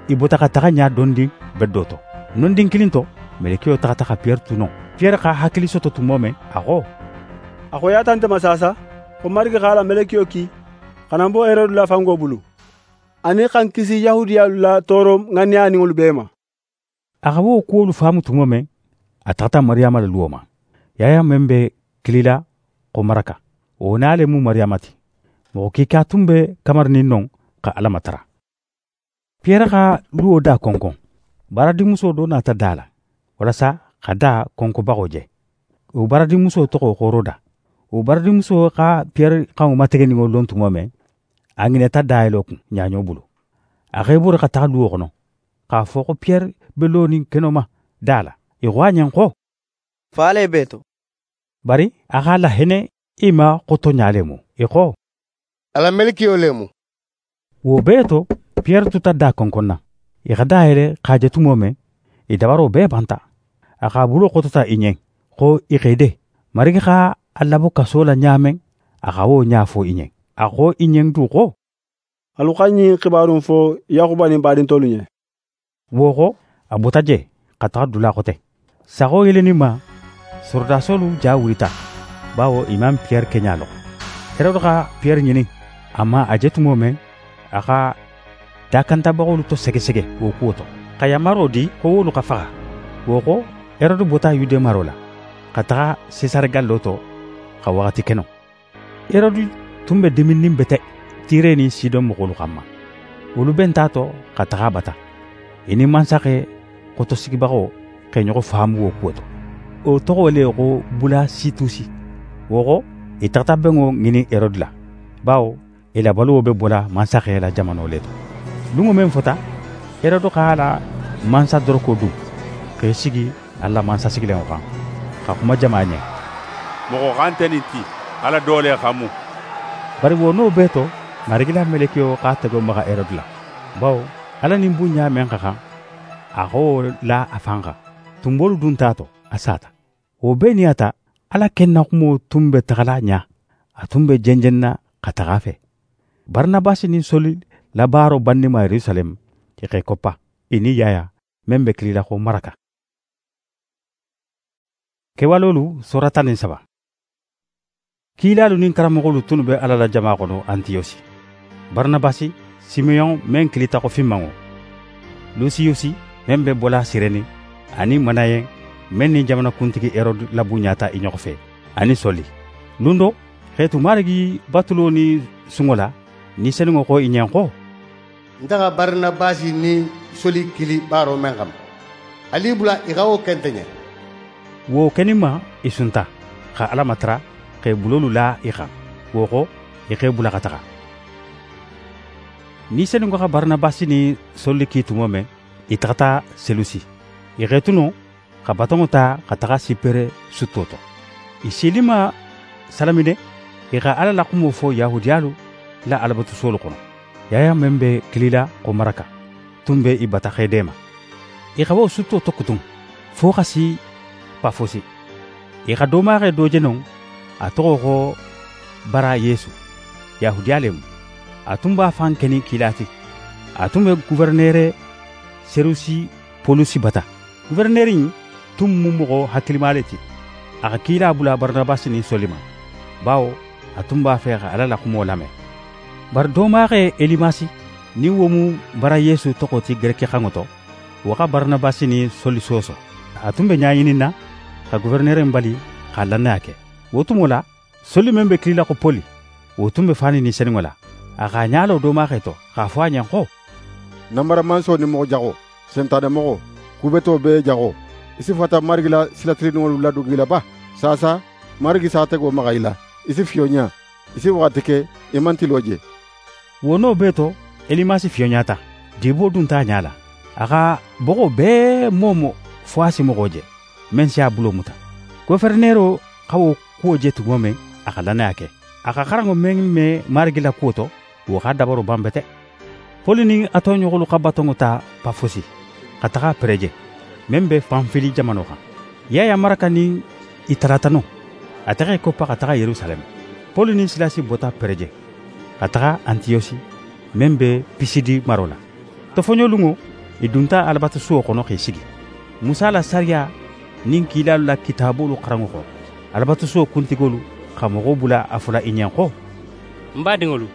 i bota ka taga ɲa dondi beddo to nondin kilin to melekiyo tagata ka piyɛri tuno piyɛri ka hakili soto tumo men a ko a ko ya tante masasa ko marigi ka ala melekiyo ki kana bo Herodu la fango bulu ani kan kisi yahudiyalu la toro ŋaniyaaniŋolu bee ma a ka wo kuwolu faamu tumo men a tagata mariyama la luwo ma yaya men be kilila ko maraka o naale mu mariyama ti mogo kika tun be kamarinin non ka ala matara piyɛri ka luwo da konkon baradimuso do nata da la walasa ka da konkobago je o baradimuso togo ko Roda o baradimuso ka piyɛri kaŋo mategeninŋo lon tumo men a ŋinɛta dayelo kun ɲaɲo bulu a ka i boro ka taga luwo kono k'a fɔ ko piyɛri be lonin keno ma da la i ko a ɲen ko faale be to bari a k'a lahene i ma koto ɲale mu i ko ala melikiyo le mu wo bee to piyɛri tuta da konkon na i ka dayele k'a je tumo men i dabaro bee banta a k'a bulo kotota i ɲen ko i xede marigi ka a labo kaso la ɲaamen a ka wo ɲa fo i ɲen a ko i ɲen du ko alu ka ɲin xibarun fo yakuba ni badintolu ɲe wo ko a bota je ka taga dula xote sago yeleni ma sorodasolu ja wulita bawo imam piyɛri keɲa lo Herodu ka piyɛri ɲini ama a je tumo men a ka dakantabagolu to segesege wo kuwo to ka yamaro di ko wolu ka faga wo ko Herodu bota yude maro la ka taga Sesare gallo to ka wagati keno Herodu tun be diminin bete Tire ni Sidon mogolu xanma wolu ben ta to ka taga bata ini mansaxe xotosigibaxo xe ɲoxo faamu wo kuwo to o toxo le xo bula situsi wo xo i taxata benŋo ŋini Herodu la bawo i labaluwo be bola mansaxe la jamano le to lunŋo men fota Herodu xa la mansa doroko dun xe sigi a la mansa sigilenŋo xan xa xuma jama ɲe mogo xantenin ti ala doole xamu bari wo n'o bee to marigila melekiyo xa tego maxa Herodu la bawo ala nin bu ɲa men xa xan a xo la a fanxa tumbolu dunta to a sata wo bee niyata ala kenna xumo tun be taxala ɲa a tun be jenjenna xa taxa fe Barnabasi ni Soli la baaro bannima Yerusalem i xe koppa i ni yaya men be kilila xo maraka kewalolu sorata nin saba kiilalu nin karamogolu tunu be ala la jama xono Antiyosi Barnabasi Simeyon men kilita xo finmanŋo Lusiyusi men be bola Sireni ani Manayen men ni jamana kuntigi Herodu la buɲata i ɲoxo fe ani Soli lundo xeetu marigi batulo ni suŋola ni seninŋo xo i ɲen xo ntaxa Barnabasi ni Soli kili baaro men xam ali bula i xa wo kente ɲe wo kenin ma i sunta xa ala matara xe bulolu la i xan wo xo i xe bula xa taxa ni seninŋo xa Barnabasi ni Soli ki tumo men i taxata Selusi i xeetuno xa batonŋo ta xa taxa Sipere sutto to i silima salamine i xa ala la xumo fo yahudiyalu la alabatusolu xono yaya men be kilila xo maraka tun be i bata xedema i xa wo sutto tokkutun fo xa si Pafosi i xa domaxe doje non a toxo xo Bara Yesu yahudiya lemu a tun b'a fan keni kilati a tun be guvernere Serusi Polusi bata guverneri tun mu moxo hakilima le ti a xa kiila bula Barnabasi ni Soli ma bawo a tun b'a fe xa ala la xumo lame bari domaxe Elimasi ni wo mu Bara Yesu toxo ti gereke xanŋo to wo xa Barnabasi ni Soli soso a tun be ɲaɲinin na xa guvernere mbali xa lannaya ke wo tumo la Soli men be kilila xo Poli wo tun be fani ni seninŋo la a xa ɲalo domaxe to xa fo a ɲen xo namara manso ni mogo jago sentane mogo kubeto be jago isi fata marigi la silatirinŋolu ladugi la ba sasa marigi sa tego maxa i la isi fiyoɲa isi waxati ke i mantilo je wo n'o bee to Elimasi fiyoɲata dibo dunta a ɲa la a xa boxo bee momo fo a si moxo je men si a bulo muta gofernero xa wo kuwo je tumo men a xa lannaya ke a xa xaranŋo men me marigi la kuwo to wo xa dabaro banbete Poli ni a toɲoxolu xa batonŋo ta Pafosi xa taxa Pereje men be Fanfili jamano xan yaya maraka ni i taratano a taxa i koppa xa taxa Yerusalem Poli ni Silasi bota Pereje xa taxa Antiyosi men be Pisidi maro la tofoɲolunŋo i dunta alabatusuwo kono k'i sigi musa la sariya nin kiilalu la kitabolu xaranŋo xo alabatusuwo kuntigolu xa mogo bula a fola i ɲen xo n baadiŋolu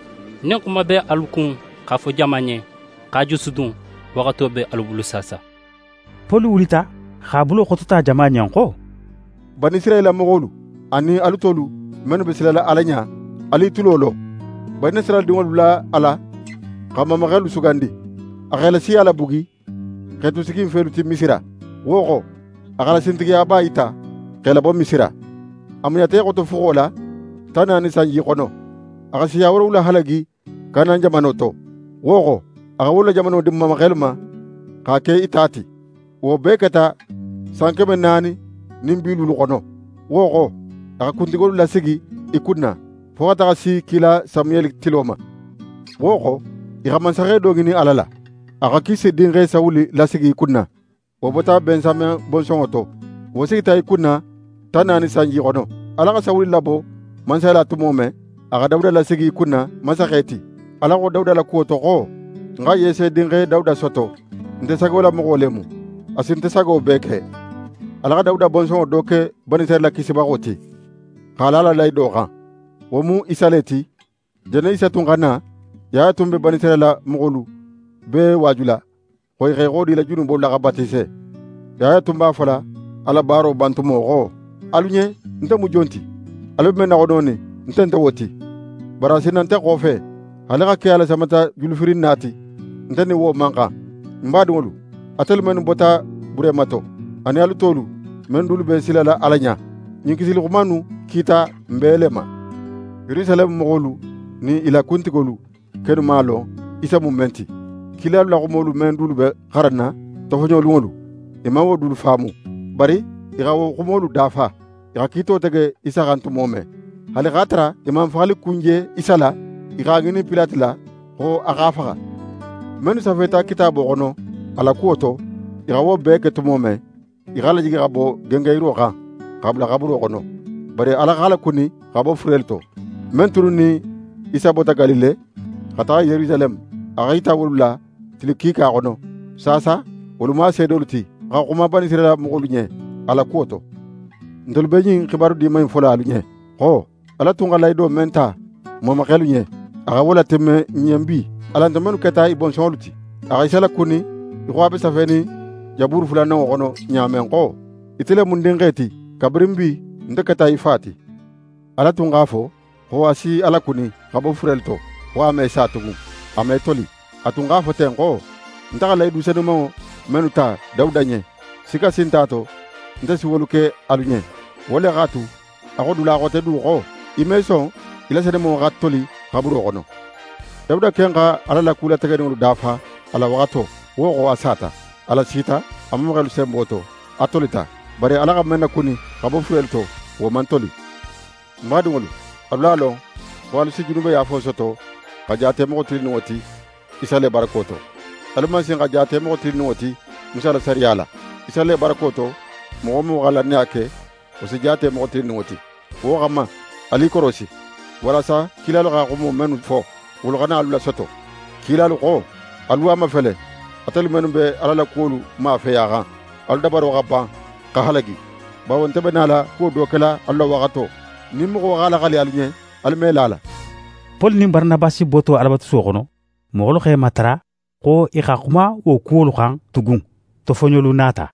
nin kuma be alu kun k'a fo jama ɲe k'a jusudun waxato be alu bulu sasa polu wulita x'a bulo xotota jama ɲen xo bani israyila mogolu ani alu tolu mennu be silala ala ɲa ali tulo lo bani israyila diŋolu la ala xa mamaxelu sugandi a xela si ala bugi xetu sigin felu ti misira wo xo a xala sintigiya ba yita xela bo misira a muɲate xoto fuxo la tan ani sanji xono a xa siya worowula halagi kanan jamano to wo xo a xa wola jamano di mamaxelu ma xa ke i tati wo bee keta san keme naani nin bilulu xono wo xo a xa kuntigolu lasigi i kunna fo xa taxa si kila samuyeli tilo ma wo xo i xa mansaxe dongini ala la a xa kisi dinxe sawuli lasigi i kunna wo bota bensame bonsonŋo to wo sigita i kunna tan naani sanji xono ala xa sawuli labo mansayela tumo me a xa dawuda lasigi i kunna mansaxe ti ala xo dawuda la kuwo to xo nga yese dinxe dawuda soto nte sago la moxo lemu asi nte sago bee ke ala xa dawuda bonsonŋo do ke banisere la kisibaxo ti xa ala la layi do xan wo mu isa le ti jene isa tun xana yaya tun be banisere la moxolu bee waajula xoy xe xo di la junubolu la xa batise yaya tun b'a fola ala baaro bantumo xo alu ɲe nte mu jonti alu be naxononi nte nte wo ti barasi nante xofe ale xa ke ala samata julufirin naati nte ni wo man xan n baadiŋolu atelu mennu bota buremato ani alu tolu men dulu be sila la ala ɲa ɲin kisili xumanu kiita nbee le ma yerusalem moxolu ni i la kuntigolu kenu maa lon isa mu men ti kilalu la xumolu men dulu be xaranna tofoɲoluŋolu i man wo dulu faamu bari i xa wo xumolu dafa i xa kiito tege isa xantumo me hali xa tara i man faxali kunje isa la i xa ŋini pilati la xo a xa faxa mennu safeta kitabo xono a la kuwo to i xa wo bee ke tumo me i xa lajigi xa bo gengeyiro xan xa bula xaburo xono bari ala xa la kuni xa bo furel to men tunu ni isa bota galile xa taxa yerusalem a xa yita wolu la tili kiika xono sasa wolu ma seedolu ti xa xuma bani sirela moxolu ɲe a la kuwo to ntolu be ɲin xibaru dimayin fola alu ɲe xo ala tun xa layido men ta mamaxelu ɲe a xa wola temme ɲen bi alanta menu keta i bonsonŋolu ti a xa isa la kuni i xo a be safeni jaburu fulananŋo xono ɲamen xo itele mun dinxe ti kabirin bi nte keta i fa ti ala tun x'a fo xo a si ala kuni xa bo furel to xo a me sa tugun a me toli a tun x'a fo ten xo nte xa layidu senumaŋo menu ta dawuda ɲe sika sinta to nte si wolu ke alu ɲe wo le x'a tu a xo dula xote du xo i me son i la senumaŋo xa toli xaburo xono dawuda ken xa ala la kula tegeniŋolu dafa a la waxato wo xo a sata ala sita a mamaxelu senbo to a tolita bari ala xa men na kuni xa bo furel to wo man toli mbaadiŋolu alu la lon fo alu si junube yaafo soto xa jaatemoxo tiliniŋo ti isa le barako to alu man sin xa jaatemoxo tiliniŋo ti musa la sariya la isa le barako to moxo mu xa lanne a ke wo si jaatemoxo tiliniŋo ti wo xanma ali korosi walasa kilalu xa xumo menu fo wolu xana alu la soto kilalu xo alu ama fele atelu menu be ala la kuwolu ma feya xan alu dabaro xa ban xa halagi bawo nte be na la kuwo do kela alu la waxato ni moxo xa laxali alu ɲe alu me la la pol ni barnabasi boto alabatusuwo xono moxolu xe matara xo i xa xuma wo kuwolu xan tugun tofoɲolu nata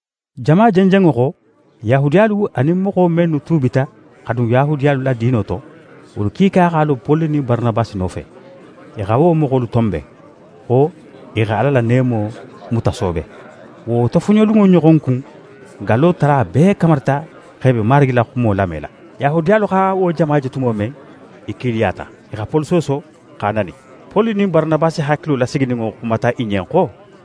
jama jenjenŋo xo yahudiyalu ani moxo mennu tubita xa dun yahudiyalu la diino to wolu kiika xa lo pol ni barnabasi nofe i xa wo moxolu tonbe xo i xa ala la neemo mutasobe wo tofoɲoluŋo ɲoxon kun gallo tara bee kamarita xebe marigi la xumo lamela yahudiyalu xa wo jama jetumo me i kiliyata i xa pol soso xa nani pol ni barnabasi hakkilo lasigininŋo xumata i ɲen xo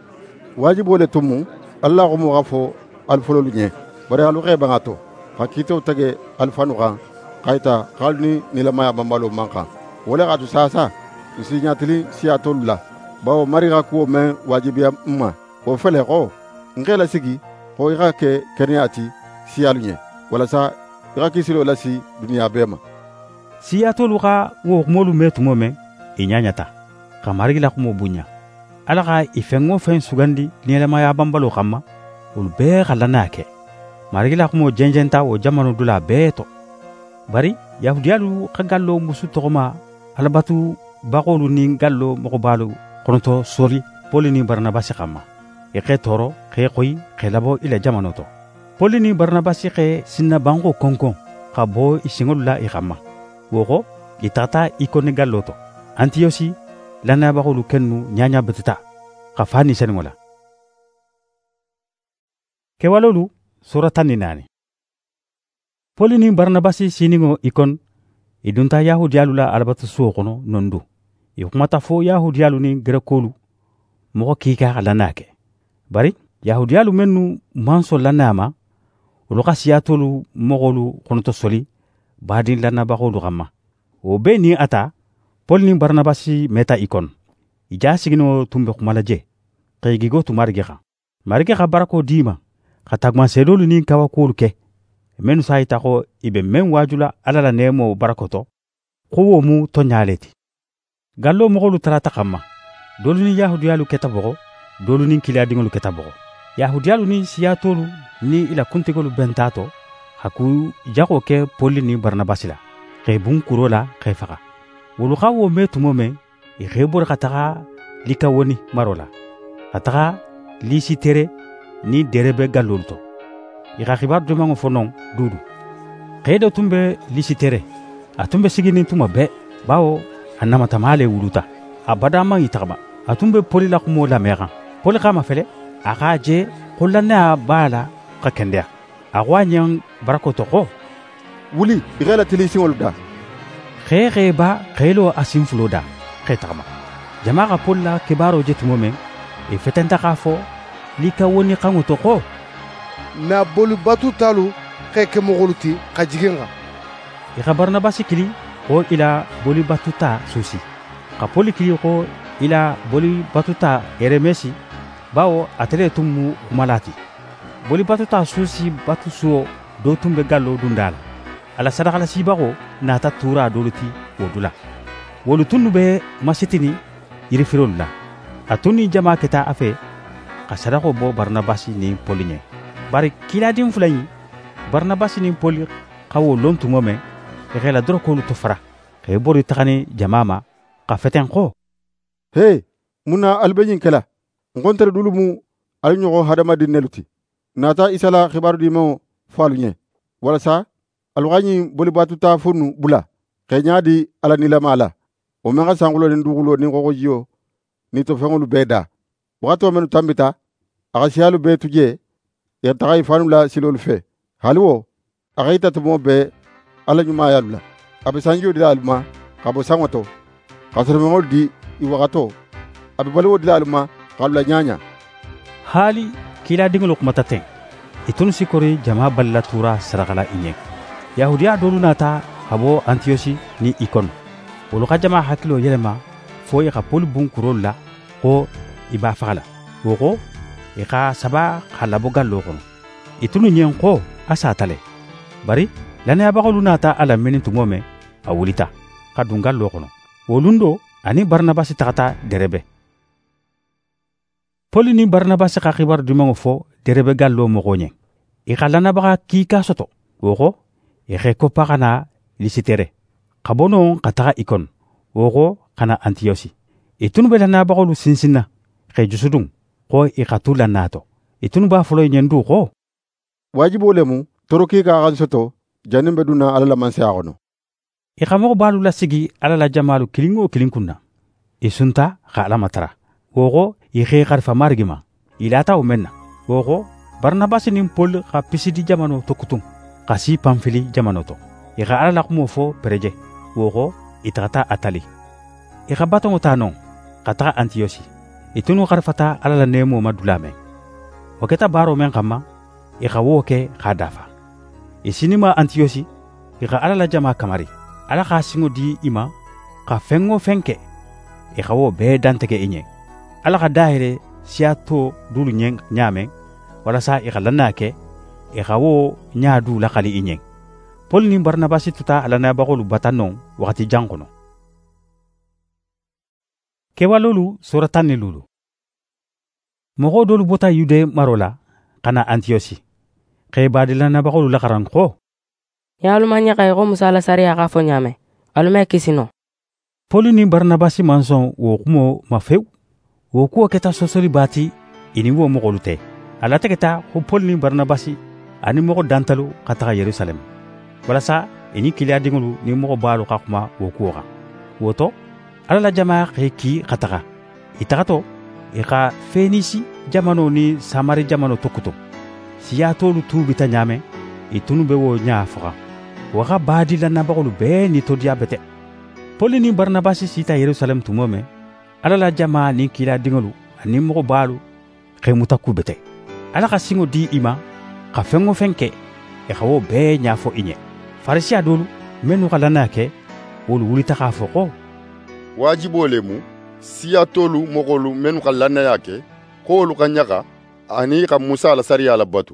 wajibo le tumu alla xumo xa fo alifololu ɲe bari alu xebaŋa to xa kiitew tege alifanu xan xayita xalu ni nilamaya banbalo man xan wo le xa tu sasa nsi ɲatili siya tolu la bawo mari xa kuwo men wajibiya n ma wo fele xo n xe lasigi xo i xa ke keneya ti siyalu ɲe walasa i xa kisilo lasi duniya bee ma siya tolu xa wo xumolu me tumo men i ɲaɲata xa marigi la xumo buɲa ala ka i fengo fen sugandi niyelemaya bambalo xamma wolu bee xa lannaya ke marigila xumo jenjenta wo jamano dula bee to bari yahudiyalu xa gallo musu toxoma alabatu baxolu nin gallo moxobalu xonoto sori poli ni barnabasi xamma i xe toro xe xoyi xe labo i la jamano to poli ni barnabasi xe sinna banxo konkon xa bo i siŋolu la i xamma woxo i taxata i konni gallo to antiyosi lannayabaxolu kennu ɲaɲa beteta xa fani seniŋo la kewalolu sura tan ni naani poli ni barnabasi siniŋo i kon i dunta yahudiyalu la alabatu suwo xono nondu i xumata fo yahudiyalu ni gerekolu moxo kiika xa lannaya ke bari yahudiyalu mennu manso lannaya ma wolu xa siyatolu moxolu xonoto soli badin lannabaxolu xanma wo be ni ata poli ni barnabasi meta i kon i ja sigino tun be xumala je xa i gigo tu marige xan marige xa barako dima xa taguma sedolu ni kawakuwolu ke mennu sa yita xo i be men wajula ala la neemo barakoto xo wo mu toɲale ti gallo moxolu tarata xanma dolu ni yahudiyalu keta boxo dolu ni kiliyadiŋolu keta boxo yahudiyalu ni siyatolu ni i la kuntigolu benta to xa ku jaxo ke poli ni barnabasi la xe bun kuro la xe faxa wolu xa wo me tumo me i xe bori xa taxa likawoni maro la xa taxa lisitere ni derebe gallolu to i xa xibaru jomanŋo fo non dudu xe do tun be lisitere a tun be siginin tuma be bawo a namatama le wuluta a badama i taxama a tun be poli la xumo lamexan poli xama fele a xa je xo lannaya baa la xa kendeya a xo a ɲen barakoto xo wuli i xe la tilisiŋolu da xe xe ba xelo a sinfulo da xe taxama jama xa poli la kebaro je tumo men i fetenta xa fo lika woni xanŋo to xo na boli batu talu xe ke moxolu ti xa jigin xa i xa barnabasi kili xo i la boli batuta susi xa poli kili xo i la boli batuta eremesi bawo atele tun mu xumalati boli batuta susi batu suwo do tun be gallo dunda la ala sadaxala sibaxo nata tura dolu ti wo dula wolu tunnu be masitini yirifirolu la a tun ni jama keta a fe xa sadaxo bo barnabasi ni poli ɲe bari kiladin fula ɲi barnabasi ni poli xa wo lon tumo me i xela dorokolu to fara xe bori taxani jama ma xa feten xo he mun na alu be ɲin kela nxontere dulu mu alu ɲoxo hadamadinnelu ti nata isa la xibaru dimaŋo fo alu ɲe walasa alu xa ɲin boli batuta fonu bula xe ɲadi ala nilama la wo men xa sanxulo nin duxulo nin xoxojiyo ni to feŋolu bee da waxato menu tambita a xa siyalu bee tuje i xa taxa i fanu la silolu fe hali wo a xa yita tumo bee ala ɲumayalu la a be sanjiyo dila alu ma xa bo saŋo to xa soromengolu di i waxato a be baliwo dila alu ma xalu la ɲaɲa hali kiladiŋolu xumata ten i tunu sikori jama balila tura saraxala i ɲen yahudiya dolu nata xa bo antiyosi ni i kono wolu xa jama hakkilo yelema fo i xa poli bun kurolu la xo i b'a faxa la wo xo i xa saba xa labo gallo xono i tunu ɲen xo a sata le bari lannayabaxolu nata a laminin tumo me a wulita xa dun gallo xono wolun do ani barnabasi taxata derebe poli ni barnabasi xa xibaru dimaŋo fo derebe gallo moxo ɲen i xa lannabaxa kiika soto wo xo i xe koppa xana lisitere xa bo non xa taxa i kon wo xo xana antiyosi i tunu be lannayabaxolu sinsinna xe jusudun xo i xa tu lannaya to i tunu b'a folo i ɲen du xo wajibo lemu toro kiika xan soto janin be dunna ala la mansaya xono i xa moxo b'alu lasigi ala la jamalu kilin o kilin kunna i sunta xa ala matara wo xo i xe xarifa marigi ma i lata wo men na wo xo barnabasi nin pol xa pisidi jamano to kutun xa si panfili jamano to i xa ala la xumo fo pereje wo xo i taxata atali i xa batonŋo ta non xa taxa antiyosi i tunu xarifata ala la neemo ma dula men wo keta baaro men xanma i xa wo ke xa dafa i sinima antiyosi i xa ala la jama kamari ala xa siŋo di i ma xa feŋo feŋ ke i xa wo bee dantege i ɲen ala xa dayire siya to dulu ɲen ɲamen walasa i xa lannaya ke i xa wo ɲa du laxali i ɲen poli ni barnabasi tuta lannayabaxolu bata non waxati jan xono kewalolu sura tan ni lulu mogo dolu bota yude marola kana Antiosi xe badi lannabaxolu laxaran xo yaluma ɲaxay xo musa la sariya xa fo ɲame alume kisino poli ni barnabasi manson wo xumo ma few wo kuwo keta sosoli bati ini wo moxolu te ala tegeta xo poli ni barnabasi ani moxo dantalu xa taxa yerusalem walasa ini kiliya diŋolu ni moxo baalu xa xuma wo kuwo xan woto ala la jama xe ki xa taxa i taxato i xa fenisi jamano ni samari jamano tokkuto siya tolu tuubita ɲame i tunu be wo ɲa foxa wo xa baadi lannabaxolu bee ni todiya bete poli ni barnabasi sita yerusalem tumo me ala la jama ni kila diŋolu ani moxo baalu xe muta ku bete ala xa siŋo di i ma xa feŋo feŋ ke i xa wo bee ɲafo i ɲe farisiya dolu mennu xa lannaya ke wolu wulita x'a fo xo waajibo le mu siya tolu moxolu mennu xa lannaya ke xo wolu xa ɲaxa ani xa musa la sariya la batu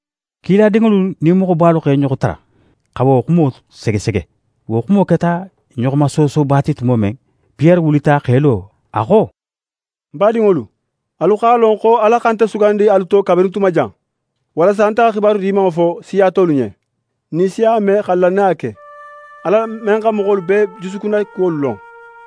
kila diŋolu ni moxo baalu xe ɲoxo tara xa wo xumo segesege wo xumo keta ɲoxoma soso baati tumo men piyɛri wulita xeelo a xo nbaadiŋolu alu x'a lon xo ala xanta sugandi alu to kabini tuma jan walasa an taxa xibaru diimaŋo fo siya tolu ɲe ni siya me xa lannaya ke ala men xa moxolu bee jusukuna kuwolu lon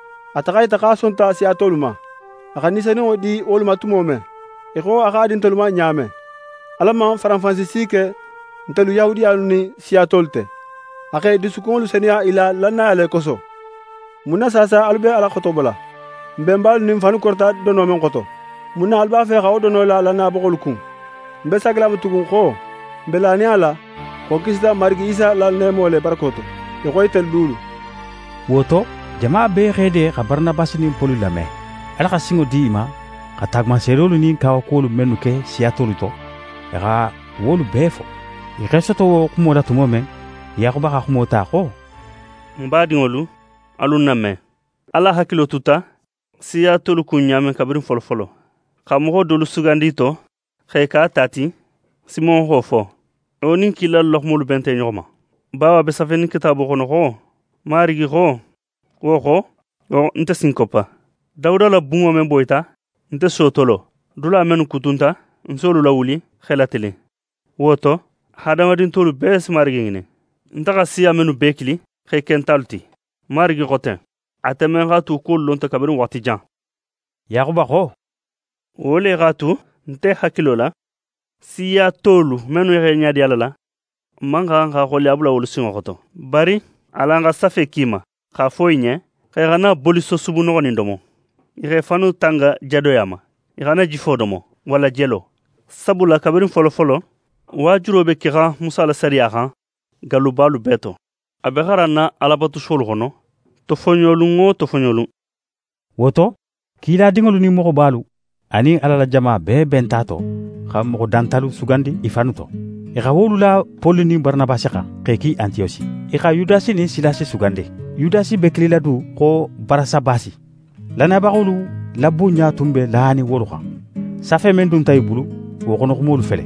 a taxa ita x'a sonta siya tolu ma a xa nisaniŋo di wolu ma tumo me i xo a x'a di ntelu ma ɲaame ala man faranfansisi ke ntelu yahudiyalu ni siya tolu te a xe dusukuŋolu seniya i la lannaya le koso mun na saasa alu be ala xotobola nbenbaalu nin fanu korita dono men xoto mun na alu b'a fe xa wo dono la lannayabaxolu kun nbe sagilamu tugun xo nbe laniya la xo kisita marigi isa la nemo le barako to i xo itelu dulu woto jama bee xeede xa barnabasi nin poli lame ala xa siŋo di i ma xa tagmaseerolu nin kawakuwolu mennu ke siyatolu to i xa wolu bee fo i xe soto wo xumo la tumo men yaxuba xa xumo ta xo nbaadiŋolu alu name ala hakkilo tuta siyatolu kun ɲamen kabirin folofolo xa moxo dolu sugandi to xe k'a tati simon xo fo wo nin kilalu laxumolu bente ɲoxoma bawa be safeni kitabo xono xo marigi xo wo xo o nte sinkopa dawuda la bunŋo men boyita nte sotolo dula menu kutunta nsolu la wuli xela tili woto hadamadin tolu bee si marigi ŋine nta xa siya menu bee kili xe kentalu ti marigi xoten ate men xa tu kuwolu lonto kabirin waxti jan yaxuba xo wo le xa tu nte hakkilo la siya tolu menu xe ɲadi ala la man xaxan xa xoli a bula wolu siŋo xoto bari alan xa safe kima xa fo i ɲe xa i xana boli sosubu noxonin domo i xe fanu tanga jadoyama i xana jifo domo wala jelo sabula kabirin folofolo waajuro be kixa musa la sariya xan galubaalu bee to a be xaran na alabatusuwolu xono tofoɲolun o tofoɲolun woto kiila diŋolu ni moxo baalu ani ala la jama bee benta to xa moxo dantalu sugandi i fanu to i xa wolu la poli ni barnabasi xan xe ki antiyosi i xa yudasi ni silasi sugandi yudasi be kilila du xo barasabasi lannayabaxolu la bunɲa tun be laani wolu xan safe men dunta i bulu wo xono xumolu fele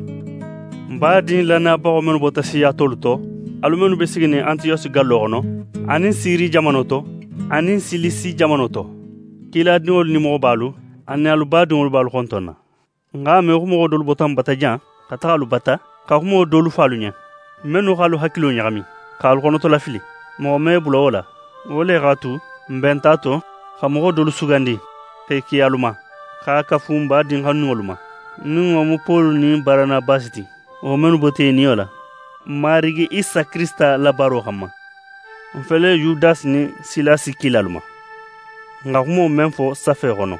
nbaadin lannayabaxo menu bota siyatolu to alu menu be sigini antiyosi gallo xono anin siri jamano to anin silisi jamano to kiiladiŋolu ni moxo baalu ani alu baadiŋolu baalu xonton na nga me xumoxo dolu botan bata jan xa taxa alu bata xa xumo dolu faalu ɲen mennu xalu hakkilo ɲaxami xa alu xonoto lafili moxo me bula wo la wo le xa tu nbenta to xa moxo dolu sugandi xe kiyalu ma xa kafu nbaadin xannuŋolu ma niŋo mu polu ni baranabasi ti wo mennu bote niyo la marigi isa krista la baro xanma nfele yudas ni silasi kilalu ma nga xumo men fo safe xono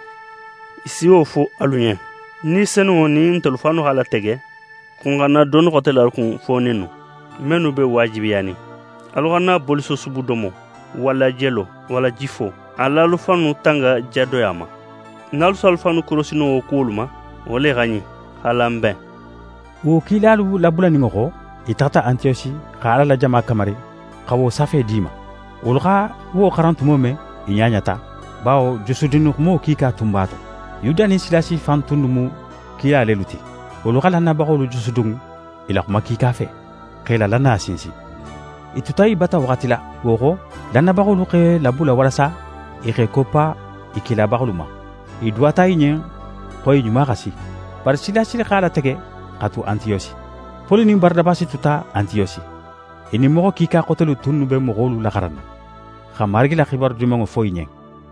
i si wo fo alu ɲen ni senuŋo ni ntelu fanu xa la tege kun xana doni xotel alu kun fonin nu mennu be wajibiyani alu xana boliso subu domo wala jelo wala jifo ala alu fanu tanga jadoyama n'alu so alu fanu korosino wo kuwolu ma wo le xa ɲi xalan ben wo kiilalu labulaniŋo xo i taxata antiyosi xa ala la jama kamari xa wo safe dima wolu xa wo xaran tumo me i ɲaɲata bawo jusudini xumo kiika tunba to yuda ni silasi fan tundumu kiila lelu ti wolu xa lannabaxolu jusudunŋu i la xuma kiika fe xe la lanna sinsi i tuta i bata waxati la wo xo lannabaxolu xe labula walasa i xe koppa i kilabaxolu ma i duwata i ɲen xo i ɲuma xasi bari silasi xa latege xa tu antiyosi poli ni barnabasi tuta antiyosi ini mogo kika xotelu tunnu be moxolu laxaranna xa marigi la xibaru dimango foyi ɲeng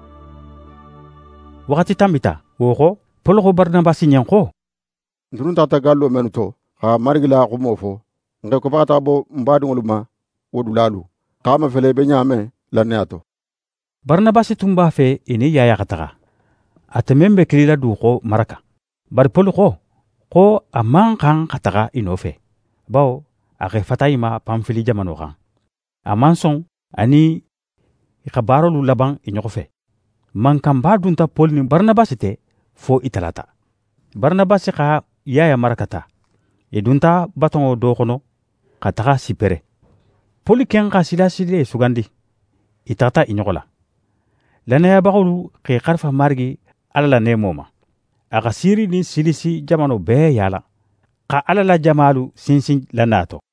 waxati tambita wo xo polo xo barnabasi ɲen xo ndurun taxata gallo menu to xa marigi la xumo fo nxe ko faxa taxa bo mbadiŋolu ma wo dulalu xa ma fele be ɲaame lanneya to barnabasi tun b'a fe ini yaya xa taxa ate men be kilila du xo maraka bari polu xo xo a man xan xa taxa i nofe bawo a xe fata i ma panfili jamano xan a man son ani i xa baarolu laban i ɲoxo fe mankan b'a dunta pol ni barnabasi te fo i talata barnabasi xa yaya marakata i dunta batongo do xono xa taxa sipere poli ken xa silasi le sugandi i taxata i ɲoxo la lannayabaxolu xe xarifa marigi ala la nemo ma a xa siri ni silisi jamano bee yala xa ala la jamalu sinsin lannaya to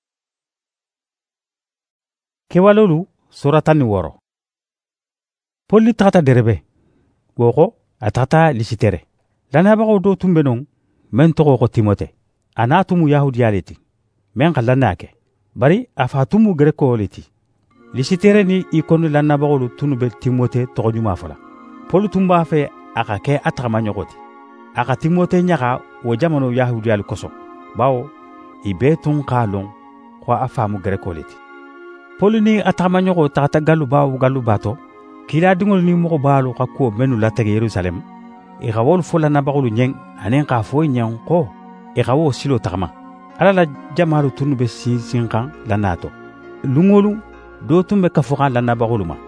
kewalolu sura tan ni woro poli taxata derebe wo xo a taxata lisitere lannayabaxo do tun be non men toxo xo timote a n'a tumu yahudiya le ti men xa lannaya ke bari a fa tumu gereko le ti lisitere ni i konu lannayabaxolu tunu be timote toxoɲuma fola poli tun b'a fe a xa ke a taxama ɲoxo ti a xa timote ɲaxa wo jamano yahudiyalu koso bawo i bee tun xa lon xo a faamu gereko le ti poli ni a taxama ɲoxo taxata galluba wo galluba to kiladiŋolu ni moxo baalu xa kuwo mennu latege yerusalem i xa wolu fo lannayabaxolu ɲen anin xa fo i ɲen xo i xa wo silo taxama ala la jamalu tunu be sinsin xan lannaya to luŋolu do tun be kafo xan lannayabaxolu ma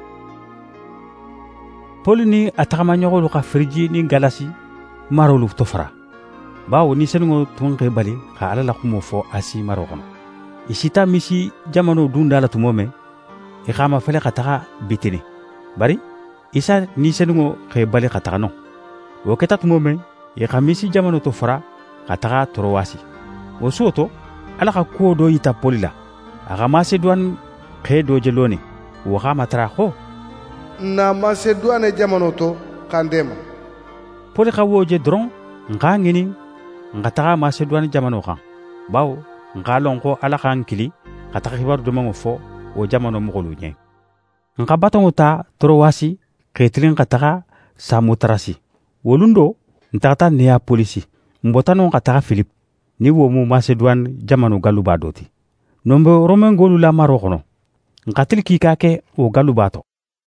poli ni a taxamaɲoxolu xa firiji ni galasi marolu to fara bawo ni senuŋo tun xe bali xa ala la xumo fo asi maro xono i sita misi jamano dunda la tumo me i xama fele xa taxa bitini bari isa ni senuŋo xe bali xa taxa non wo keta tumo me i xa misi jamano to fara xa taxa torowasi wo suwo to ala xa kuwo do yita poli la a xa maseduwan xe do je loni wo xa matara xo na maseduwane jamano to xandema poli xa wo je doron nxa ŋinin nxa taxa maseduwane jamano xan bawo nxa lon xo ala xan kili xa taxa xibaru domango fo wo jamano moxolu ɲen nxa batongo ta torowasi xetilin xa taxa samotarasi wolun do ntaxata neyapolisi nbota non xa taxa philipe ni wo mu maseduwane jamano galluba do ti nombe romengolu la maro xono nxa tili kiika ke wo galluba to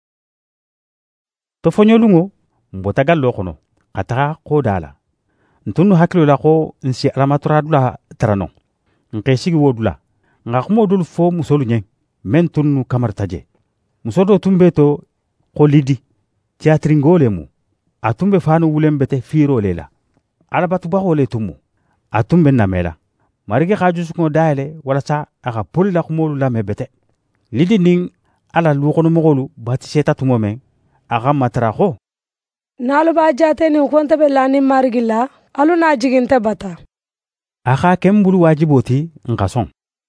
to foɲolunŋo nbota gallo xono xa taxa xoda la ntunnu hakkilo la xo nsi alamatoradu la tara non nxe sigi wo dula nxa xumo dolu fo musolu ɲen men tunnu kamarita je muso do tun be to xo lidi tiyatiringo le mu a tun be fanu wulen bete fiiro le la alabatubaxo le tun mu a tun be name la marigi xa jusuŋo dayele walasa a xa poli la xumolu lame bete lidi nin ala luxonomoxolu batiseta tumo men a xa matara xo n'alu b'a jate nin konte be lanin marigi la alu n'a jiginte bata a xa ken bulu wajibo ti nxa son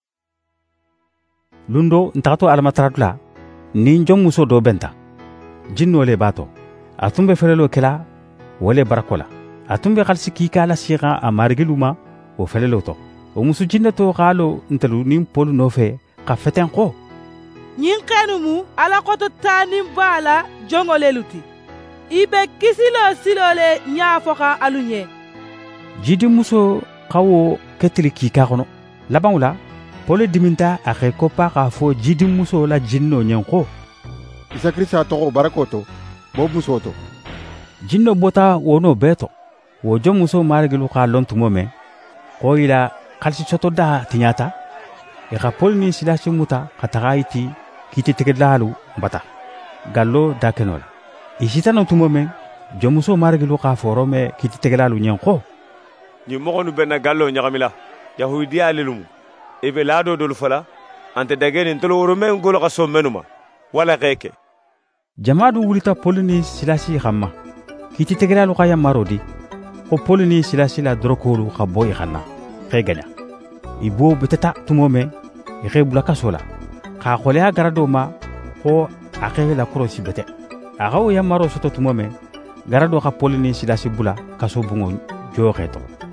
lundo ntaxato alamataratu la nin jon muso do benta jinno le b'a to a tun be felelo kela wo le barako la a tun be xalisi kiika la sixa a marigilu ma wo felelo to wo musu jinne to xa lo ntelu nin polu nofe xa feten xo ɲin xenu mu ala xoto tanin b'a la jongo lelu ti i be kisilo silo le ɲa fo xa alu ɲe jidi muso xa wo ketili kiika xono labanw la polo diminta a xe koppa xa fo jidi muso la jinno ɲen xo isa kirisa toxo barako to bo muso to jinno bota wono bee to wo jo muso marigilu xa lon tumo me xo i la xalisi soto da tiɲata i xa poli ni silasi muta xa taxa iti kiti tigidlalu bata gallo da keno la i sitano tumo men jo muso marigilu xa foro me kiti tigidlalu ɲen xo ɲin moxonu benna gallo ɲaxamila yahudiya lelumu i be laado dolu fola ante dageni ntolo woro men golo xa son menuma wala xe ke jamadu wulita poli ni silasi xanma kiti tigidlalu xa yanmaro di xo poli ni silasi la dorokolu xa bo i xanna xe gaɲa i bo beteta tumo men i xe bula kaso la xa xoleya garado ma xo a xe la korosi bete a xa wo yanmaro soto tumo men garado xa poli ni silasi bula kaso bungo jo xe to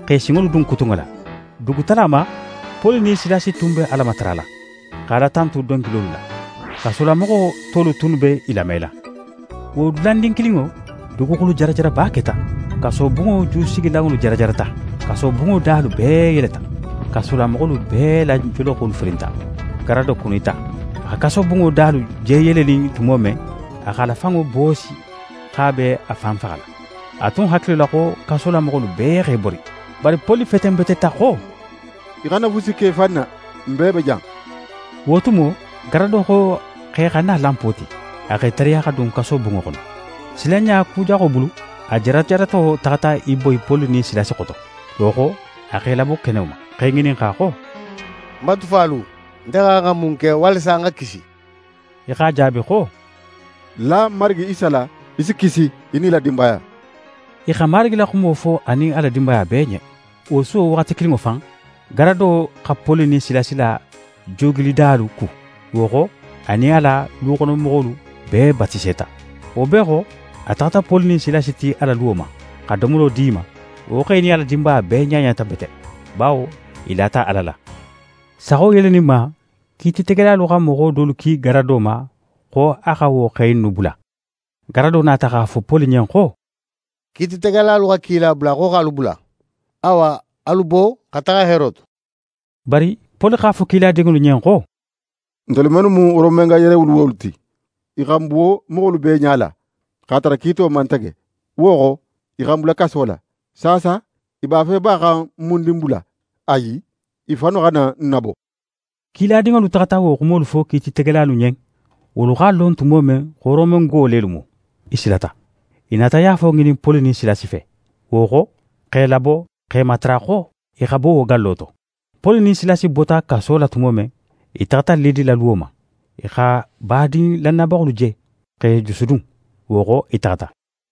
xe siŋolu dun kutuŋo la dugutala ma poli ni silasi tun be alamatara la k'a la tantu donkilolu la kasolamogo tolu tunu be i lamɛ la wo dulandin kiliŋo dugukulu jarajara baa keta kaso buŋo ju sigilaŋolu jarajarata kaso buŋo daalu bee yeleta kasolamogolu bee la jolokolu firinta garado kunita a kaso buŋo daalu je yelelin tumo me a ka la faŋo boosi k'a be a fan faga la a tun hakili la ko kasolamogolu bee xe bori bari poli fetenbeteta ko i xana fusi ke fanna mbee be jaŋ wo tumo garado ko xe xana lampoti a xe tariya xa dun kaso buŋo xono silanya kujaxo bulu a jarajarato taxata i boyi poli ni silasi xoto woxo a xe labo kenew ma xe ŋinin xa xo mbatu faalu nte xa xa mun ke walisa nga kisi i xa jaabi xo la marigi isa la i si kisi i ni la dimbaya i xa marigi la xumo fo ani ala dimbaya bee ɲe wo suwo waxati kiliŋo faŋ garado xa poli ni silasi la jogilidaalu ku woxo ani ala luxono moxolu bee batiseta wo bee xo a taxata poli ni silasi ti ala luwo ma xa domulo di ma wo xey ni ala dimbaya bee ɲaɲanta bete bawo i lata ala la saxo yelenin ma kiiti tegelalu xa moxo dolu ki garado ma xo a xa wo xeyin nu bula garado nata xa fo poli ɲen xo kiiti tegelalu xa kiila bula xo xalu bula awa alu bo xa taxa herotu bari poli xa fo kiila dengolu ɲen xo ntolu menu mu romenga yerewulu wolu ti i xan buwo moxolu bee ɲala xa tara kiito mantege woxo i xan bula kaso la sasa i b'a fe b'a xan mundin bula ayi i fano xana nabo kiila dengolu taxata wo xumolu fo kiiti tegelalu ɲen wolu xa lon tumo men xoromengo lelu mu i silata i nata y'a fo ŋinin poli ni silasi fe woxo xe labo xe matara xo i xa bo wo gallo to poli ni silasi bota kaso la tumo men i taxata lidi la luwo ma i xa baadin lannabaxolu je xe jusudun woxo i taxata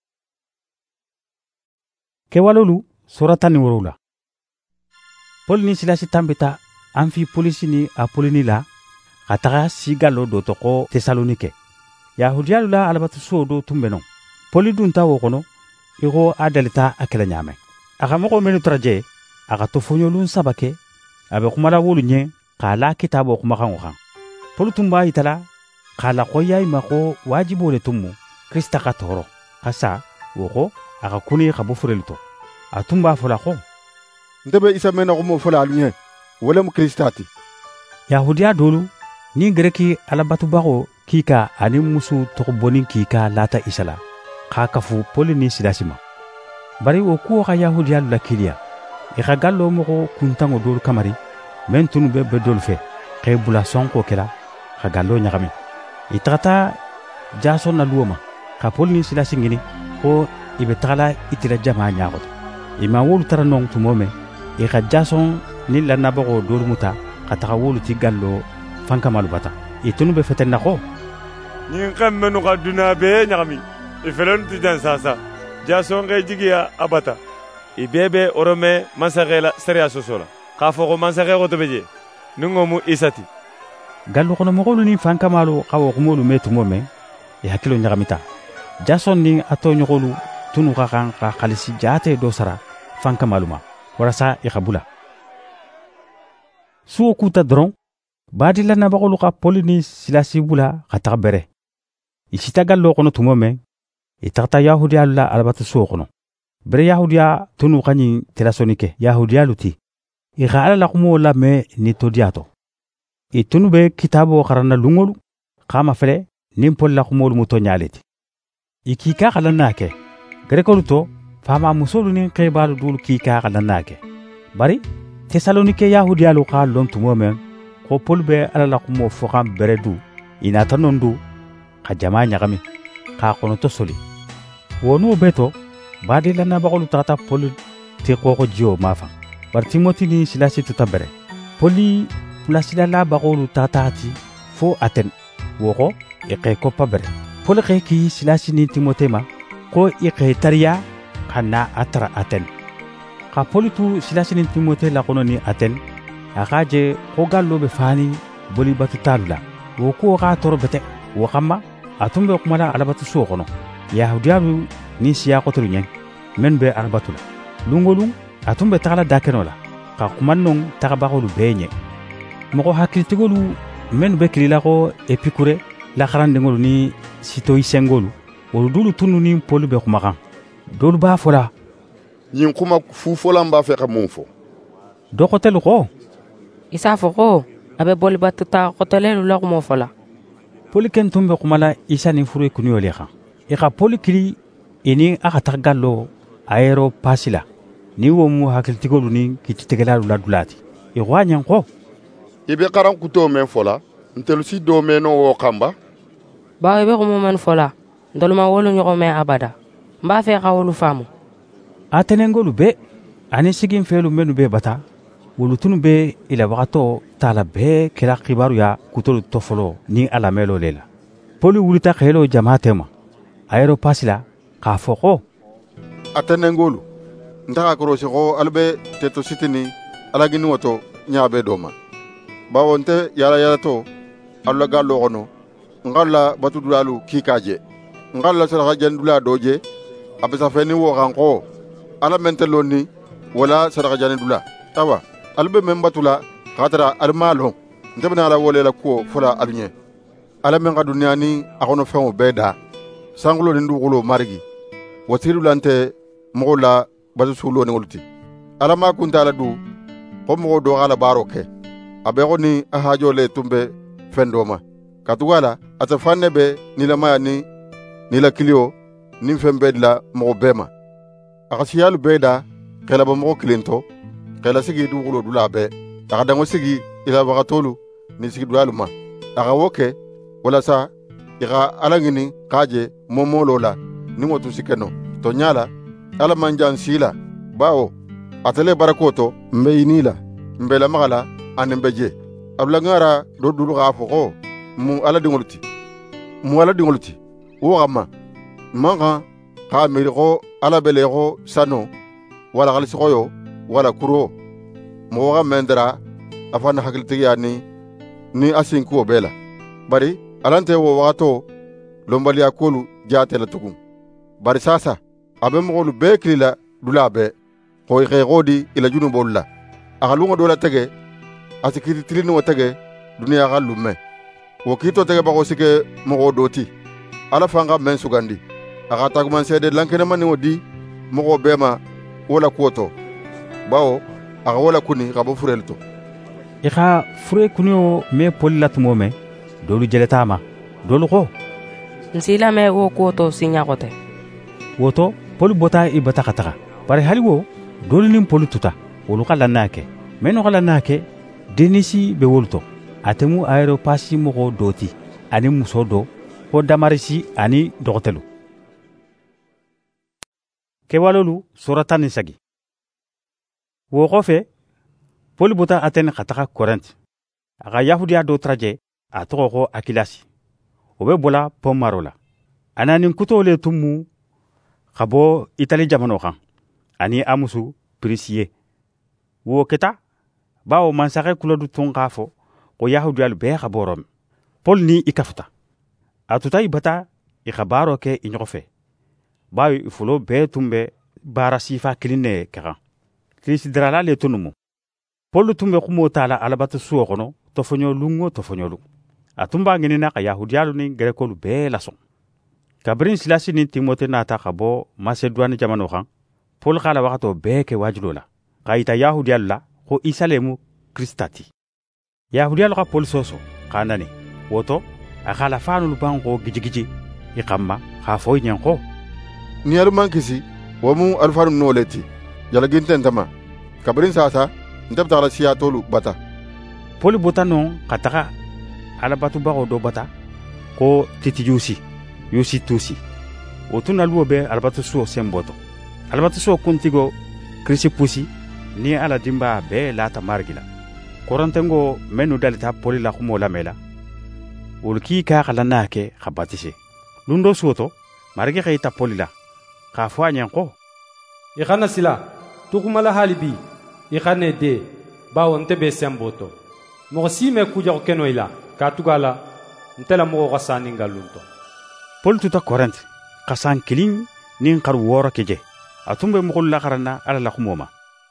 kewalolu sura tan ni worow la poli ni silasi tanbita anfipolisi ni apolini la xa taxa sigallo do to xo tesalonike yahudiyalu la alabatusuwo do tun be non poli dunta wo xono i xo a dalita a kela ɲamen a xa moxo menu tara je a xa tofoɲolun saba ke a be xumala wolu ɲen xa la kitabo xumaxanŋo xan poli tun b'a yitala xa la xoya i ma xo wajibo le tun mu krista xa toro xa sa wo xo a xa kuni xa bo furelu to a tun b'a fola xo nte be isa mena xumo fola alu ɲen wo lemu krista ti yahudiya dolu ni gereki alabatubaxo kiika ani musu toxo bonin kiika lata isa la xa kafu poli ni silasi ma bari wo kuwo xa yahudiyalu la kiliya i xa gallo moxo kuntanŋo dolu kamari men tunu be be dolu fe xe bula sonko kela xa gallo ɲaxami i taxata jason na luwo ma xa poli ni silasi ŋini xo i be taxala itila jama ɲaxoto i ma wolu tara non tumo me i xa jason ni lannabaxo dolu muta xa taxa wolu ti gallo fankamalu bata i tunu be feten na xo ñin xem menu xa duna bee ɲaxami i felenu ti jan sasa jason xe jigiya a bata i bee be orome mansaxe la sariya soso la xa fo xo mansaxe xoto be je ningo mu isati gallo xono moxolu ni fankamalu xa wo xumolu me tumo me i hakkilo ɲaxamita jason ni a toɲoxolu tunu xa xan xa xalisi jaate do sara fankamalu ma warasa i xa bula suwo kuta doron baadi lannabaxolu xa poli ni silasi bula xa taxa bere i sita gallo xono tumo men i taxata yahudiyalu la alabatusuwo xono bere yahudiya tunu xaɲin telasonike yahudiyalu ti i xa ala la xumo lame ni todiya to i tunu be kitabo xaranna luŋolu xama fele nin poli la xumolu mu toɲale ti i kiika xa lanna ke gerekolu to fama musolu nin xebalu dulu kiika xa lanna ke bari tesalonike yahudiyalu xa lon tumo men xo poli be ala la xumo foxan bere du i nata non du xa jama ɲaxami xa xonoto soli wonuwo be to baadi lannabaxolu taxata poli ti xoxo jiyo mafan bari timoti ni silasi tuta bere poli fulasilalabaxolu taxataxati fo aten woxo i xe koppa bere poli xe ki silasi ni timote ma xo i xe tariya xa na a tara aten xa poli tu silasi ni timote laxono ni aten a xa je xo gallo be fani boli batutalu la wo kuwo xa toro bete wo xanma a tun be xumala alabatusuwo xono yahudiyalu ni siya xotolu ɲen men be alabatu la lungolun a tun bɛ tagala dakɛnɛ la ka kuma nɔn tagabagolu bɛɛ ɲɛ mɔgɔ hakilitigolu minnu bɛ kilila ko epikure lakarandengolu ni sitoyisɛngolu olu dulu tunu ni polu bɛ kumakan dolu b'a fɔla ɲin kuma fufolan b'a fɛ ka mun fɔ dɔ kɔtɛlu ko isa fɔ ko a bɛ bɔlibatuta kɔtɔlɛlu la kuma fɔla poli kɛn tun bɛ kuma la isa ni furu kuniyɔ le kan i ka poli kili i ni a ka taga gallo ayero pasi la ni wo mu hakilitigolu ni kititigɛlalu la dulati i ko a ɲɛ ko i bɛ karan kuto mɛn fɔla ntelusi do mɛnɔ wo kanba bawo i bɛ kuma mɛn fɔla ntoluma wolu ɲɔgɔn mɛn abada n b'a fɛ ka wolu faamu a tɛnɛngolu bɛ ani sigin fɛlu minnu bɛ bata wolu tunu bɛ ilabagatɔ t'a la bɛɛ kɛra kibaru ya kutolu tɔfɔlɔ ni a lamɛlo le la poli wulita ka yɛlɛ o jama tɛma ayero pasi la k'a fɔ ko a tɛnɛngolu n taga kɔrɔsi ko ali bɛ teto sitini alagini wato ɲa bɛ dɔ ma bawo n tɛ yala yalatɔ alu la gallo kɔnɔ n ka la batudulalu k'i k'a jɛ n ka la saraka jɛnidula dɔ jɛ a bɛ sa fɛn ni wo kan kɔ ala mɛn tɛ lonni wala saraka jɛnidula awa ali bɛ mɛn batula k'a tara ali m'a lɔn n tɛ bɛna ala wale la ko fɔla ali ɲɛ ala mɛn ka duniya ni a kɔnɔ fɛnw bɛɛ da sankolo ni dugukolo marigi wasirilu la n tɛ mɔgɔw la batusulo ni olu ti ala m'a kun t'a la du ko mɔgɔw dɔ k'a la baaraw kɛ a bɛ ko ni a hajo le tun bɛ fɛn dɔ ma ka tugu a la a tɛ fan ne bɛ nilamaya ni nilakiliyo ni fɛn bɛɛ dila mɔgɔ bɛɛ ma a ka siyalu bɛɛ da k'a labɔ mɔgɔ kelen tɔ k'a lasigi dugukolo dula bɛɛ a ka dango sigi ilabagatolu ni sigiduyalu ma a ka wo kɛ walasa i ka ala ɲini k'a jɛ mɔmɔlo la ni ŋo tun si kɛ nɔ tɔ ɲa la ala man jan si la bawo a tɛlɛ barako tɔ n bɛ yini la n bɛ lamaga la ani n bɛ je abulaŋara do dulu k'a fɔ ko mu ala diŋolu ti mu ala diŋolu ti wo xama man kan k'a miiri ko ala bɛ le ko sano wala xalisigoyo wala kuro mɔgɔ ka mɛn dara a fana hakilitigiya ni ni a sinkuwo bɛɛ la bari alan tɛ wo wagatɔ lɔnbaliya kolu jaate la tugun bari sasa a bɛ mɔgɔlu bɛɛ kili la dula bɛɛ ko i xeexo di i la junubolu la a xa luŋo do la tɛgɛ a si kiti tiliniŋo tɛgɛ duniya xa lumɛ wo kiito tɛgɛbaxo si kɛ mɔgɔ do ti ala fan ka mɛn sugandi a xa tagumanseede lankenemaniŋo di mɔgɔ bɛɛ ma wo la kuwo tɔ bawo a xa wo la kuni xa bo furelu to i xa fure kuniyo me poli la tumo mɛ dolu jeleta ma dolu ko n si lamɛ wo kuwo to si ɲaxo tɛ woto poli bota i bata ka taga bari hali wo dolu nin poli tuta wolu ka lannaya kɛ mɛnu ka lannaya kɛ denisi be wolu tɔ a temu aeropasi mɔgɔ do ti ani muso do ko damarisi ani dɔgɔtɛlu kɛwalolu sorata ni sagi wo kɔfɛ poli bota atɛni ka taga korɛnti a ka yahudiya do tarajɛ a tɔgɔ ko akilasi o be bɔla pɔn maro la a na nin kuto le tun mu ka bɔ itali jamano kan ani a musu pirisiye wo keta bawo mansakɛ kulɔdu tun k'a fɔ ko yahudiyalu bɛɛ ka bɔ rɔmi pɔl ni i kafuta a tuta i bata i ka baaro kɛ i ɲɔgɔn fɛ bawo i folo bɛɛ tun bɛ baara sifa kilin ne kɛ kan kirisidirala le tun mu pɔl tun bɛ kumo t'a la alabatu suwo kɔnɔ tɔfɔɲɔlun o tɔfɔɲɔlu a tun b'a ɲinina ka yahudiyalu ni gɛrɛkolu bɛɛ lasɔn kabirin silasi ni timote nata ka bɔ maseduwani jamano kan pɔl k'a la wagatɔ bɛɛ kɛ wajulo la ka yita yahudiyalu la ko isa le mu krista ti yahudiyalu ka pɔl sɔsɔ k'a nani woto a k'a la faanulu ban ko gijigiji i kanma k'a fɔ i ɲɛn ko ni alu man kisi wo mu alifanu n'o le ti jalagintɛn tama kabirin sasa n tɛ bɛ taga la siya tolu bata pɔl bota nɔ ka taga alabatubago dɔ bata ko titiyusi yusi tusi o tun naluwo bɛ alabatusuwo sen bɔtɔ alabatusuwo kuntigo kirisipusi ni ala dimba bɛɛ lata marigi la kɔrɔntɛngo mɛnu dalita pɔli la kumo lamɛ la wolu k'i k'a ka lannaya kɛ ka batise lundo suwotɔ marigi ka ita pɔli la k'a fɔ a ɲɛn ko i kana sila tugumala hali bi i ka ne de bawo n tɛ be sen bɔtɔ mɔgɔ si mɛ kujago kɛnɔ i la k'a tugu a la n tɛ la mɔgɔw ka san ni ngalluntɔ pɔl tuta kɔrɛnti ka san kilin nin kari wɔɔrɔ kɛ jɛ a tun bɛ mɔgɔlu lakaranna ala la kumo ma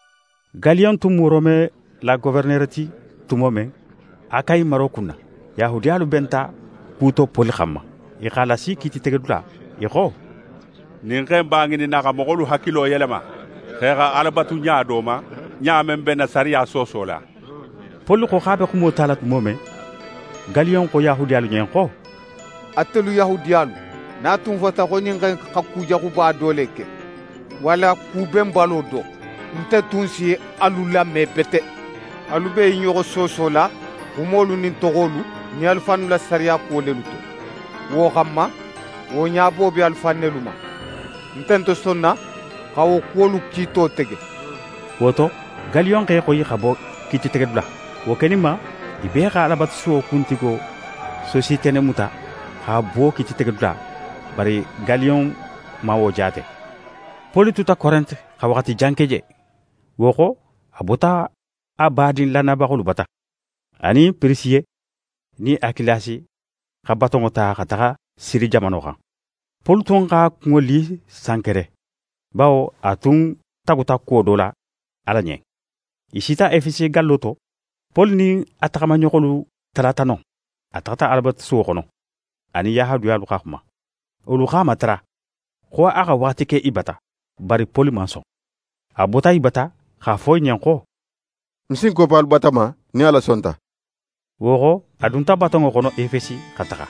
Galion tumu Rome la gouverneurti tumo men akay maro kunna yahudiyalu benta kuto poli xamma i xalasi kiti tegedula i xo nin xen bangini naxa moxolu hakkilo yelema xexa alabatu ñaadoma ñamen bena sariya sosola poli xo xabe xumo tala tumo men Galion ko yahudiyalu ñen xo atelu yahudiyalu na tun fota ko nin xen xa kujaxu ba dole ke wala kuben balo do nte tun si alu lame bete alu be ñoxo sosola umolu nin togolu ni alfanu la sariya kuolelu to wo xamma wo ñaabo be alfanelu ma ntento sonna xawo kuolu kiito tege woto Galion xe xoyi xabo kiti tege dula wo kenima ibe xa alabat suwo kuntigo société ne muta xa bo kiti tege dula bari Galion ma wo jate poli tuta Korinte xa waxati jankeje woxo a bota a badin lana baxolu bata ani Pirisiye ni Akilasi xa batongo ta xa taxa siri jamano xan pol tun xa kungoli sankere bawo a tun taguta kuwo do la ala ɲe i sita Efesi gallo to pol ni a taxama ɲɔgɔlu talata non a taxata alabati suwo xono ani yahaduyalu xa xuma olu xa matara xo a xa waxati ke i bata bari poli man sɔn a bota i bata xa fo ɲen xo nsin ko palu batama ni ala sonta woxo a dunta batongo xono Efesi xa taxa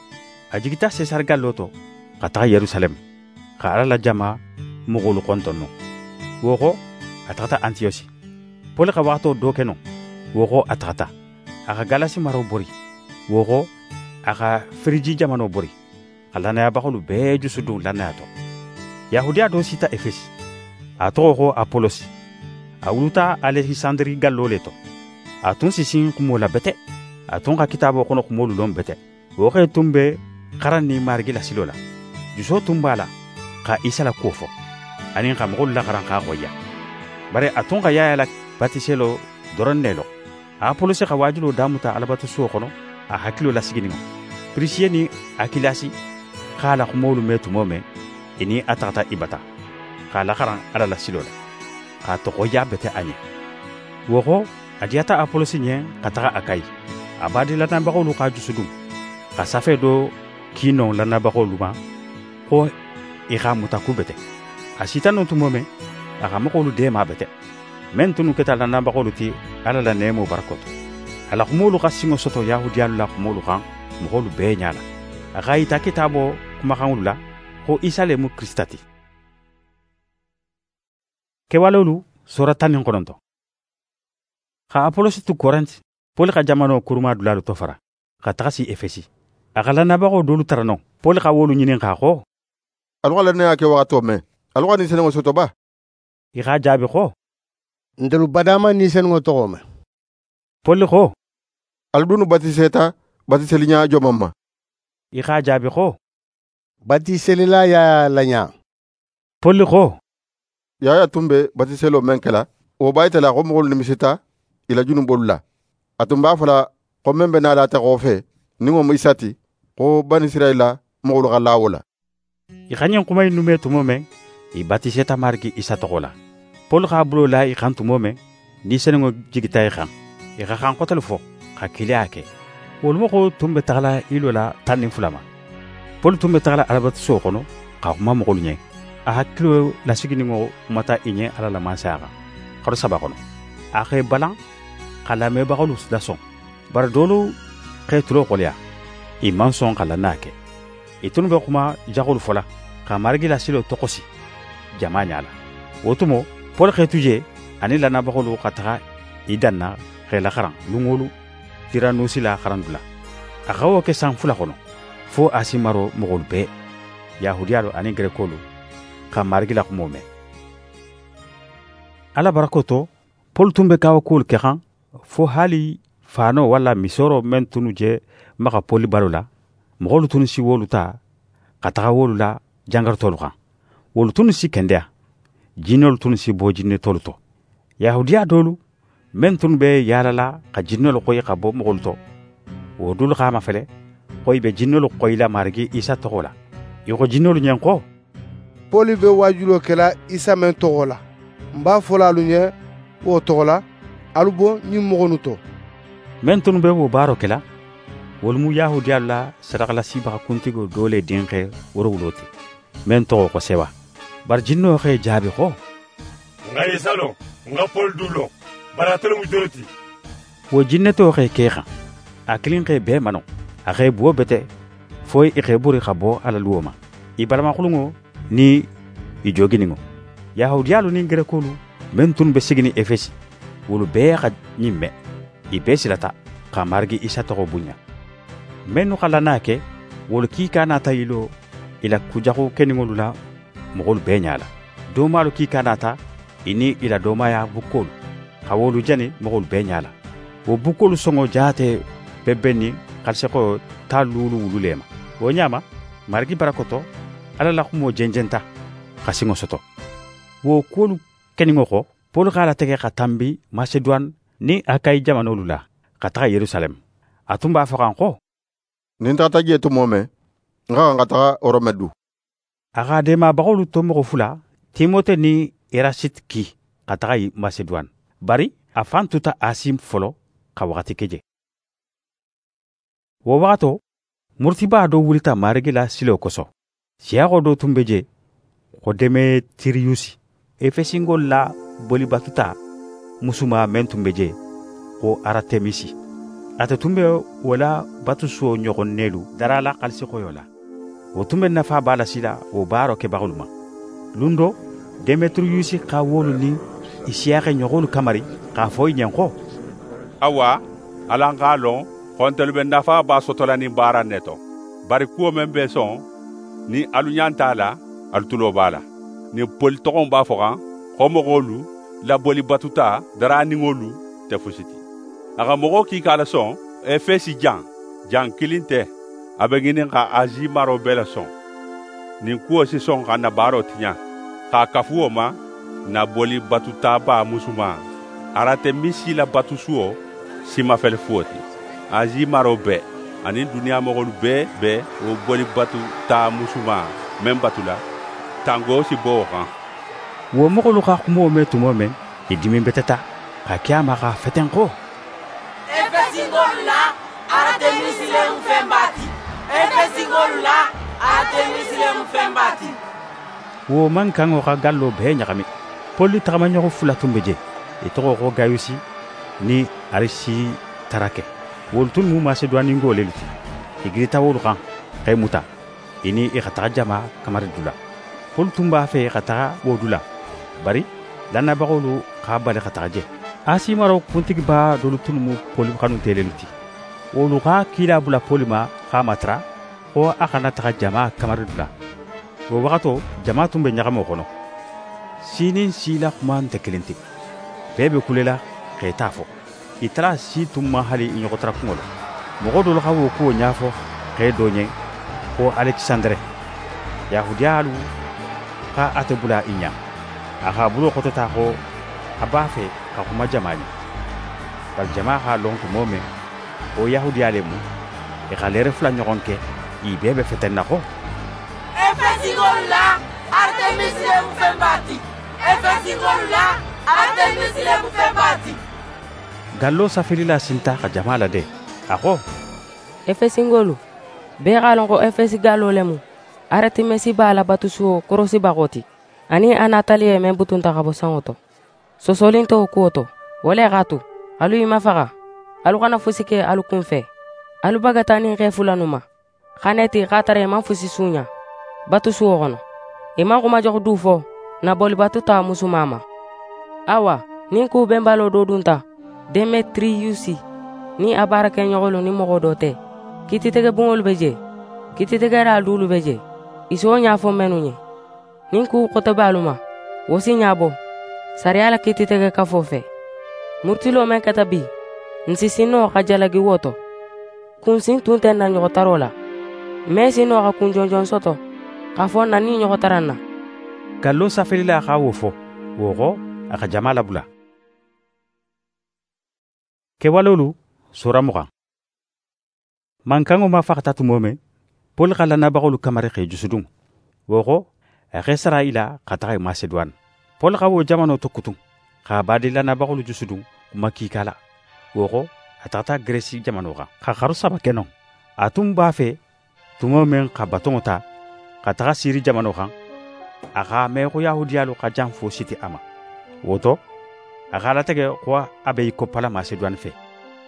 a jigita Sesar gallo to xa taxa Yerusalem xa ala la jama moxolu xonton no woxo a taxata Antiyosi poli xa waxato do ke no woxo a taxata a xa Galasi maro bori woxo a xa Firiji jamano bori xa lanaya baxolu bee jusu dun lanaya to yahudiya do sita Efesi a toxo xo Apolosi a wuluta Alexandri gallo le to a tun sisin xumo la bete a tun xa kitabo xono xumolu lon bete wo xe tun be xaran ni marigi la silo la juso tun b'a la xa Isa la kuwo fo anin xa moxolu la xaran xa xoya bari a tun xa yaya la batiselo doron ne lo a Apolosi xa wajulo damuta alabatu suwo xono a hakkilo la siginingo Pirisiye ni Akilasi xa la xumolu me tumo me ini a taxata i bata xa la xaran ala la silo la xa toxoya bete a ɲe woxo a diyata Apolosi ɲe xa taxa a kayi a badi lannabaxolu xa jusudun xa safe do kino lannabaxolu ma xo i xa mutaku bete a sita non tumo me a xa moxolu dema bete men tunu keta lannabaxolu ti ala la nemo barakoto a la xumolu xa singo soto yahudiyalu la xumolu xan moxolu bee ɲala a xa yita kitabo kumaxanolu la xo Isa le mu Kirista ti kewalolu sora tanin kononto xa Apolosi tu Korinte poli xa jamano kuruma dulalu to fara xa taxa si Efesi a xa lannabaxo dolu tara non poli xa wolu ɲinin xa xo alu xa lannaya ke waxato me alu xa ni senengo soto ba i xa jaabi xo ndelu badama ni senengo toxo me poli xo alu dunu batiseta batiseliɲa joman ma i xa jaabi xo batiselila yaya laɲa poli xo yaya tun be batiselo men kela wo bayitela xo moxolu nimisita i la junubolu la a tun b'a fola xo men be nala taxo fe niŋo mu Isa ti xo bani Israyila moxolu xa lawo la i xa ɲen xuma i nume tumo men i batiseta marigi Isa toxo la pol xa bulo la i xan tumo men ni senengo jigita i xan i xa xan xotelu fo xa kiliya ke wolu moxo tun be taxala i lo la tan nin fula ma pol tun be taxala alabatu suwo xono xa xuma moxolu ɲen a hakkilo lasiginingo xumata i ɲen ala la mansaya xan xaro saba xono a xe balan xa lamebaxolu la son bari dolu xe tulo xoleya i man son xa lanna ke i tunu be xuma jaxolu fola xa marigi la silo toxosi jama ɲala wo tumo pol xe tuje ani lannabaxolu xa taxa i danna xe la xaran lungolu tiranusi la xarandula a xa wo ke san fula xono fo asi maro moxolu bee yahudiyalu ani gerekolu xa marigi la xumo me ala barakoto pol tun be kawa kuwolu ke xan fo hali fano walla misoro men tunu je maxa poli balo la moxolu tunu si wolu ta xa taxa wolu la jangartolu xan wolu tunu si kendeya jinnolu tunu si bo jinne tolu to yahudiya dolu men tunu be yala la xa jinnolu xoyi xa bo moxolu to wo dulu xama fele xoyi be jinnolu xoyi la marigi Isa toxo la i xo jinnolu ɲen xo poli be wajulo kela Isa men toxo la n b'a folalu ɲe wo togola alu bo ñim mogonu to men tun be wo baro kela wol mu yahudiyalu la sadakala sibaxa kuntigo dole dinxe woro wuloti men togo ko sewa bar jinno xe jaabi xo nga isalo nga pol dulo baratelo mu doroti wo jinne to xe kexa a kilin xe be mano a xe buwo bete foy i xe buri xa bo ala luwoma i balama xulungo ni i joginingo yahudiyalu ni gerekolu men tun be sigini efesi wolu bee xa ñimme i bee silata xa margi isa toxo buña men nu xalana ke wolu kiika nata yilo ila kujaxu keningolu la moxolu bee ñala domalu kiika nata ini ila domaya bukkolu xa wolu jani moxolu bee ñala wo bukkolu songo jaate bebbenni xalse xoyo ta lulu wululema wo ñama margi barakoto ala la xumo jenjenta xa singo soto wo kuwolu keningo xo pol xala tege xa tambi macédoine ni a kay jamanolu la xa taxa yerusalem a tun b'a foxan xo nin taxata je tumo me nga nga taxa orome du a xa dema baxolu to moxo fula timote ni erasit ki xa taxa macédoine bari a fan tuta asim folo xa waxati ke je wo waxato murtiba do wulita marigi la silo koso siyaxo do tun be je xo deme tiriyusi efesingol la boli batuta musuma men tumbe je ko aratemisi ata tumbe wala batu so ñogon nelu darala xalsi xoyola wo tumbe nafa bala sila wo baro ke baxuluma lundo demetriusi xa wolu ni isiyaxe ñogolu kamari xa foy ñen xo awa alanxa lon xontelu be nafa ba sotola ni bara neto bari kuwo men be son ni alu ñanta la alu tulo bala ni poli toxon ba foxan xomogolu la boli batuta dara ningolu te fusiti aga mogo ki kala son efesi jan jan kilinte abeginin ka aji maro bela son nin kuo si son kana baro tinya ka kafuo ma na boli batuta ba musuma arate misi la batusuo sima fel fuoti aji maro be ani dunia mogolu be be o boli batuta musuma mem batula tango si bo kan wo moxolu xa xumo me tumo men i dimi beteta xa kiyama xa feten xo efesingolu la aratemisilen fembati efesingolu la aratemisilen fembati wo man kango xa gallo bee ñaxami poli taxama ñoxo fula tumbe je i toxo xo gayusi ni arisi tarake wolu tun mu macédoine ngoleluti i girita wolu xan xe muta ini i xa taxa jama kamari dula pol tumba fe xa taxa wo dula bari lana baxolu xa bale xa taxa je asimaro kuntigi ba dolu tun mu poli xanu teleluti wolu xa kila bula poli ma xa matra xo a xana taxa jama kamari dula wo waxato jama tumbe ñaxamo xono sinin sila xuman te kilinti bebe kulela xe ta fo i tara si tumma hali i ñoxotara kuŋolo moxo dolu xa wo kuwo ñafo xe doñe ko alexandre yahudiyalu xa ate bula i ña a xa bulo xotota xo a b'a fe xa xuma jamañi bari jama xa lon tumo men o yahudiyale mu i xa lere fula ɲoxon ke i bebe feten na xo efesingolu la artemisilemu fembati efesingolu la artemisilemu fembati gallo safilila sinta xa jama la de a xo efesingolu bee xa lon xo efesi gallo lemu aratimesi b'a la batusuwo korosi baxoti ani a nataliye men butunta xa bo sanŋo to sosolinto wo kuwo to wo le xa tu alu i ma faxa alu xana fusi ke alu kun fe alu bagata nin xe fulanu ma xaneti xa tara i man fusi suɲa batusuwo xono i man xuma jox du fo na boli batuta musuma ma awa nin ku benbalo do dunta demetriyusi ni a barake ɲoxolu ni moxo do te kititege buŋolu be je kititegera dulu be je i si wo ɲafo menu ɲe nin ku xotobalu ma wo si ɲabo sariya la kititege kafo fe murtilo men keta bi nsi sinno xa jalagi wo to kunsin tun ten na ɲoxotaro la me sinno xa kunjonjon soto xa fo na ni ɲoxotaran na gallo safilila xa wo fo wo xo a xa jama labula kewalolu sura muxan mankanŋo ma faxata tumo me pol xa lanabaxolu kamari xe jusudun wo xo a xe sara i la xa taxa macédoine pol xa wo jamano to kutun xa badi lannabaxolu jusudun kuma kiikala woxo a taxata gresi jamano xan xa xaru saba ke non a tun b'a fe tumo men xa batongo ta xa taxa siri jamano xan a xa mexu yahudiyalu xa jan fo siti ama woto a xa latege xo a be i koppala maseduwane fe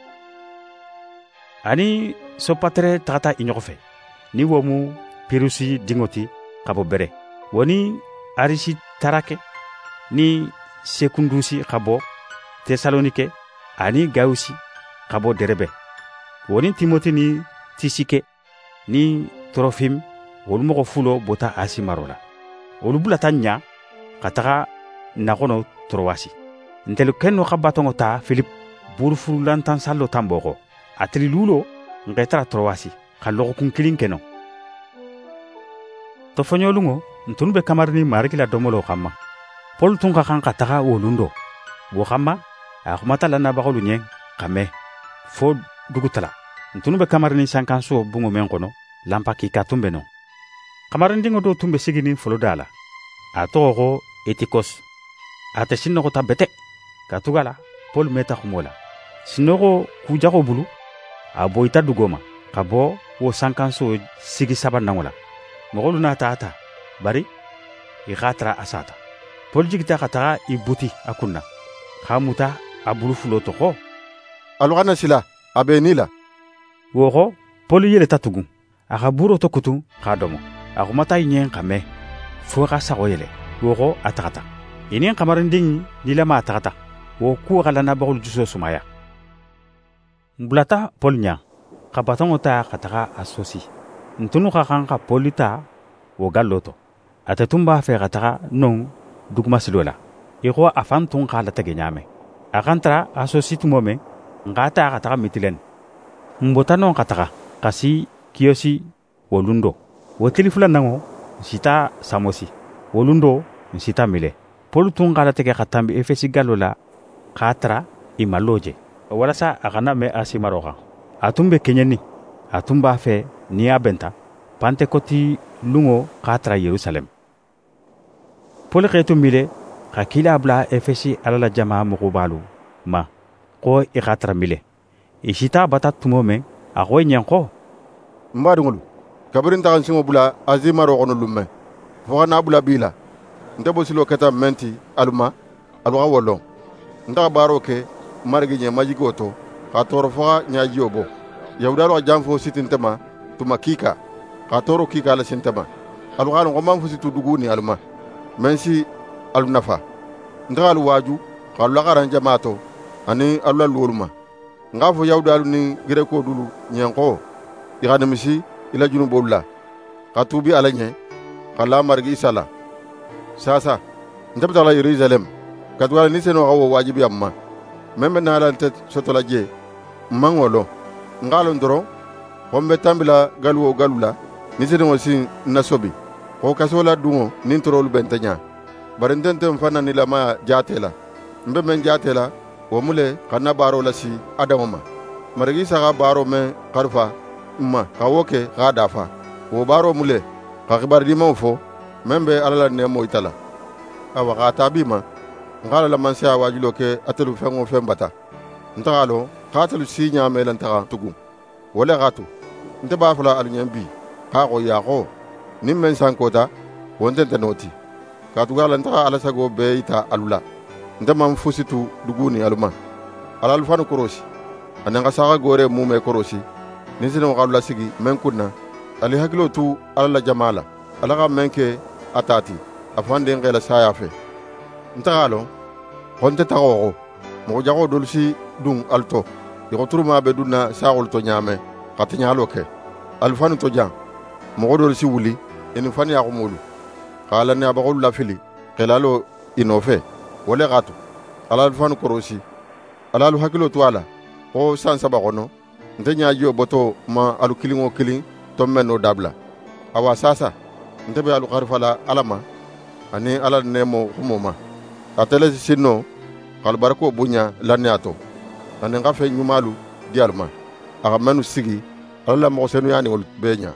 ani sopatere taxata i ɲoxo fe ni womu pirusi dingoti xa bo bere woni arisi tarake ni sekundusi xa bo tesalonike ani gawusi xa bo derebe woni timoti ni tisike ni trofim wolu moxo fulo bota asi maro la wolu bulata ɲa xa taxa naxono trowasi ntelu kenno xa batongo ta filip burufurulantan sallo tan boxo a tili lulo nxe tara trowasi xa loxo kun kilin ke no to foɲolungo ntunu be kamarini marigi la domolo xanma pol tun xa xan xa taxa wolundo wo xanma a xumata lannabaxolu ɲen xa me fo dugutala ntunu be kamarini sankanso bungo men xono lanpa kika tun be no xamarindingo do tun be sigini folo da la a toxo xo etikos ate sinnoxota bete ka tugala pol meta xumo la sinnoxo kujaxo bulu a boyita dugoma xa bo wo sankanso sigi sabannanŋo la moxolu na taata bari i xa tara a sata pol jigita xa taxa i buti a kunna xa muta a bulu fulo to xo alu xana sila a be ni la wo xo pol yeleta tugun a xa buro to kutun xa domo a xumata i ɲen xa me fo xa saxo yele wo xo a taxata i nin xamarindin nilama a taxata wo ku xa lannabaxolu juso sumaya nbulata pol ɲa xa batongo ta xa taxa a sosi ntunu xa xan xa poli ta wo gallo to ate tun b'a fe xa taxa non dugumasilo la i xo a fan tun xa latege ɲame a xan tara a sosi tumo men nxa ta xa taxa mitilen nbota non xa taxa xa si kiyosi wo lundo wo tili fulananŋo nsita samosi wo lundo nsita mile pol tun xa latege xa tanbi efesi gallo la xa tara i mallo je walasa a xana me a simaro xan a tun be keɲeni a tun b'a fe ni a benta pantekoti lungo xa tara yerusalem pol xeetu mile xa kila bula efesi ala la jama moxobalu ma xo i xa tara mile i sita bata tumo men a xo i ɲen xo nbadingolu kabirin taxan siŋo bula asi maro xono lumme fo xana bula bi la nte bo silo keta menti alu ma alu xa wolon ntaxa baaro ke marigi ɲe majigo to xa toro fo xa ɲajiyo bo yahudalu xa jan fo sitintema tuma kiika xa toro kiika la sintema alu xalon xo man fusitu dugu ni alu ma men si alu nafa ntaxa alu waaju xa alu laxaran jama to ani alu la luwolu ma nga fo yahudalu ni gireko dulu ɲen xo i xa nimisi i la junubolu la xa tuubi ala ɲe xa la marigi isa la sasa nte be taxala yerusalem katugala ni seno xa wo wajibiyan ma men be naala nte sotola je man wo lon nga lon doron xo n be tanbila galu wo galu la ni seneŋo si na sobi xo kaso la duŋo nin torolu bente ɲa bari nte nte n fanna ni lamaya jaate la n be men jaate la wo mu le xa na baaro lasi adamo ma marigi isa xa baaro men xarifa n ma xa wo ke xa dafa wo baaro mu le xa xibari dimaŋo fo men be ala la nemo ita la awa xa taabi ma nxa la lamanseya waajulo ke atelu feŋo feŋ bata ntaxa lo xa atelu si ɲaame la ntaxa tugun wo le xa tu nte b'a fola alu ɲen bi xa xo ya xo nin men sankota wo nte nte no ti katugu ala ntaxa ala sago bee yita alu la nte man fusi tu dugu ni alu ma ala alu fanu korosi anin xa saxa gore mume korosi nin sineŋo xa alu la sigi men kunna ali hakkilo tu ala la jama la ala xa men ke a taati a fan den xe la saya fe ntaxa lon xo nte taxo xo moxo jaxo dolu si dun alu to i xo turuma be dunna saxolu to ɲaame xa tiɲalo ke alu fanu to jan moxo dolu si wuli i nin fani yaxumolu xa ala neabaxolu lafili xelalo i nofe wo le xa tu ala alu fanu korosi ala alu hakkilo tu a la xo san saba xono nte ɲajiyo boto ma alu kiliŋo kiliŋ ton men no dabula awa sasa nte be alu xarifala ala ma ani ala la nemo xumo ma ate le sinno xalu barako buɲa lanneya to anin xa feŋ ɲumalu di alu ma a xa mennu sigi ala la moxo senuyaniŋolu bee ɲa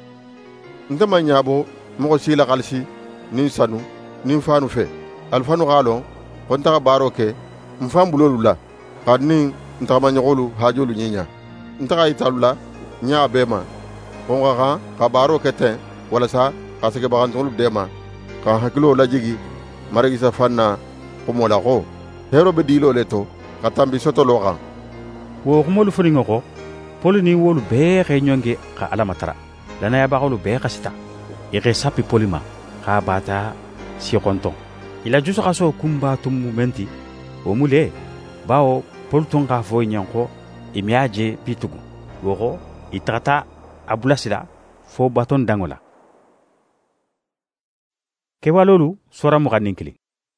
nte ma ɲabo moxo si la xalisi nin sanu nin fanu fe alu fanu xa lon xo ntaxa baaro ke mfam bulolu la kadni ntama nyogolu hajolu nyenya ntaka italu la nya bema konga ka kabaro keten wala sa kasake bagantolu dema ka hakilo la jigi maragi sa fanna ko la ko hero be dilo leto katambi soto loga wo kumolu funingo ko poli ni wolu be xe nyonge ka alamatara lana ya bagolu be kasita ire sapi polima ka bata si konton ila juso kaso kumba tumu menti o mule bawo polton ka fo nyanko imiaje pitugu woko itata abulasila fo baton dangola kewalolu sora muganin kili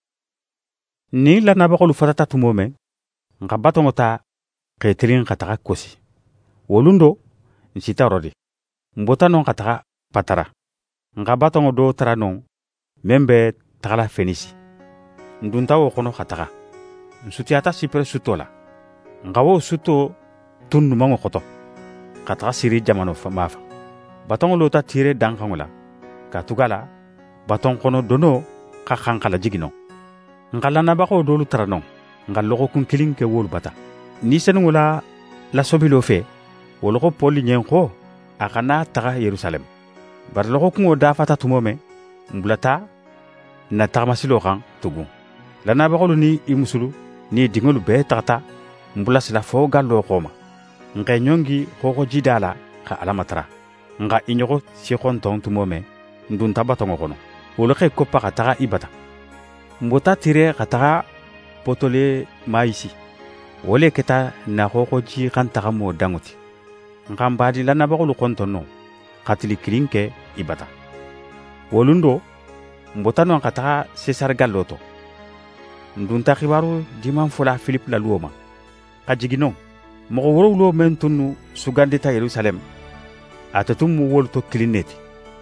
ni la nabakolu fatata tumome nga baton ta ketrin kataka kosi wolundo nsita rodi mbota non kataka patara nga baton do tranon membe tagala fenisi ndunta wo kono kataka nsutiata sipere sutola nga wo suto tunnu mango koto kataka siri jamano mafa baton lota tire dankangola katugala baton kono dono ka khankala jigino ngala na bako dolu tranon ngal logo kun kilin ke wol bata ni senula la sobilo fe wolo ko poli nyenko akana taga Yerusalem bar logo kun da fata tumome mbulata na tamasilo kan tugu la na bako ni imusulu ni dingolu be tata mbulas la fo gallo koma nga nyongi koko jidala ka alamatara nga inyoko si konton tumome ndun tabatongo kono wolo ke koppa ka taga ibata mbota tire ka taga potole maisi wole keta na koko ji kan taga mo dangoti nga mbadi lana bagolu kontonno katili kilinke ibata wolundo mbota non ka taga Cesar Galloto ndun ta khibaru diman fula Philippe la luoma kajigino mo woro men tunu sugandita Yerusalem atatum mu wolto kilineti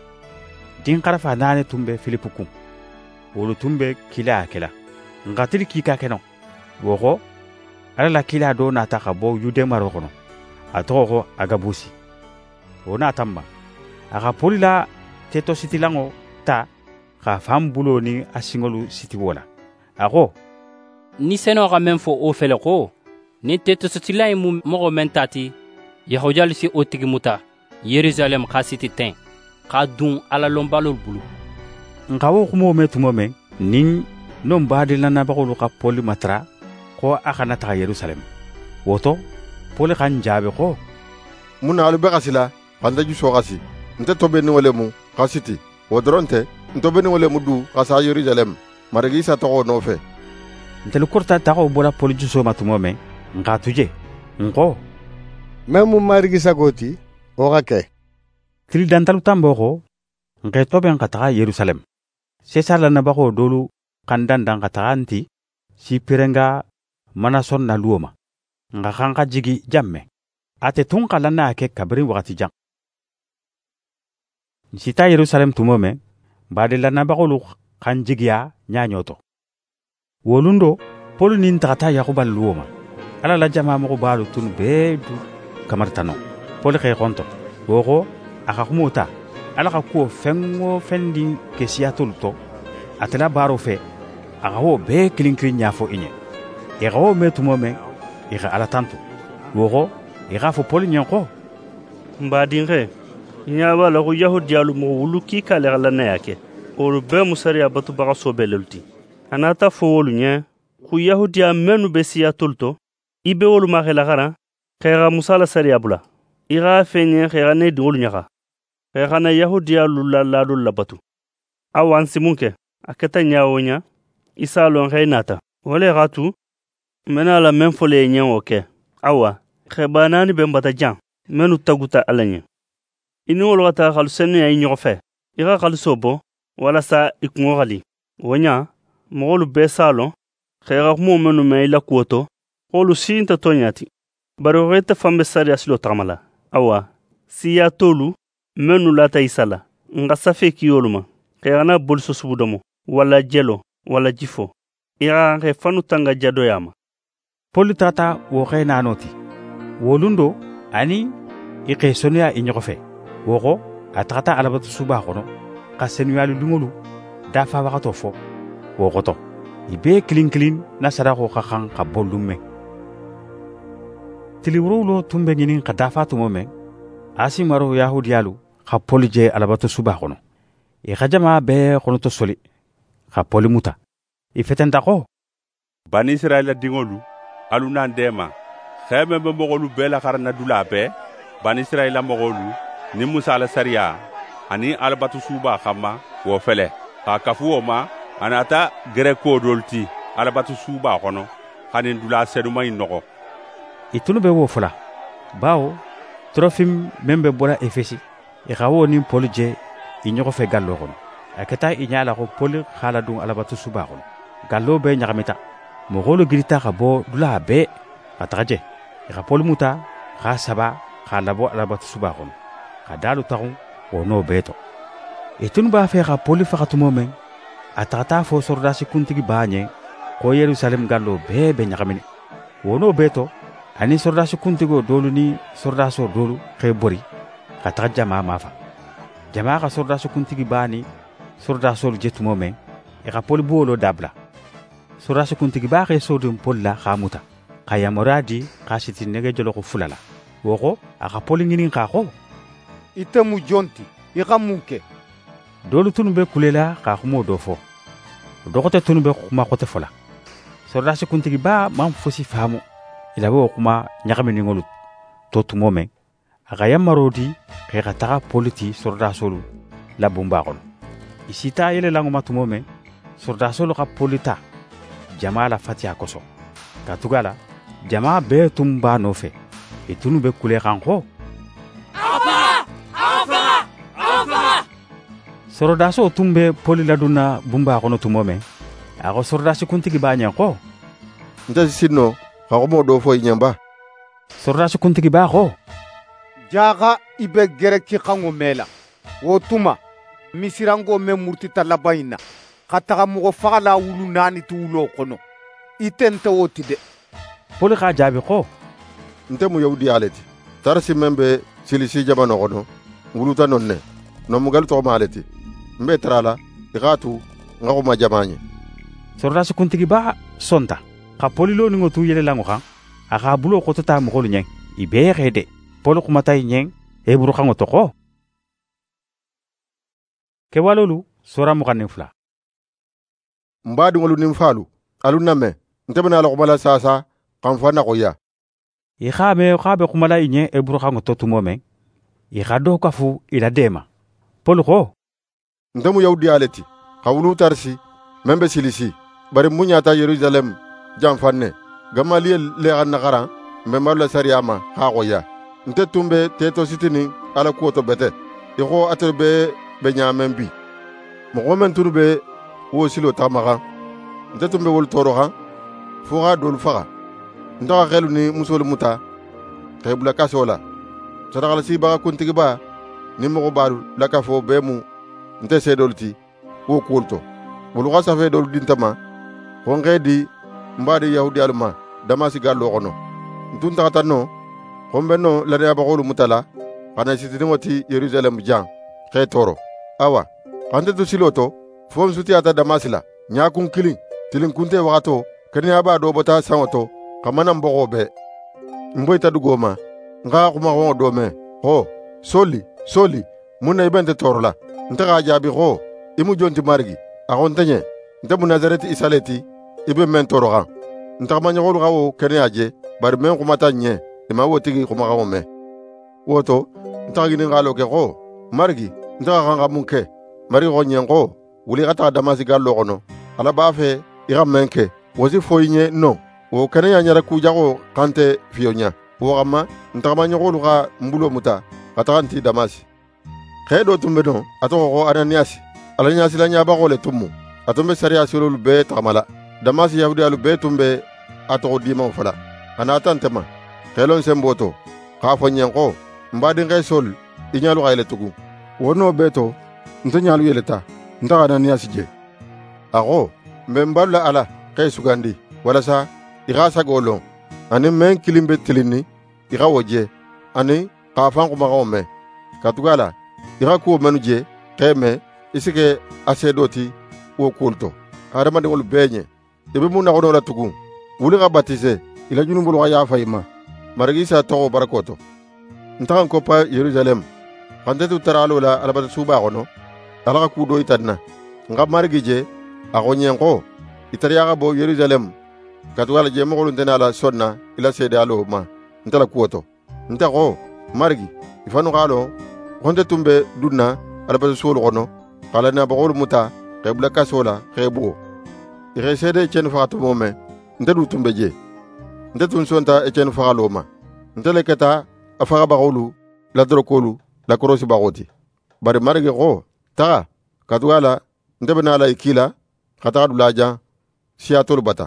din karafa nane tumbe Philippe ku wolo tumbe kila kila ngatili kika keno woko ala la kila do na ta kabo yude maro kono atoko agabusi ona tamba aga polila teto sitilango ta ka fambulo ni asingolu sitibola ago ni seno ga men fo o fele ko ni teto sitilay mu mo mentati yahojal si otigi muta Yerusalem khasiti ten ka dun ala lombalol bulu ngawo kumo metumo me nin non baadi lana bagolu ka poli matra ko akana ta Yerusalem woto poli kan jabe ko muna alu be kasila panda ju so kasi nte tobe ni wole mu kasiti wodronte ntobe ni wole mu du kasa Yerusalem maragi sa to no fe ntel kurta ta ko bola poli ju so matumo me nga tuje ngo memu marigi sagoti o gake til dantalu tambo ko nge tobe nga ta Yerusalem Cesar la nabako dolu kandan dan kata anti si pirenga manason na luoma nga kanka jigi jamme ate tun kala na ke kabrin wakati jang sita Yerusalem tumome bade la nabako lu kan jigiya nyanyoto wolundo polu nin tata yakubal luoma ala la jama mo balu tun bedu kamartano polu kay konto woko akakumuta ala ka ko fengo fendi ke siatulto atela baro fe aga ho be klinkri nyafo inye e gawo metumo me e ga ala tantu wogo e ga fo poli nyanko mbadinge nyaba la ko yahudiyalu mo wulu ki kale ala na yake o be musari abatu baga so belulti anata fo wolu nya ku yahudiya menu be siatulto ibe wolu ma khela gara khera musala sari abula ira fenye khera ne dulu nyaka khana yahudiya lulla ladu labatu awan simunke akata nyawonya isalon khainata wole gatu mena la menfole nyawoke awa khabanani bembata jan menu taguta alanya ini wolo gata khalsenu ya nyofe ira khalsobo wala sa ikngogali wonya mogolu besalo khera mo menu me ila kuoto holu sinta tonyati baro reta fambe sari aslo tamala awa siya tolu menu lata isala nga safe kiyoluma kayana bolso subudomo wala jelo wala jifo ira ke fanu tanga jado yama poli tata wo khayna noti wolundo ani ike sonia inyofe woko atata alabatu suba kono ka senualu dungolu dafa wakato fo wokoto i bee kilin kilin na sadako xa xan xa bollum men tiliwuruwulo tun be ɲinin xa dafa tumo men asimaro yahudiyalu xa poli je alabato suba xono i xa jama bee xonoto soli xa poli muta i fetenta xo bani israila diŋolu alu nan dema xeeme be moxolu bee la xarana dula bee bani israila moxolu ni musa la sariya ani alabatu suba xamma wo fele xa kafu wo ma anata gereko dolu ti alabatu suba xono xanin dula seduma i noxo i tunu be wo fola bawo trofim meŋ be bola efesi i xa wo nin poli je i ɲoxo fe gallo xono a keta i ɲala xo poli xala dun alabatu suba xono gallo be ɲaxamita moxolu girita xa bo dula bee xa taxa je i xa poli muta xa saba xa labo alabatu suba xono xa dalu taxun wo no bee to i tunu b'a fe xa poli faxatumo meŋ a taxata fo sorodasi kuntigi baa ɲen xo yerusalem gallo bee be ɲaxamine wo no bee to ani sorodasi kuntigo dolu ni sorodaso dolu xe bori xa taxa jama mafa jama xa sorodasi kuntigi baa ni sorodasolu je tumo meŋ i xa poli buwolo dabla sorodasi kuntigi baa xe sodun poli la xa muta xa yamariya di xa siti nege joloxo fula la wo xo a xa poli ŋinin xa xo ite mu jonti i xa mun ke dolu tunu be kulela xa xumo do fo doxote tunu be xuma xote fola sorodasi kuntigi baa man fosi faamu i labe wo xuma ɲaxaminiŋolu to tumo meŋ a xa yamaro di xe xa taxa poli ti sorodasolu la bunba xono i sita yelelanŋoma tumo meŋ sorodasolu xa poli ta jama la fatiya koso katuga la jama bee tun b'a nofe i tunu be kule xan xo sorodaso tun be poli ladunna bunba xono tumo meŋ a xo sorodasi kuntigi b'a ɲen xo nte sisinno xa xumo do fo i ɲenba sorodasi kuntigi b'a xo jaxa i be gereki xanŋo me la wo tuma misirango me murtita laban in na xa taxa moxo faxala wulu naani ti wulo xono ite nte wo ti de poli xa jaabi xo nte mu yahudiya le ti tarasi meŋ be silisi jamano xono wuluta non ne nomugalu toxoma le ti n be tara la i x'a tu n xa xuma jama ɲe sorodasi kuntigi b'a sonta xa poli loniŋo tu yelelanŋo xan a xa bulo xotota moxolu ɲen i bee xe de poli xumata i ɲen heburu xanŋo to xo kewalolu sora muxanin fula n baadiŋolu nin faalu alu name nte bena la xumala saasa xan fa naxoya i xa me xa be xumala i ɲen heburu xanŋo to tumo meŋ i xa do kafu i la deema poli xo nte mu yahudiya le ti xa wulu tarisi meŋ be silisi bari mu ɲata yerusalem janfan ne gamaliyel le xan naxaran mbembaru la sariya ma xa xoya nte tun be teto sitinin ala kuwo to bete i xo atelu be be ɲamen bi moxo men tunu be wo silo taxamaxan nte tun be wolu toro xan fo xa dolu faxa nte xa xelu ni musolu muta xe bula kaso la sadaxalasibaxa kuntigiba ni moxo balu lakafo bee mu nte seedolu ti wo kuwolu to wolu xa safe dolu dintama xo nxe di n b'a di yahudiyalu ma damasi gallo xono ntun taxata no xo n be no lanneyabaxolu mutala xana sitiniŋo ti yerusalem jan xe toro awa xante tu silo to fo n sutiyata damasi la ɲakun kilin tilinkunte waxato keneya b'a do bota saŋo to xa mana n boxo be n boyita dugo ma n xa xumaxoŋo do me xo soli soli mun na i bente toro la nte xa jaabi xo i mu jonti marigi a xo nte ɲe nte mu nazareti isa le ti i be men toro xan ntaxamaɲoxolu xa wo keneya je bari men xumata ɲe i ma wo tigi xumaxaŋo me wo to ntaxaginin xa lo ke xo marigi nte xa xan xa mun ke marigi xo ɲen xo wuli xa taxa damasi gallo xono ala b'a fe i xa men ke wosi foyi ɲe non wo keneya ɲara kujaxo xante fiyo ɲa wo xanma ntaxamaɲoxolu xa n bulo muta xa taxa nti damasi xe do tun be no a toxo xo ananiyasi ala ɲasila ɲabaxo le tun mu a tun be sariya silolu bee taxamala damasi yahudiyalu bee tun be a toxo dimaŋo fala a naata nte ma xelon senbo to x'a fo ɲen xo n badinxe sol i ɲalu xa yele tugun wo no bee to nte ɲalu yeleta nta xa ananiyasi je a xo n be n balu la ala xe sugandi walasa i xa sago lon ani men kilin be tilinni i xa wo je ani xa fan xumaxaŋo me katuga la i xa kuwo menu je xe me i si ke a seedo ti wo kuwolu to hadamadiŋolu bee ɲe ibe mun nagono la tugun wuli ga batise ila junubul ga yafa ima marigi sa togo barakoto ntakan kopa Yerusalem kantetu taralo la alabata suba gono alaka kudo itanna nga marigi je agonyen ko itariya ga bo Yerusalem katwala je mo golunte ala sonna ila sede alo ma ntala kuoto ntako marigi ifanu galo honte tumbe dunna alabata sulo gono kala na bagol muta kebla kasola kebu ire sede chen faatu mome ndedu tumbe je ndetun sonta chen faaloma ndele keta afaga bagolu la drokolu la korosi bagoti bari marigi go ta katwala ndebna la ikila khata dulaja siatul bata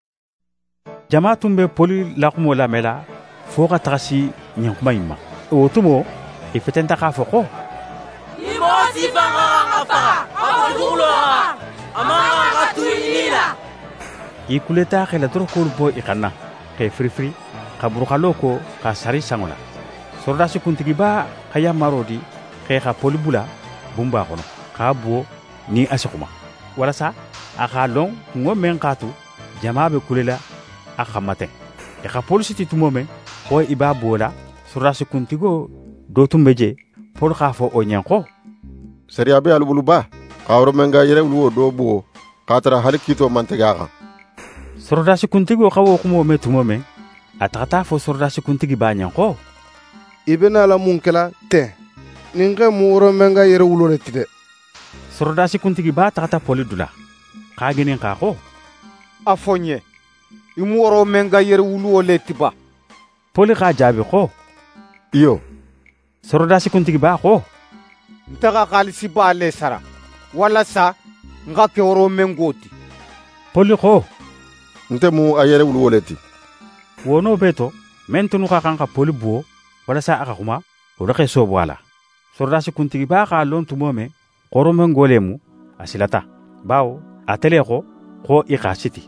jama tumbe poli la kumo la mela foga tagasi nyankuma imma otumo ifetenta ka foko Imosi banga ngafa abudulo amanga tuinila ikuleta khela drokolu bo ikana kay free free kaburu kaloko ka sari sangola sordasi kuntigi ba kaya marodi kay ka poli bula bumba kono ka bo ni asikuma wala sa aka long ngo men katu jama be kulela akamate e ka polisi ti tumome ko iba bola sordasi kuntigo do tumbeje pol ka fo onyanko sariya be albulu ba kawro menga yere wulu do bo katara halikito mantega sordasi kuntigo kawo kumo me tumome atata fo sordasi kuntigi ba nyanko ibena la munkela te ninge muro menga yere wulo letide sordasi kuntigi ba tata poli dula kaginin ka ko afonye imuro menga yere wulo letiba poli ka jabi ko iyo sordasi kuntigi ba ko ntaka kalisi ba le sara wala sa nga ke oro mengoti poli ko ntemu ayere wulo leti wono beto mentunu ka kan ka poli buo wala sa aka kuma o rake so wala sordasi kuntigi ba ka lon tumome koro mengolemu asilata bawo atele ko ko ikasiti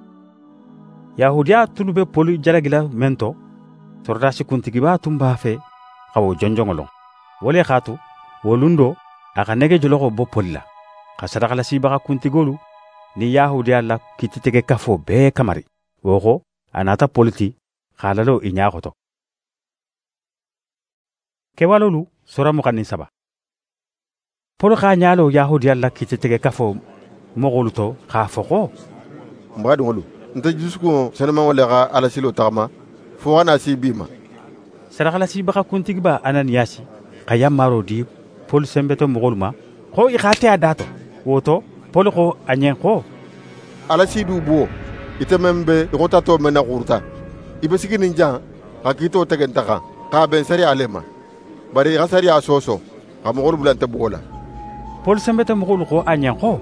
yahudiya tunu be poli jalagila mento sordasi kuntigi ba tumba fe kawo jonjongolo wole khatu wolundo aka nege joloko bo polla ka sadakala sibaka kuntigolu ni yahudiya la kititege kafo be kamari woko anata politi khalalo inyakoto kewalolu sora mukani saba pol kha nyalo yahudiya la kititege kafo mogoluto kha foko mbadungolu nta jusuko senema wala ga ala silo tama fo wana sibima sadakala sibaka kuntigba ananiyasi kayam marodi pol sembeto mogoluma ko ikhate adato woto pol ko anyen ko ala sidu bo itemembe rotato mena kurta ibesigi ninja hakito tegentaka ka ben sari alema bari gasari asoso amogol bulante bola pol sembeto mogol ko anyen ko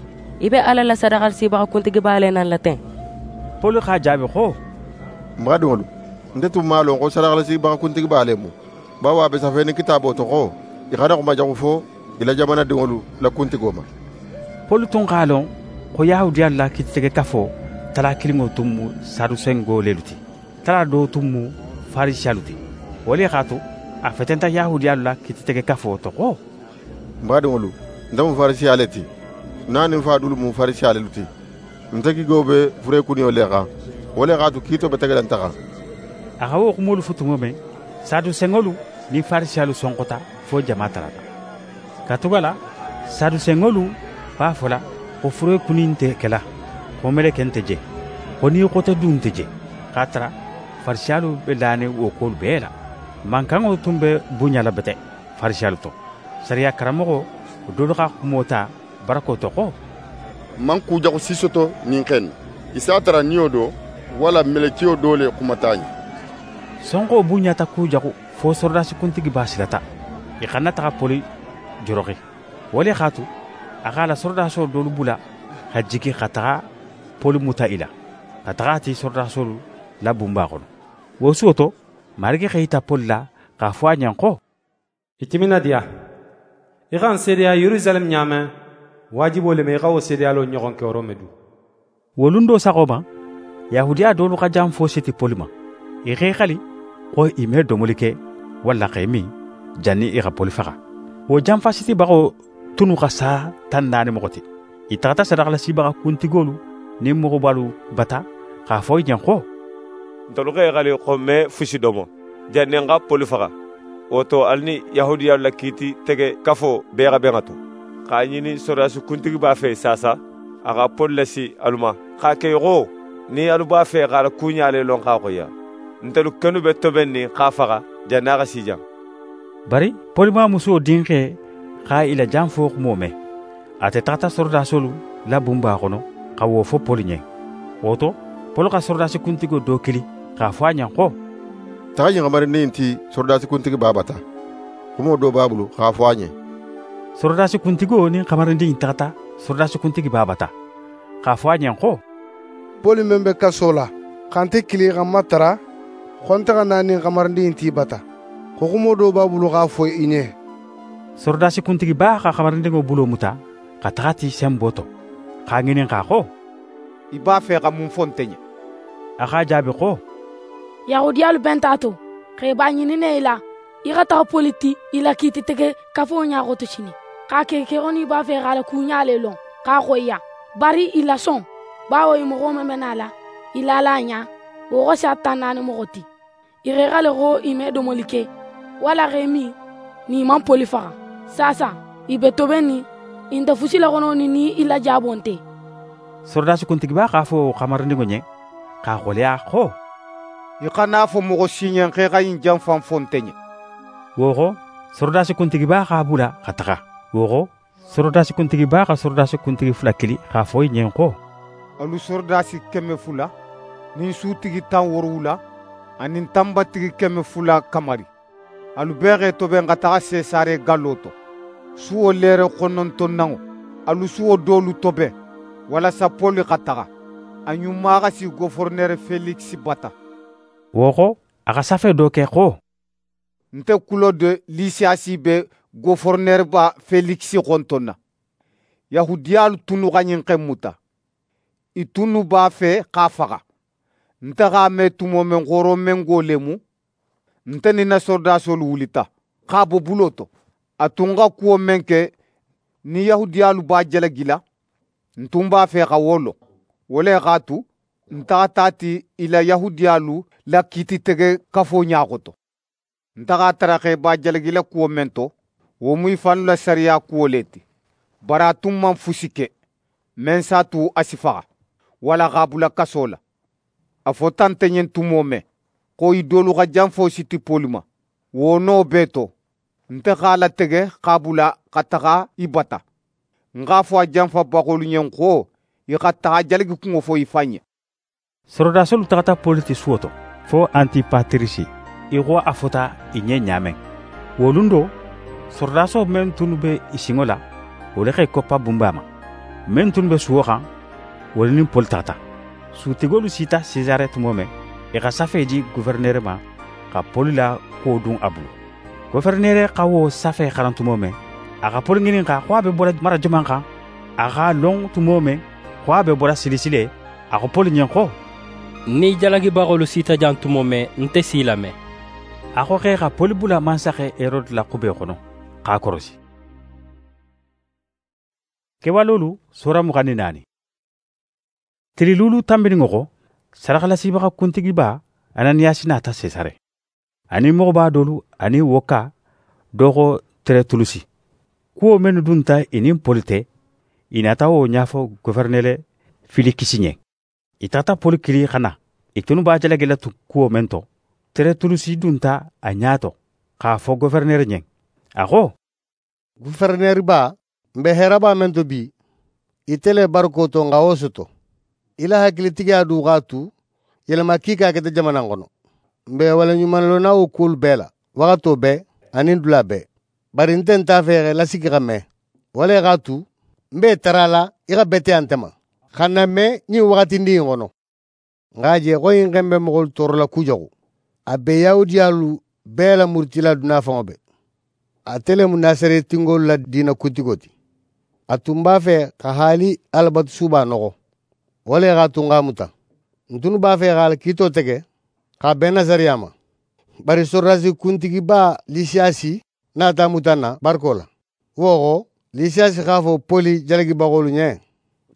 ibe ala la sadakal sibaka kuntigi bale nan latin pol ka jabe ko mbadongolu ndetu malo ko sadakal sibaka kuntigi bale mu bawa be safene kitabo to ko ikana ko majago fo ila jamana dingolu la kuntigoma pol ton kalon ko yahudiya la kitege kafo tala kilimo tumu sarusengo leluti tala do tumu farishaluti wali khatu afetenta yahudiya la kitege kafo to ko mbadongolu ndamu farishaleti nani fadulu mu farishaluti ntaki gobe fure kunio lega wali khatu kito betagala ntaka akawo kumulu futumome sadu sengolu ni farishalu sonkota fo jamatarata katugala sadu sengolu ba fola ko fure kuninte kala ko mele kenteje ko ni ko to dunteje katra farishalu belane wo ko bela mankango tumbe bunyala bete farishalu to sariya karamogo dodo ka kumota barako to ko man ku jago sisoto ninken isatara niodo wala melekio dole kumatanya sonko bunyata ku jago fo sordasi kuntigi basilata ikana ta poli joroki wali khatu akala sordaso dolu bula hajiki khata poli mutaila katati sordaso la bumba kono wo soto marge khayta polla ka fanya ko itimina dia igan sedia Yerusalem nyame wajibo le me gawo sedia lo nyogon ke romedu wolundo sagoba yahudiya dolu ka jam fo siti polima i khali ko ime domolike wala khaymi janni i ga polifaka wo jam fasiti bago tunu ka sa tandani mokoti itata sadakala sibaga kuntigolu ni mogo balu bata k'a fo ɲen ko ntolu xe xali xomme fusi domo jannen xa poli faxa woto alni yahudiyalu la kiiti tege kafo beexa benga to xa ɲini sodasu kuntigi b'a fe sasa a xa poli lasi aluma xa kei xo ni alu b'a fe xa la kuɲale lon xa xoya ntelu kenu be toben ni xa faxa janna xa sijan bari polima muso dinxe xa ila jan fo xumo me ate taxata sorodasolu la bunba xono xa wo fo poli ɲen woto polo xa sorodasi kuntigo do kili k'a fo a ɲen xo taxa ɲaxamarindin ti sorodasi kuntigi b'a bata xumo do b'a bulu k'a fo a ɲen sorodasi kuntigo ni xamarindin taxata sorodasi kuntigi b'a bata k'a fo a ɲen xo poli men be kaso la xante kili xan ma tara xonte xa na nin xamarindin ti bata xo xumo do b'a bulu k'a fo i ɲe sorodasi kuntigi b'a xa xamarindingo bulo muta xa taxa ti senbo to xa ŋinin xa xo i b'a fe xa mun fo nte ɲe a xa jaabi xo yahudiyalu ben t'a to xe b'a ɲinine i la i xa taxa poli ti i la kiiti tege kafo ɲaxoto sini xa ke kexoni i b'a fe xa la kuɲale lon k'a xoyiya bari i la sɔn bawo i mogo men bena la i lala a ɲa wo xo sa tan naani mogo ti i xe xa le xo i me domoli ke wala xe min ni i man poli faxa sasa i be toben ni i nte fusi la xono ni ni i la jaabon te sorodasi kuntigiba k'a fo xamarindingo ɲen k'a xoleya xo i xana fo mogo si ɲen xe xa yin janfan fo nte ɲe wo xo sorodasi kuntigiba k'a bula xa taxa wo xo sorodasi kuntigiba xa sorodasi kuntigi fula kili k'a fo i ɲen xo alu sorodasi kɛmɛ fula nin sutigi tan worowula ani tanbatigi kɛmɛ fula kamari alu bɛɛ xe toben xa taxa sesare gallo to suwo lere xonontonnaŋo alu suwo dolu toben walasa poli xa taxa a ɲuma xa si gofornere feliksi bata wo xo a xa safe do ke xo nte kulo de lisiasi be gofornere ba feliksi xontonna yahudiyalu tunu xa ɲin xen muta i tunu b'a fe xa faxa nte xa me tumo men xoro men go lemu nte ni na sorodasolu wulita xa bo bulo to a tun xa kuwo men ke ni yahudiyalu b'a jalagila ntun b'a fe xa wolo wo le x'a tu ntaxa tati i la yahudiyalu la kiiti tege kafo ɲaxoto ntaxa tara xe b'a jalagila kuwo men to wo mu i fanu la sariya kuwo le ti bari a tun man fusi ke men sa tu a si faxa wala x'a bula kaso la a fo tan te ɲen tumo me xo i dolu xa janfo siti poli ma wo no be to nte x'a la tege x'a bula xa taxa i bata nxa fo a janfa baxolu ɲen xo i xa taxa jaligi kunŋo fo i fa ɲe sorodasolu taxata poli ti suwo to fo antipatirisi i xo a fota i ɲe ɲamen wolun do sorodaso men tunu be i siŋo la wo le xe koppa bunba ma men tunu be suwo xan wolu nin poli taxata sutigolu sita sesare tumo me i xa safe di guverinere ma xa poli la kuwo dun a bulu guverinere xa wo safe xaran tumo me a xa poli ŋinin xa xo a be bora mara joman xan a xa lon tumo me xo a be bora silisile a xo poli ɲen xo ni jalagibaxolu sita jan tumo me nte si lame a xo xe xa poli bula mansaxe erode la xube xono xa korosi kewalolu sora muxani naani tililulu tambiniŋo xo saraxalasibaxa kuntigiba ananiyasi nata sesare ani moxoba dolu ani woka doxo tere tulusi kuwo menu dunta inin poli te i nata wo ɲafo guverinere filikisi ɲen i tata poli kili xana i tunu b'a jalagila tu kuwo men to tere tulusi dunta a ɲato k'a fo guverinere ɲen a xo guverinere ba nbe heraba men to bi i tele barko to nga wo soto i la hakilitigiya du xa tu yelema kii k'a kete jamanan xono nbe wala ɲumanlona wo kuolu bɛɛ la waxato bɛɛ ani dula bɛɛ bari nten t'a fexe lasigi xa mɛ wala i x'a tu nbe tara la i xa bete an tema xa na mɛ ɲin waxatindi in xono nxa je xo yin xen be moxolu torola kujaxu a be yahudiyalu bɛɛ la murutila duna faŋo be a telemu nasaretingolu la dina kuntigo ti a tun b'a fe xa haali alabatu suba noxo wo le xa tun xa muta ntunu b'a fe xa la kiito tege xa ben nasariya ma bari sorodasi kuntigiba lisiyasi nata mutan na bariko la wo xo lisiyasi xa fo poli jalagibaxolu ɲe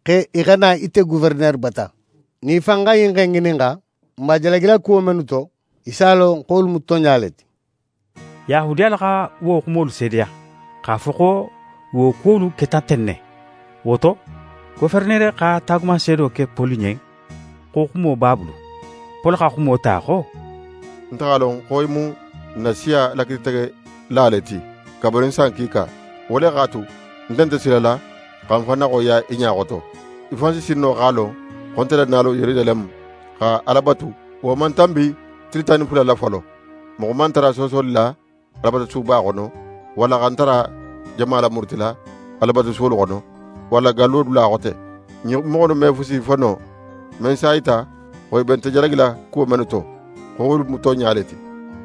ke igana ite gouverneur bata ni fanga yin ngengininga majalagila ko menuto isalo qol mutonyaleti yahudiya laga wo kumolu sedia ka foko wo kolu ketatenne woto gouverneur ka taguma sedo ke polinye ko kumo babulu pol ka kumo ta ko ntagalon koymu nasiya lakitege laleti kabarin sankika wole gatu ndente silala kamfana ko ya inyagoto ifansi sinno galo kontela nalo Yerusalem ka alabatu wo man tambi tritani pula la falo mo man tara sosol la alabatu suba gono wala gantara jamala murtila alabatu solo gono wala galod la gote nyi mo no mefusi fano men saita ko bente jalagila ko menuto ko wol muto nyaleti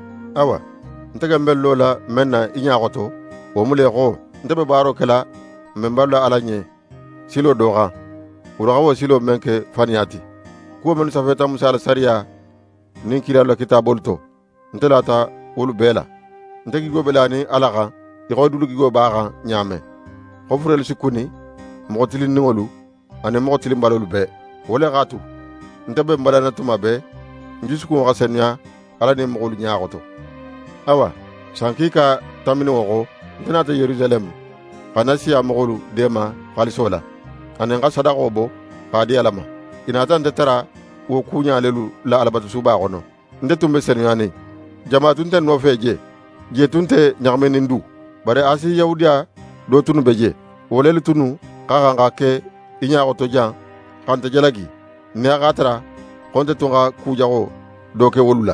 awa ntaga mbello la menna inyagoto wo mule ko ndebe baro kala memballa alanye silo doga uraga wo silo menke faniati ko men safeta musala sariya nin kila la kitabol to ntelata wolu bela ntegi go bela ni alaga iko dulu go baga nyame ko furel sikuni mo tilin ngolu ane mo tilin balolu be wala gatu ntebe mbalana tuma be njisuko ga senya ala ni mo nyaagoto awa sankika tamini wo ntenata Yerusalem kanasiya mogolu dema khalisola anen ga sadaqo bo qadi alama inata ndetara wo kunya lelu la albatu suba gono ndetumbe senyani jamaatun ten no feje je tunte nyagmen ndu bare asi yahudiya do tunu beje wolelu tunu kaga ngake inya goto jan kante jalagi ne agatara konte tunga kujago doke wolula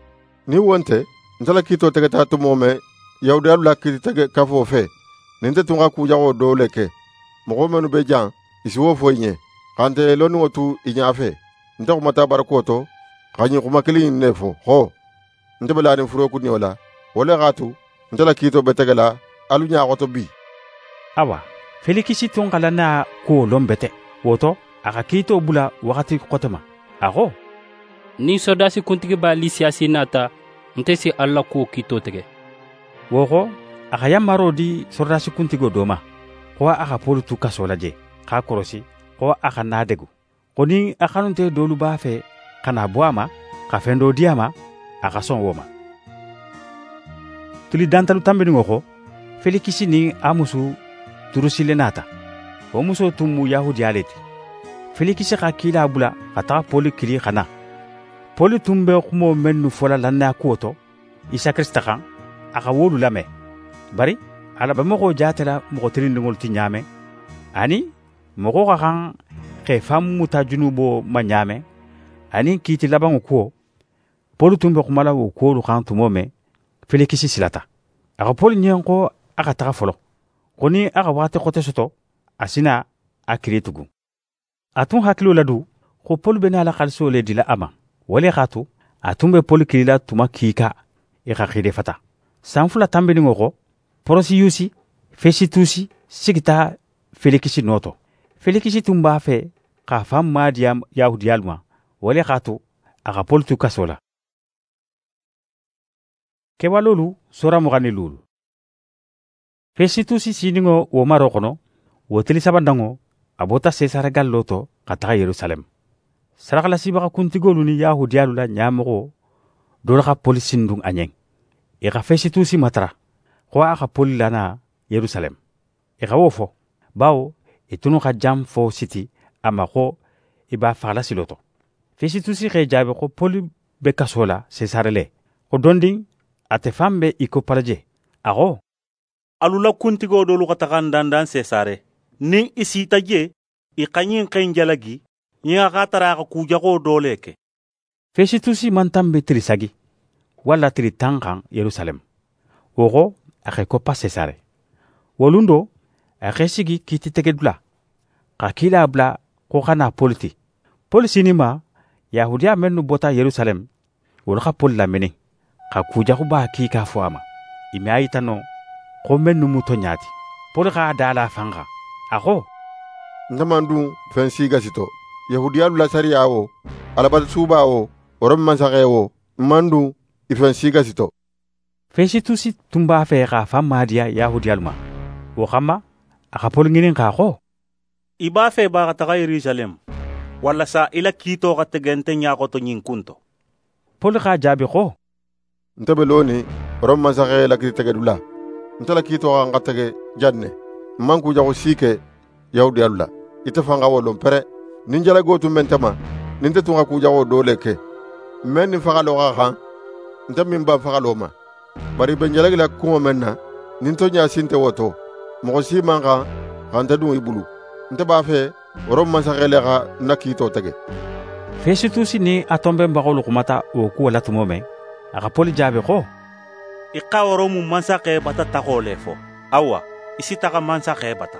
ni wonte ntala kito tegeta tumome yahudiya la kiti tege kafo fe ninte tunga kujago do leke mogo menu be jan isiwo foynye kante lonu otu inyafe nta kumata barakoto kanyi kumakili nefo ho nte belani furo kunyola wole gatu ntala kito betegela alunya goto bi awa felikisi tungala na ko lombete woto aka kito bula wakati kotema ako ni sodasi kuntigi ba lisiasi nata ntesi alla ko kito tege woko aka yamaro di sodasi kuntigo doma ko aka polu tu kasolaje ka korosi ko aka nadegu koni aka nte dolu ba fe kana boama ka fendo diama aka son woma tuli dantalu tambeni ngoko felikisi ni amusu turusile nata o muso tumu yahudi aleti felikisi ka kila bula kata poli kili kana poli tumbe kumo mennu fola lanna kuoto isa krista kan aka wolu lame bari ala ba mogo jatela mogo tirindingol ti nyame ani mogo ka kan ke famu ta junubo ma nyame ani kiti labango ko poli tumbe kumala wo ko lu kan tumome felikisi silata aka poli nyenko aka ta folo koni aka wate kote soto asina akiritugu atun hakilo ladu ko poli bena la khalso le dila ama wale khatu atumbe poli kilila tuma kika e ka khide fata sanfula tambeni ngoko porosi yusi fesitusi sigita felikisi noto felikisi tumba fe ka fam madiam yahudiyalma wale khatu aka poli tu kasola kewalolu sora mugani lulu fesitusi siningo wo marokono wo tili sabandango abota sesara galloto kata Yerusalem sarakala sibaka kuntigolu ni yahudiyalu la nyamogo dolaka polisindung anyeng eka fesitusi matara ko aka polilana Yerusalem eka wofo bawo itunu ka jam fo city ama ko iba fala siloto fesitusi ke jabe ko poli be kasola sesarele ko donding ate fambe iko paraje ago alula kuntigo dolu katakan dandan sesare ning isi taje i kanyin kenjalagi nya gatara ka kujago doleke fesitusi mantambe trisagi wala tri tangan Yerusalem ogo ake ko passe sare wolundo ake sigi kiti tegedula ka kila bla ko kana politi polisi ni ma yahudiya mennu bota Yerusalem wala ka pol la meni ka kujago ba ki ka foama imi ayitano ko mennu muto nyati pol ka dala fanga ako ndamandu fensi gasito yahudiyalu la sariya wo alabata suba wo orom mansake wo mandu ifensi gasito fesitusi tumba fe ka famadia yahudiyalu ma wo kama aka pol nginin ka ko i b'a fɛ b'a ka taga Yerusalem walasa i la kiito ka tɛgɛ nte ɲakoto ɲin kunto. Pɔli k'a jaabi ko, nte be looni Rome mansakɛ la kiri tɛgɛ dula. Nte la kiito kan ka tɛgɛ janne. N man k'u jago sii kɛ Yahudiyalu la. Ite fan ka wo lon pɛrɛ. Nin jalago tun bɛ nte ma, nin tɛ tun ka k'u jago doo le kɛ. Mɛ nin fagaloo ka kan, nte min ban fagaloo ma. Bari bɛ jalagi la kuŋo men na, nin to ɲa sin tɛ woto. Mɔgɔ si man kan ka nte dun i bulu. Nte b'a fɛ Rome mansakɛ le ka na kiito tɛgɛ. Fesitusi ni a tɔnbɛnbagalu kumata o kuwo la tumo mɛn, a ka Pɔli jaabi ko, i ka Rome mansakɛ bata tago le fɔ. Awa, i si taga mansakɛ bata.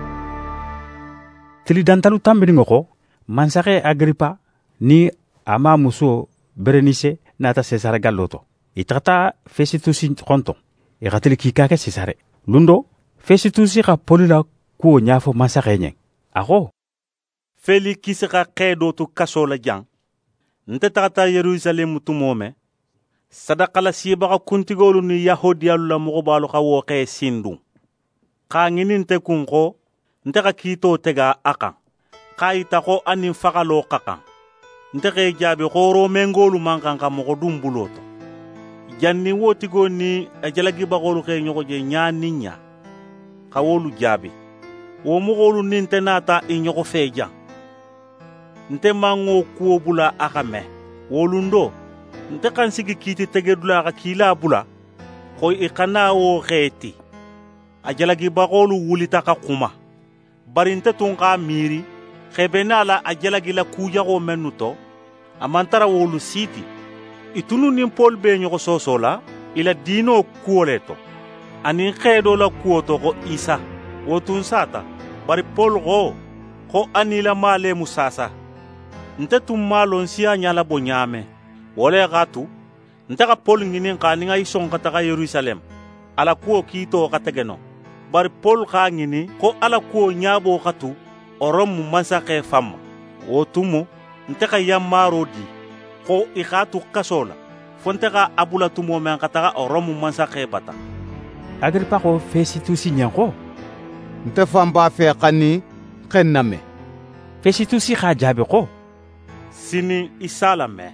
Tili dantalu tambiniŋo kɔ, mansakɛ Agiripa ni a ma muso Berenise nata Sesare gallo to. I tagata Fesitusi kɔntɔn, i ka tili k'i ka kɛ Sesare. Lundo, Fesitusi ka Pɔli la kuwo ɲafɔ mansakɛ ɲɛ. A ko, Felikisi ka kɛ dɔ to kaso la jan. Nte tagata Yerusalem tumo mɛ. Sadakala sibaga kuntigolu ni Yahudiyalu la mɔgɔbalu ka wo kɛ sindun. K'a ŋini nte kun kɔ, nte ka kiito tɛga a kan. K'a yita ko ani fagaloo ka kan. Nte k'e jaabi ko Romengolu man kan ka mɔgɔ dun buloo to. Janni wotigo ni a jalagibagolu k'e ɲɔgɔn je ɲaa ni ɲa. Ka wolu jaabi. Wo mɔgɔlu ni nte naata i ɲɔgɔn fɛ jan. Nte man ŋo kuwo bula a ka mɛ. Wolundo, nte kan sigi kiiti tɛgɛ dula a ka kiila bula, ko i kana wo xeeti. A jalagibagolu wulita ka kuma. Bari nte tun k'a miiri, xebena la a jalagila kujago mennu to, a man tara wolu siiti. I tunu nin Pɔli be ɲɔgɔn sɔsɔ la, i la diinoo kuwo le to. Ani xeedo la kuwo to ko Isa, wo tun saata. Bari Pɔli ko, ko ani la maale mu saasa. Nte tun maa lon siya ɲala bo ɲaame. Wole x'a tu, nte ka Pɔli ŋinin ka ni ŋa i sɔn ka taga Yerusalem. Ala kuwo kiito ka tɛgɛ no. Bari Pɔli k'a ŋini ko ala kuwo ɲaabo ka tu Rome mansakɛ fan ma. Wo tumu, nte ka yanmaaro di ko i k'a tu kaso la, fo nte ka a bula tumo mɛn ka taga Rome mansakɛ bata. Agiripa ko Fesitusi ɲɛ ko, nte fan b'a fɛ ka ni ka n lamɛn. Fesitusi k'a jaabi ko, sini i s'a lamɛn.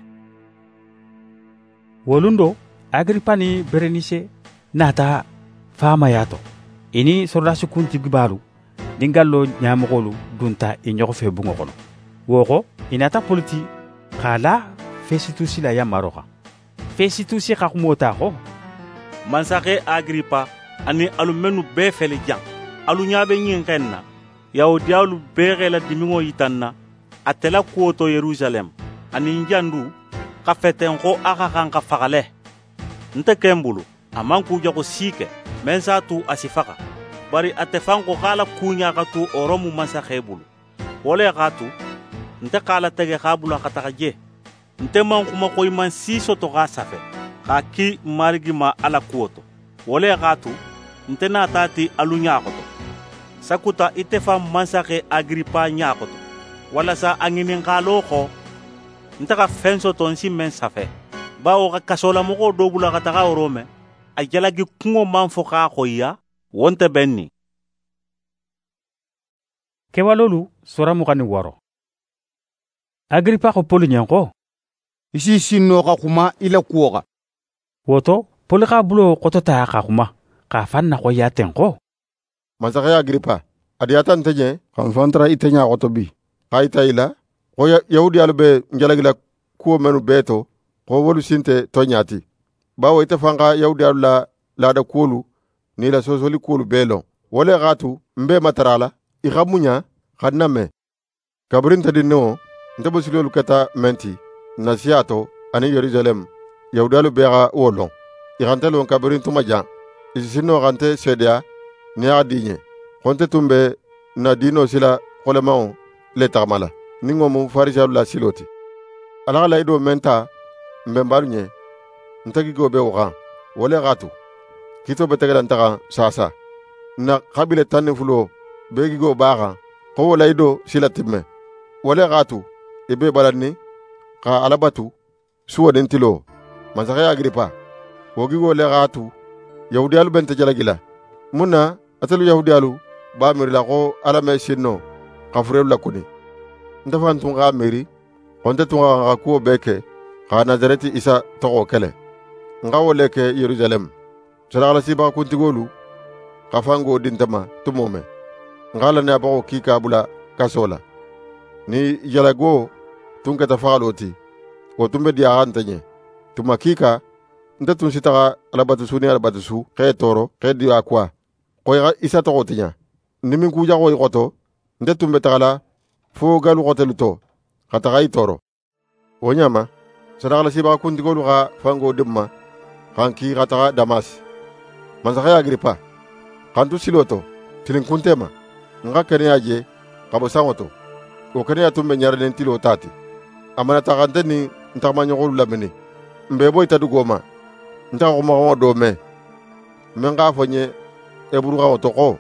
Wolundo, Agiripa ni Berenise nata faamaya to. I ni sorodasi kuntigibalu ni gallo ɲamɔgɔlu dunta i ɲɔgɔn fɛ bunŋo kɔnɔ. Wo ko, i nata Pɔli ti k'a la Fesitusi la yamaro kan. Fesitusi ka kumo ta ko, mansakɛ Agiripa ani alu mennu bɛɛ fɛli jan. Alu ɲa bɛ ɲin kɛn na, Yahudiyalu bɛɛ kɛ la dimiŋo yitan na, a tɛla kuwo to Yerusalem, ani n jandu, ka fɛtɛn ko a ka kan ka fagalɛ. Nte kɛn bulu, a man k'u jago sii kɛ, mɛn s'a tu a si faga. Bari a tɛ fan ko k'a la kuɲa ka tu Rome mansakɛ bulu. Wole k'a tu, nte k'a la tɛgɛ k'a bula ka taga je. Nte man kuma ko i man si soto k'a safɛ, k'a ki marigi ma ala kuwo to. Wole k'a tu, nte n'a taa ti alu ɲaakoto. Sakuta ite fan mansakɛ Agiripa ɲaakoto, walasa a ŋininkaaloo kɔ, nte ka fɛn soto n si mɛn safɛ. Bawo ka kasolamɔgɔw dɔ bula ka taga Rome, a jalagi kuŋo man fɔ k'a xoyiya, won tɛ bɛn ni. Kewalolu sura mugan ni wɔɔrɔ. Agiripa ko Pɔli ɲɛ ko, i si sinno ka kuma i la kuwo kan. Woto, Pɔli k'a bulo kɔtɔta ka kuma, k'a fan naxɔya ten ko, mansakɛ Agiripa, a diyata nte ɲɛ ka n fan tara ite ɲaxɔtɔ bi. K'a yita i la, ko Yahudiyalu be n jalagila kuwo mennu bɛɛ to, ko wolu sin tɛ tɔ ɲaati. Bawo ite fan ka Yahudiyalu la laada kuwolu ni la sosoli kuwolu bɛɛ lɔn. Wole k'a tu, n bɛ matara la, i ka muɲa ka n namɛ. Kabiri nte dinniŋo, nte be silolu kɛta mɛn ti, na siya to ani Yerusalem, Yahudiyalu bɛɛ ka wo lɔn. I ka nte lɔn kabiri n tuma jan, i si sinno ka nte seedeya ni a ka di ɲɛ. Ko nte tun bɛ na diino sila kɔlɛmaŋo le tagama la, ni ŋo mu Farisiyalu la silo ti. Ala ka layido meŋ ta n bɛnbalu ɲɛ, nte gigo be wo kan. Wole k'a tu, kiito be tegela nte kan saasa. Na kabile tan ni fulo bee gigo b'a kan, ko wo layido sila timmɛ. Wole k'a tu, i be balanni ka Ala batu suwo nin tilo. Mansakɛ Agiripa, wo gigo le k'a tu, Yahudiyalu be nte jalagi la. Mun na atelu Yahudiyalu b'a miirila ko Ala me sinno ka furelu lakuni nte fan tun ka miiri ko nte tun ka ka kuwo bee ke ka nazareti isa togo kele nka wo le ke yerusalem sadaxalasibaxa kuntigolu xa fango dintama tumo me nxa lane a baxo kiika bula kaso la ni jalago tun keta faxalo ti wo tun be diyaxa nte ɲe tuma kiika nte tun si taxa alabatusu ni alabatusu xe toro xe diya kuwa xo ixa isa toxo ti ɲa ni min kujaxo i xoto nte tun be taxala fo galu xotelu to xa taxa i toro wo ɲama sadaxalasibaxa kuntigolu xa fango dimma xan ki xa taxa damasi mansaxe agiripa xan tu silo to tilin kuntema nxa keneya je xa bo sanŋo to wo keneya tun be ɲarinen tilo tati a mana taxa nte ni ntaxamaɲoxolu lamini nbe bo itadugo ma ntaxa xumaxonŋo do me men xa fo ɲe eburuxanŋo to xo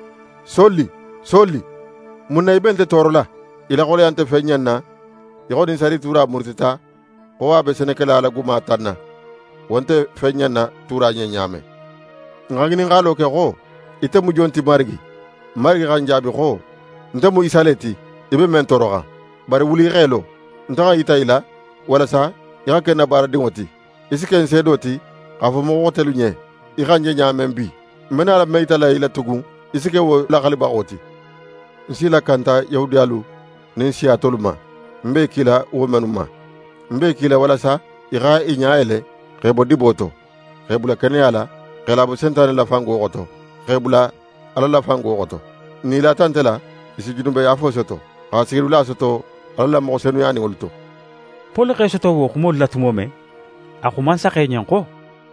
solli solli mun na i be nte toro la i laxoloya nte fen ɲan na i xo nin sari tura murutita xo a be senekela la guma tan na wo nte fen ɲan na tura ɲe ɲame nxa ŋinin xalo ke xo ite mu jon ti marigi marigi xan jaabi xo nte mu isa le ti i be men toroxan bari wuli i xeelo ntaxa yita i la walasa i xa ken na baaradinŋo ti i si ken seedo ti xa fo moxo xotelu ɲe i xan je ɲamen bi mena la me yita la i la tugun i si ke wo laxalibaxo ti n si la kanta yahudiyalu nin siyatolu ma n be kila wo menu ma n be kila walasa i xa i ɲa ele xe bo dibo to xe bula keneya la xe labo sentane la fango xoto xe bula ala la fango xoto ni lata nte la i si junube yafo soto xa sigidula soto ala la moxo senuyaniŋolu to pol xe soto wo xumolu la tumo me a xumansa xe ɲen xo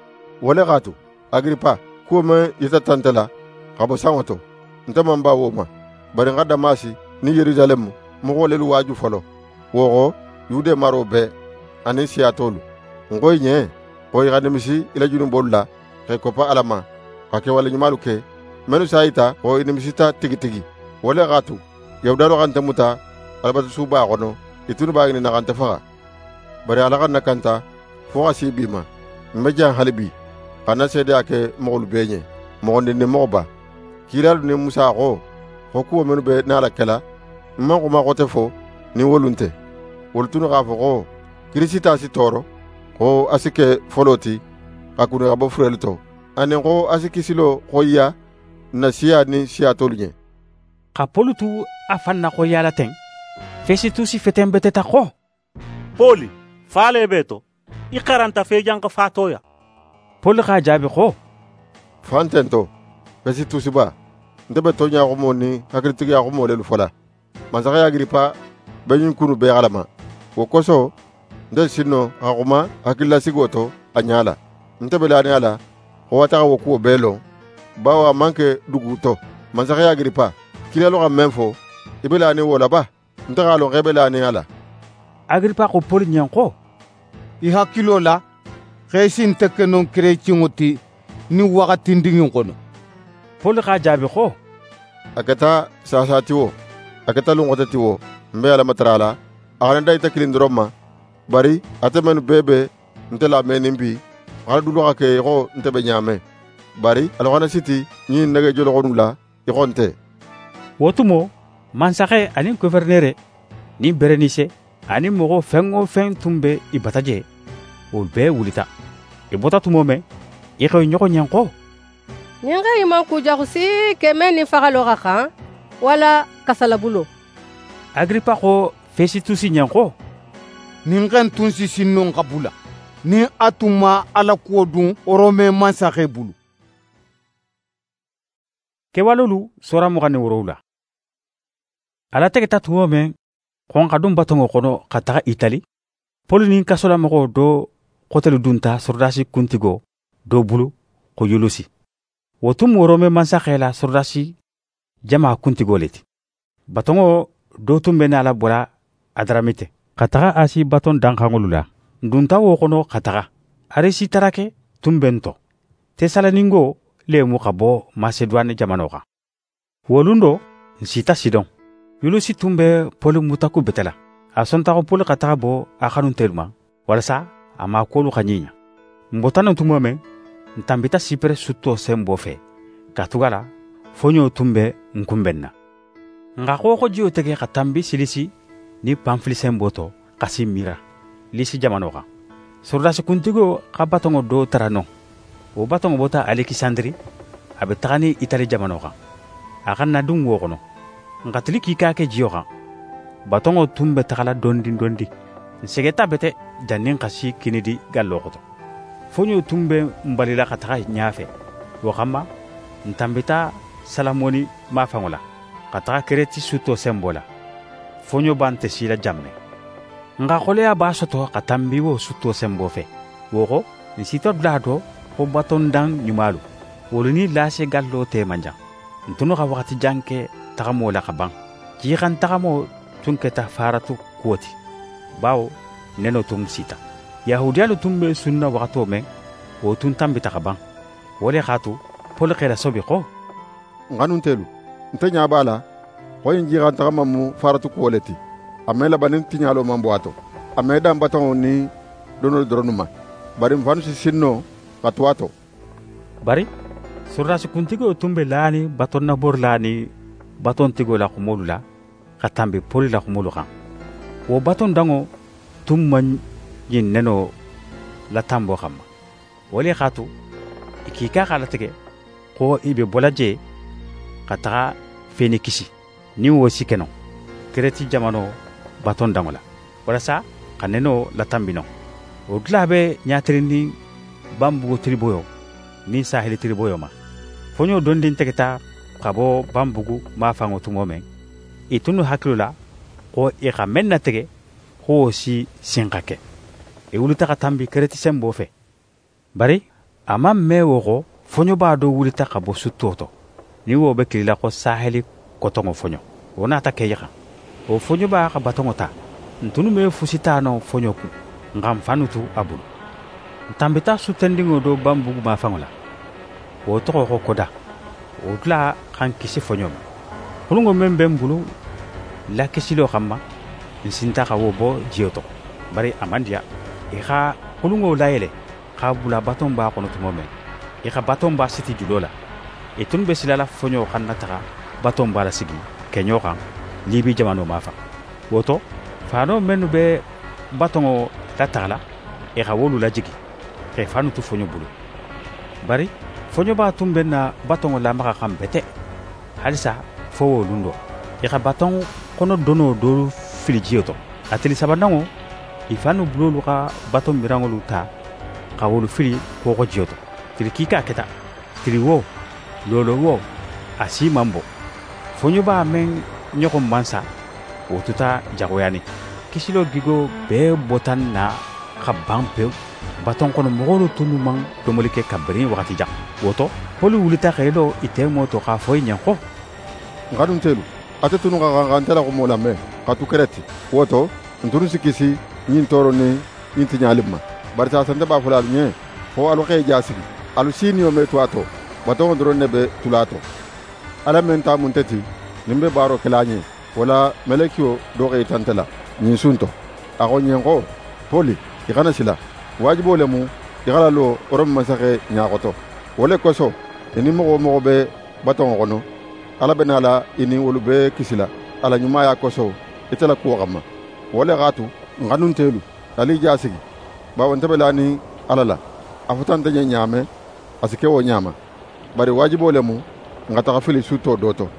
wo le xatu agiripa kuwo me yita tante la xa bo sanŋo to nte man ba wo ma bari nxa damasi ni yerusalemu moxo lelu waaju folo wo xo yude maro be ani siyatolu nxo i ɲe xo i xa nimisi i la junubolu la xe koppa ala ma xa ke wale ɲumalu ke menu sa yita xo i nimisita tigitigi wo le xatu yahudalu xante muta alabatusuba xono i tunu b'a ŋinina xante faxa bari ala xan na kanta fo xa si bi ma n be jan hali bi xa na seedeya ke moxolu bee ɲe moxondin ni moxo ba kiilalu ni musa xo xo kuwo menu be na la kela n man xuma xote fo ni wolun te wolu tunu x'a fo xo kirisita si toro xo a si ke folo ti xa kuni xa bo furelu to anin xo a si kisilo xoyiya na siya ni siyatolu ɲe xa polu tu a fan na xoyala ten fesitusi feten beteta xo poli faale be to i xaranta fe janka fatoya poli xa jaabi xo fanten to fesitusi ba nte be toɲaxumo ni hakilitigiyaxumo lelu fola mansaxe agiripa be ɲin kunu bee xalama wo koso nte sinno xa xuma hakililasigo to a ɲala nte be lani a la xo wa taxa wo kuwo bee lon bawo a manke dugu to mansaxe agiripa kilalu xa men fo i be lani wo la ba nte xa lon xe be lani a la agiripa xo poli ɲen xo i hakkilo la xe si nte ke non kereciyŋo ti ni waxatindingin xono poli xa jaabi xo a keta sasa ti wo a keta lunŋote ti wo n be alamatara la a xana da ite kilin doron ma bari ate menu bee be nte lamenin bi xana dulu xa ke i xo nte be ɲame bari ala xana siti ɲin nege joloxonu la i xo nte wo tumo mansaxe anin guvernere nin berenise ani moxo fen o fen tun be i bata je wolu bee wulita i bota tumo me i xew ɲoxo ɲen xo nin xa iman kujaxu si keme ni faxalo xa xan wala kasalabulo agiripa xo fesitusi ɲen xo nin xen tun si sinnon xa bula ni a tun ma ala kuwo dun orome mansaxe bulu kewalolu sora muxan ni worowu la ala tegeta tumo men xon xa dun batonŋo xono xa taxa itali polu nin kasolamɔgɔ do xotelu dunta sordasi kuntigo do bulu xo yulusi wo tun mu rome mansaxe la sordasi jama kuntigo le ti batonŋo do tun be ne ala bora a daramite xa taxa asi baton danxanŋolu la dunta wo xono xa taxa arisi tarake tun ben to tesalaningo lemu xa bo maseduwane jamano xan wolun do nsita sidon yulusi tun be polu mutaku betela a sontaxo polu xa taxa bo a xanuntelu ma walasa a ma kolu xa ɲiɲa nbotano tumo men ntanbita sipere sutto sembo fe ka tugala foɲo tun be nkunben na nga xooxo jiyo tege xa tambi silisi ni pamfilisen boto xasi mira lisi jamano xa sordasi kuntigo xa batongo do tara non wo batongo bota alexandri abe taxani itali jamano xa a xa na dun wo xono nga tili kika ke jiyo xa batongo tumbe taxala dondi dondi segeta bete jannin xasi kinidi gallo xoto foño tumbe mbalila xa taxa ñafe wo xamma ntambita salamoni mafangola xa taxa kereti suto sembola foño bante sila jamme nga xoleya ba soto xa tambi wo suto sembo fe woxo nsitor bla do fo baton dang ñumalu wolu ni lase gallo te manjang ntunu xa waxati janke taxamo la xa bang ci xan taxamo tunketa faratu kuwoti bawo neno tung sita yahudiyalu tumbe sunna waxato men wo tun tambita xa bang wole xatu pol xela sobi xo nganun telu nte ñabala xoyin jixan taxama mu faratu kuwoleti a me labanin tiñalo man boato a me dan batongo ni donol doronuma bari mfanu si sinno xa tuwato bari sordasi kuntigo tumbe lani baton na bor lani baton tigo la xumolu la xa tambi poli la xumolu xan wo baton dango tumma ñin neno la tambo xamma wole xatu i kika xa la tege xo i be bola je xa taxa feni kisi ni wo sikeno kereti jamano baton dango la wala sa xa neno la tambi no wo dula be ñatirindi bambugo triboyo ni sahili triboyo ma foño dondin tegeta xa bo bambugu ma fango tumo men i tunu hakkilo la xo i xa men na tege xo si sinxa ke i wulita xa tambi kereti sembo fe bari ama me wo xo foño ba do wulita xa bo sutto to ni wo be kilila xo saheli kotongo foño wo nata ke yaxa wo foño ba xa batongo ta ntunu me fusitano foño ku ngam fanutu abulu ntambita sutendingo do bambugu ma fango la wo toxo xo koda wo dula xan kisi foño ma xulungo men ben bulu la kisilo xamma nsinta xa wo bo jiyo to bari amandiya i xa xulungo layele xa bula baton ba xono tumo men i xa baton ba siti julo la i tun be silala foño xan na taxa baton ba la sigi keño xan libi jamano ma fa woto fano menu be batongo la taxala i xa wolu la jigi xe fanutu foño bulu bari foño ba tun ben na batongo la maxa xam bete halisa fo wo lundo i xa baton kono dono do fili jiyo to a tili sabandango i fanu bulolu xa baton mirangolu ta xa wolu fili koxo jiyo to tili kika keta tili wo lolo wo a si mambo foño ba men ñoxo mansa wo tuta jagoyani kisilo gigo be botan na xa ban pew baton kono moxolu tunu man domoli ke kabrin waxati jak woto polu wulita xeelo ite moto xa foy ñen xo nganun telu ate tunu xa xanxantela xu mola me xa tu kereti woto ntunu sikisi ñin toro ni ñin tiñalib ma bari sa sante ba fulalu ñe fo alu xeye jasigi alu siniyo me tuwato batongo doron ne be tulato ala men ta mun teti nimbe baro kelañe wala melekio do xeye tantela ñin sunto axo ñen xo poli i xana sila wajibo le mu i xala lo orom masaxe ñaxoto wole koso ini moxo moxo be batongo xono ala be nala ini wolu be kisila ala ñumaya koso itela kuwo xamma wole xatu nganun telu ali jasigi bawo nte be lani ala la a futanta ñe ñame a si ke wo ñama bari wajibo le mu nga taxa fili suto doto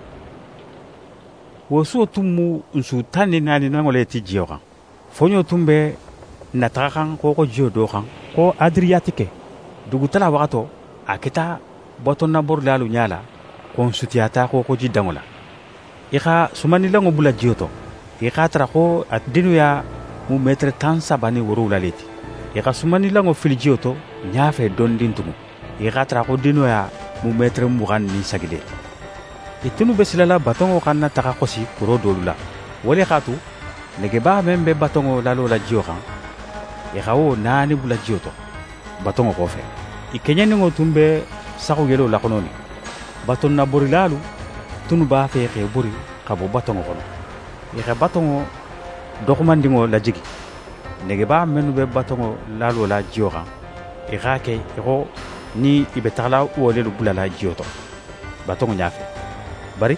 wo suwo tun mu nsu tan ni naani nango le ti jiyo xan foño tun be na taxa xan xoxo jiyo do xan ko adriyatike dugutala waxato a keta baton na bor lalu ñala kon sutiyata xoxo ji dango la i xa sumanilango bula jiyo to i xa tara xo a dinuya mu metre tan sabani worowula leti i xa sumanilango fili jiyo to ñafe dondin tumu i xa tara xo dinuya mu metre muxan ni sagide i tunu be silala batongo xan na taxa xosi kuro dolu la wole xatu nege ba men be batongo lalo la jiyo xan i xa wo naani bula jiyo to batongo xofe i keñaningo tun be saxu yelo laxononi baton na bori lalu tunu ba fe xe bori xa bo batongo xono i xe batongo doxumandingo la jigi nege ba menu be batongo lalo la jiyo xan i xa ke i xo ni i be taxala wolelu bula la jiyo to batongo ñafe bari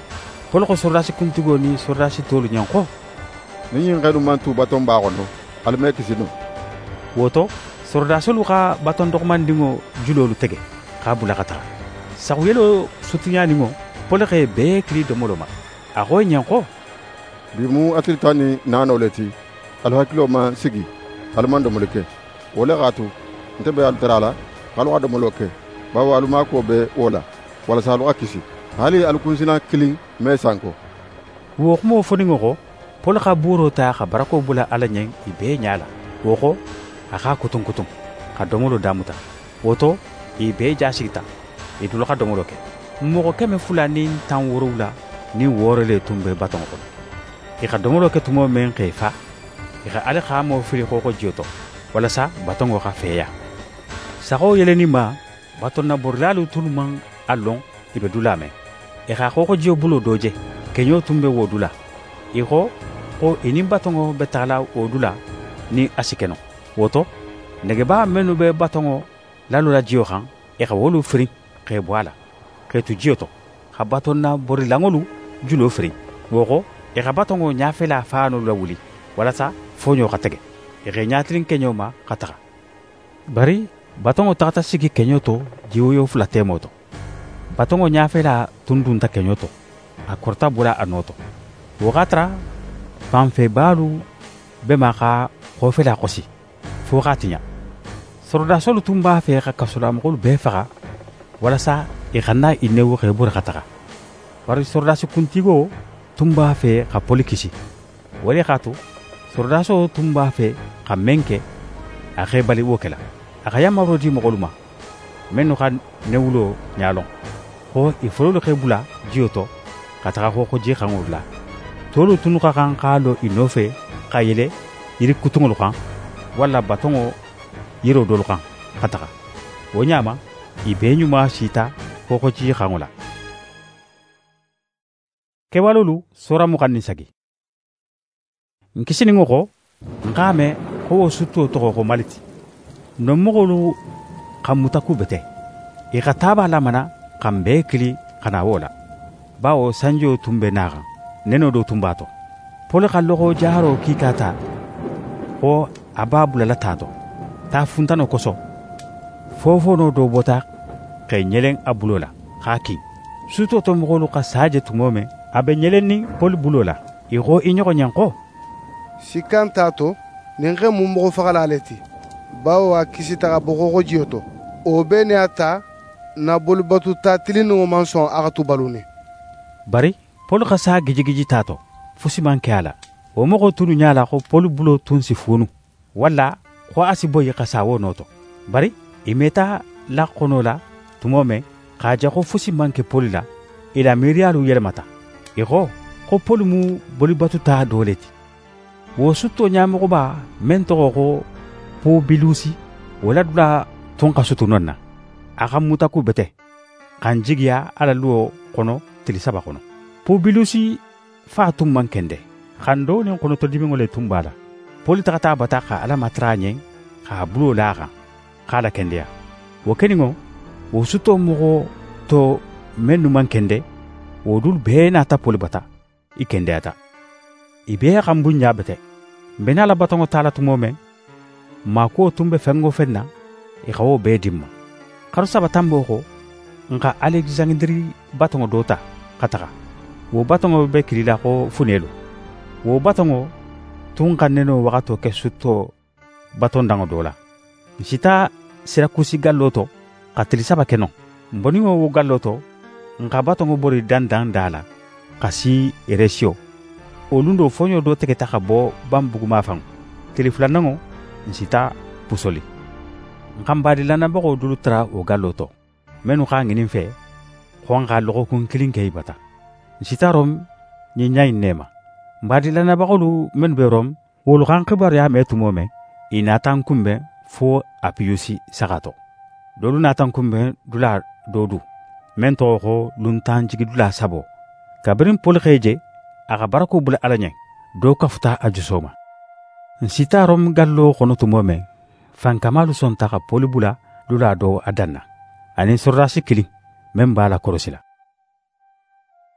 pol ko sordasi kuntigo ni sordasi tolu ñan ko ni ñin xenu man tu baton ba xono alme kisino woto sordasolu xa baton doxumandingo julolu tege xa bula xa taxa saxu yelo sutiñaningo pol xe bee kili domolo ma a xo ñan ko bi mu atilitani nano leti al hakilo ma sigi alman domolo ke wala xatu nte be al tarala xalu xa domolo ke bawo aluma ko be wola wala salu akisi hali alkunsina kilin me sanko wo xumo foningo xo pol xa buro ta xa barako bula ala ñeng i bee ñala wo xo a xa kutun kutun xa domolo damuta woto i bee jasigita i dulu xa domolo ke moxo keme fula ni tan worowula ni worole tun be batongo xono i xa domolo ke tumo men xe fa i xa ale xa mo fili xoxo jiyoto walasa batongo xa feya saxo yeleni ma baton na borlalu tunu man a lon i be dula men i xa xoxo jiyo bulo doje keño tun be wo dula i xo xo i nin batongo be taxala wo dula ni a sikeno woto negeba menu be batongo lalola jiyo xan i xa wolu firin xe bo ala xetu jiyo to xa baton na borilangolu julo firin wo xo i xa batongo ñafela faanolu la wuli walasa foño xa tege i xe ñatirin keño ma xa taxa bari batongo taxata sigi keño to jiwoyo fula temo to batongo ñafela tundunta keño to a korta bula a noto wo xa tara fanfe baalu be ma xa xofela xosi fo xa tiña sorodasolu tun b'a fe xa kasolamoxolu bee faxa walasa i xanna i newu xe buri xa taxa bari sorodasi kuntigo tun b'a fe xa poli kisi wali xatu sorodaso tun b'a fe xa men ke a xe bali wo ke la a xa yamaro di moxolu ma mennu xa newulo ñalon xo i fololu xe bula jiyo to xa taxa xoxo ji xangolu la tolu tunu xa xan xa lo i nofe xa yele yiri kutungolu xan walla batongo yiro dolu xan xa taxa wo ñama i bee ñuma sita xoxo ji xangu la kewalolu soramu xan ni sagi nkisiningo xo nxa me xo wo sutto toxo xo maliti non moxolu xan mutaku bete i xa taba lamana xan bee kili xana wo la bawo sanjo tun be naxan neno do tun bato poli xa loxo jaharo kikata xo a ba bulala tato ta funtano koso fofono do bota xe ñelen a bulo la xa kin suto to moxolu xa saje tumo me a be ñelen ni poli bulo la i xo i ñoxo ñan xo sikkan tato nin xe mu moxo faxala ale ti bawo a kisi taxa boxoxo jiyo to o be ne a ta na bolibatu ta tiliningo man son a xa tu baluni bari poli xa sa gijigiji tato fusiman ke a la wo moxo tunu ñala xo poli bulo tun si funu walla xo a si boyi xa sawo noto bari i meta la xono la tumo me xa ja xo fusiman ke poli la i la miriyalu yelemata i xo xo poli mu bolibatu ta dole ti wo sutto ñamoxoba men toxo xo po bilusi wala dula tun xa sutu non na a xa mutaku bete xan jigiya ala luwo xono tili saba xono po bilusi fa tun man kende xan do nin xono to dimingo le tun bala poli taxata bata xa ala matara ñeng xa bulo la xan xa la kendeya wo keningo wo sutto moxo to men nu man kende wo dul bee nata poli bata i kendeyata i bee xan bunɲa bete mbena la batongo tala tumo men ma ko tumbe fengo fenna i xa wo bee dimma xaru saba tambo xo nxa alexandri batongo dota xa taxa wo batongo be kilila xo funelu wo batongo tun xa neno waxato ke sutto batondango do la nsita sirakusi gallo to xa tili saba ke no mboningo wo gallo to nxa batongo bori dandan da la xa si eresio olundo foño do tegeta xa bo bambuguma fan tili fulanango nsita pusoli nxan badilana baxo dulu tara wo gallo to menu xa nginin fe xon xa loxo kun kilin ke ibata nsita rom ñi ñayin nema mbadilana baxolu menu be rom wolu xan xibar ya me tumo me i natan kunbe fo a piyusi saxato dolu natan kunbe dula dodu men toxo xo luntan jigi dula sabo kabirin poli xeje a xa barako bula ala ɲen do kafuta a jusoma nsita rom gallo xono tumo men fankamalu sonta xa poli bula dula do a danna ani sordasi kilin men b'a la korosila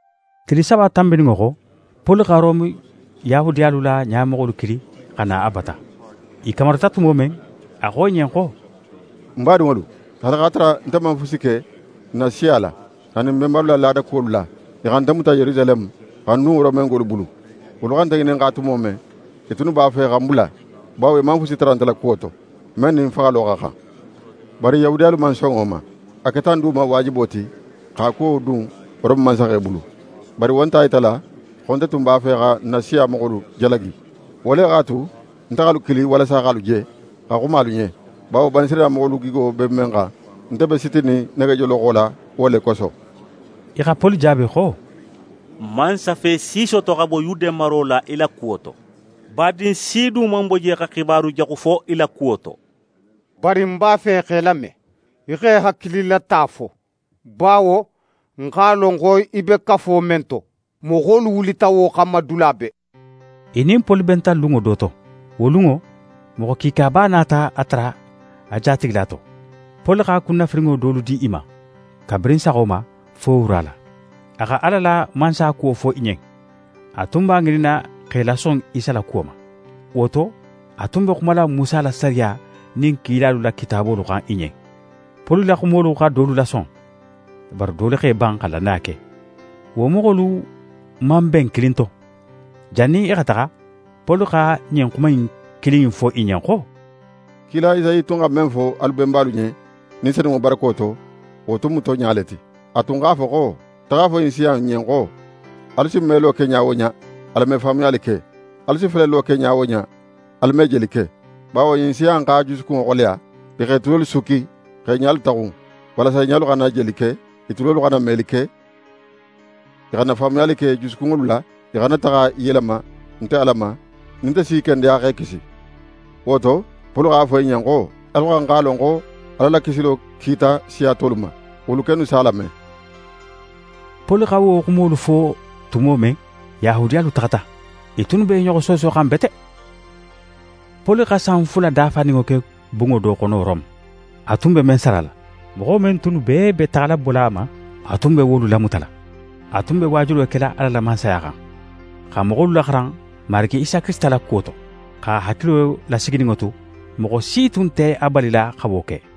tili saba tambiniŋo xo poli xa romu yahudiyalu la ɲamoxolu kili xa na a bata i kamarita tumo meŋ a xo ɲen xo mbaadiŋolu hata xa tara nte man fusi ke na siya la ani membaru la laada kuwolu la i xa nte muta yerusalem xa nu romengolu bulu wolu xa nte ŋinin xa tumo meŋ itunu b'a fe xa bula bawo i man fusi tara nte la kuwo to meŋ nin faxalo xa xan bari yahudiyalu man soŋo ma a ke tan duma waajibo ti xa kuwo dun rome mansaxe bulu bari wonta ita la xo nte tun b'a fe xa na siya moxolu jalagi wo le xa tu nte xalu kili walasa xalu je xa xumalu ɲe bawo banisirila moxolu gigo be men xa nte be sitini nege joloxo la wo le koso i xa poli jaabi xo mansa fe siiso to xa bo yude maro la i la kuwo to badin siidu man bo je xa xibaru jaxu fo i la kuwo to bari n b'a fe xe lame i xe hakkilila t'a fo bawo n x'a lon xo i be kafo men to moxolu wulita wo xanma dula be i nin poli benta luŋo do to wo luŋo moxo kiika b'a nata a tara a jatigila to poli xa kunnafiriŋo doolu di i ma kabirin saxo ma fo wura la a xa ala la mansa kuwo fo i ɲen a tun b'a ŋinina x'e lasoŋ isa la kuwo ma wo to a tun be xumala musa la sariya nin kiilalu la kitaabolu xan i ɲen poli la xumolu xa doolu lasoŋ bari doolu x'e ban xa lannaya ke wo moxolu man ben kilin to janni i xa taxa poli xa ɲen xuma ɲin kilin fo i ɲen xo kila isayi tun xa men fo alu benbalu ɲe ni senuŋo barako to wo tun mu to ɲa le ti a tun x'a fo xo taxa fo ɲin siyan ɲen xo alu si melo ke ɲa wo ɲa ala me faamuyali ke alu si felelo ke ɲa wo ɲa ala me jeli ke bawo ɲin siyan xa jusukuŋo xoleya i xe tulolu suki xe ɲalu taxun walasa ɲalu xana jeli ke i tulolu xana meli ke i xana faamuyali ke jusukuŋolu la i xana taxa yelema nte ala ma ninte si kendeya xe kisi woto polu x'a fo i ɲen xo alu xan xa lon xo ala la kisilo kiita siya tolu ma wolu kenu sala me poli xa wo xumolu fo tumo meŋ yahudiyalu taxata i tunu be ɲoxo soso xan bete poli xa san fula dafaniŋo ke buŋo do xono rom a tun be men sara la moxo men tunu bee be taxala bola ma a tun be wolu lamuta la a tun be waajulo kela ala la mansaya xan xa moxolu laxaran marigi isa kirista la kuwo to xa hakkilo lasiginiŋo tu moxo si tun te a balila xa wo ke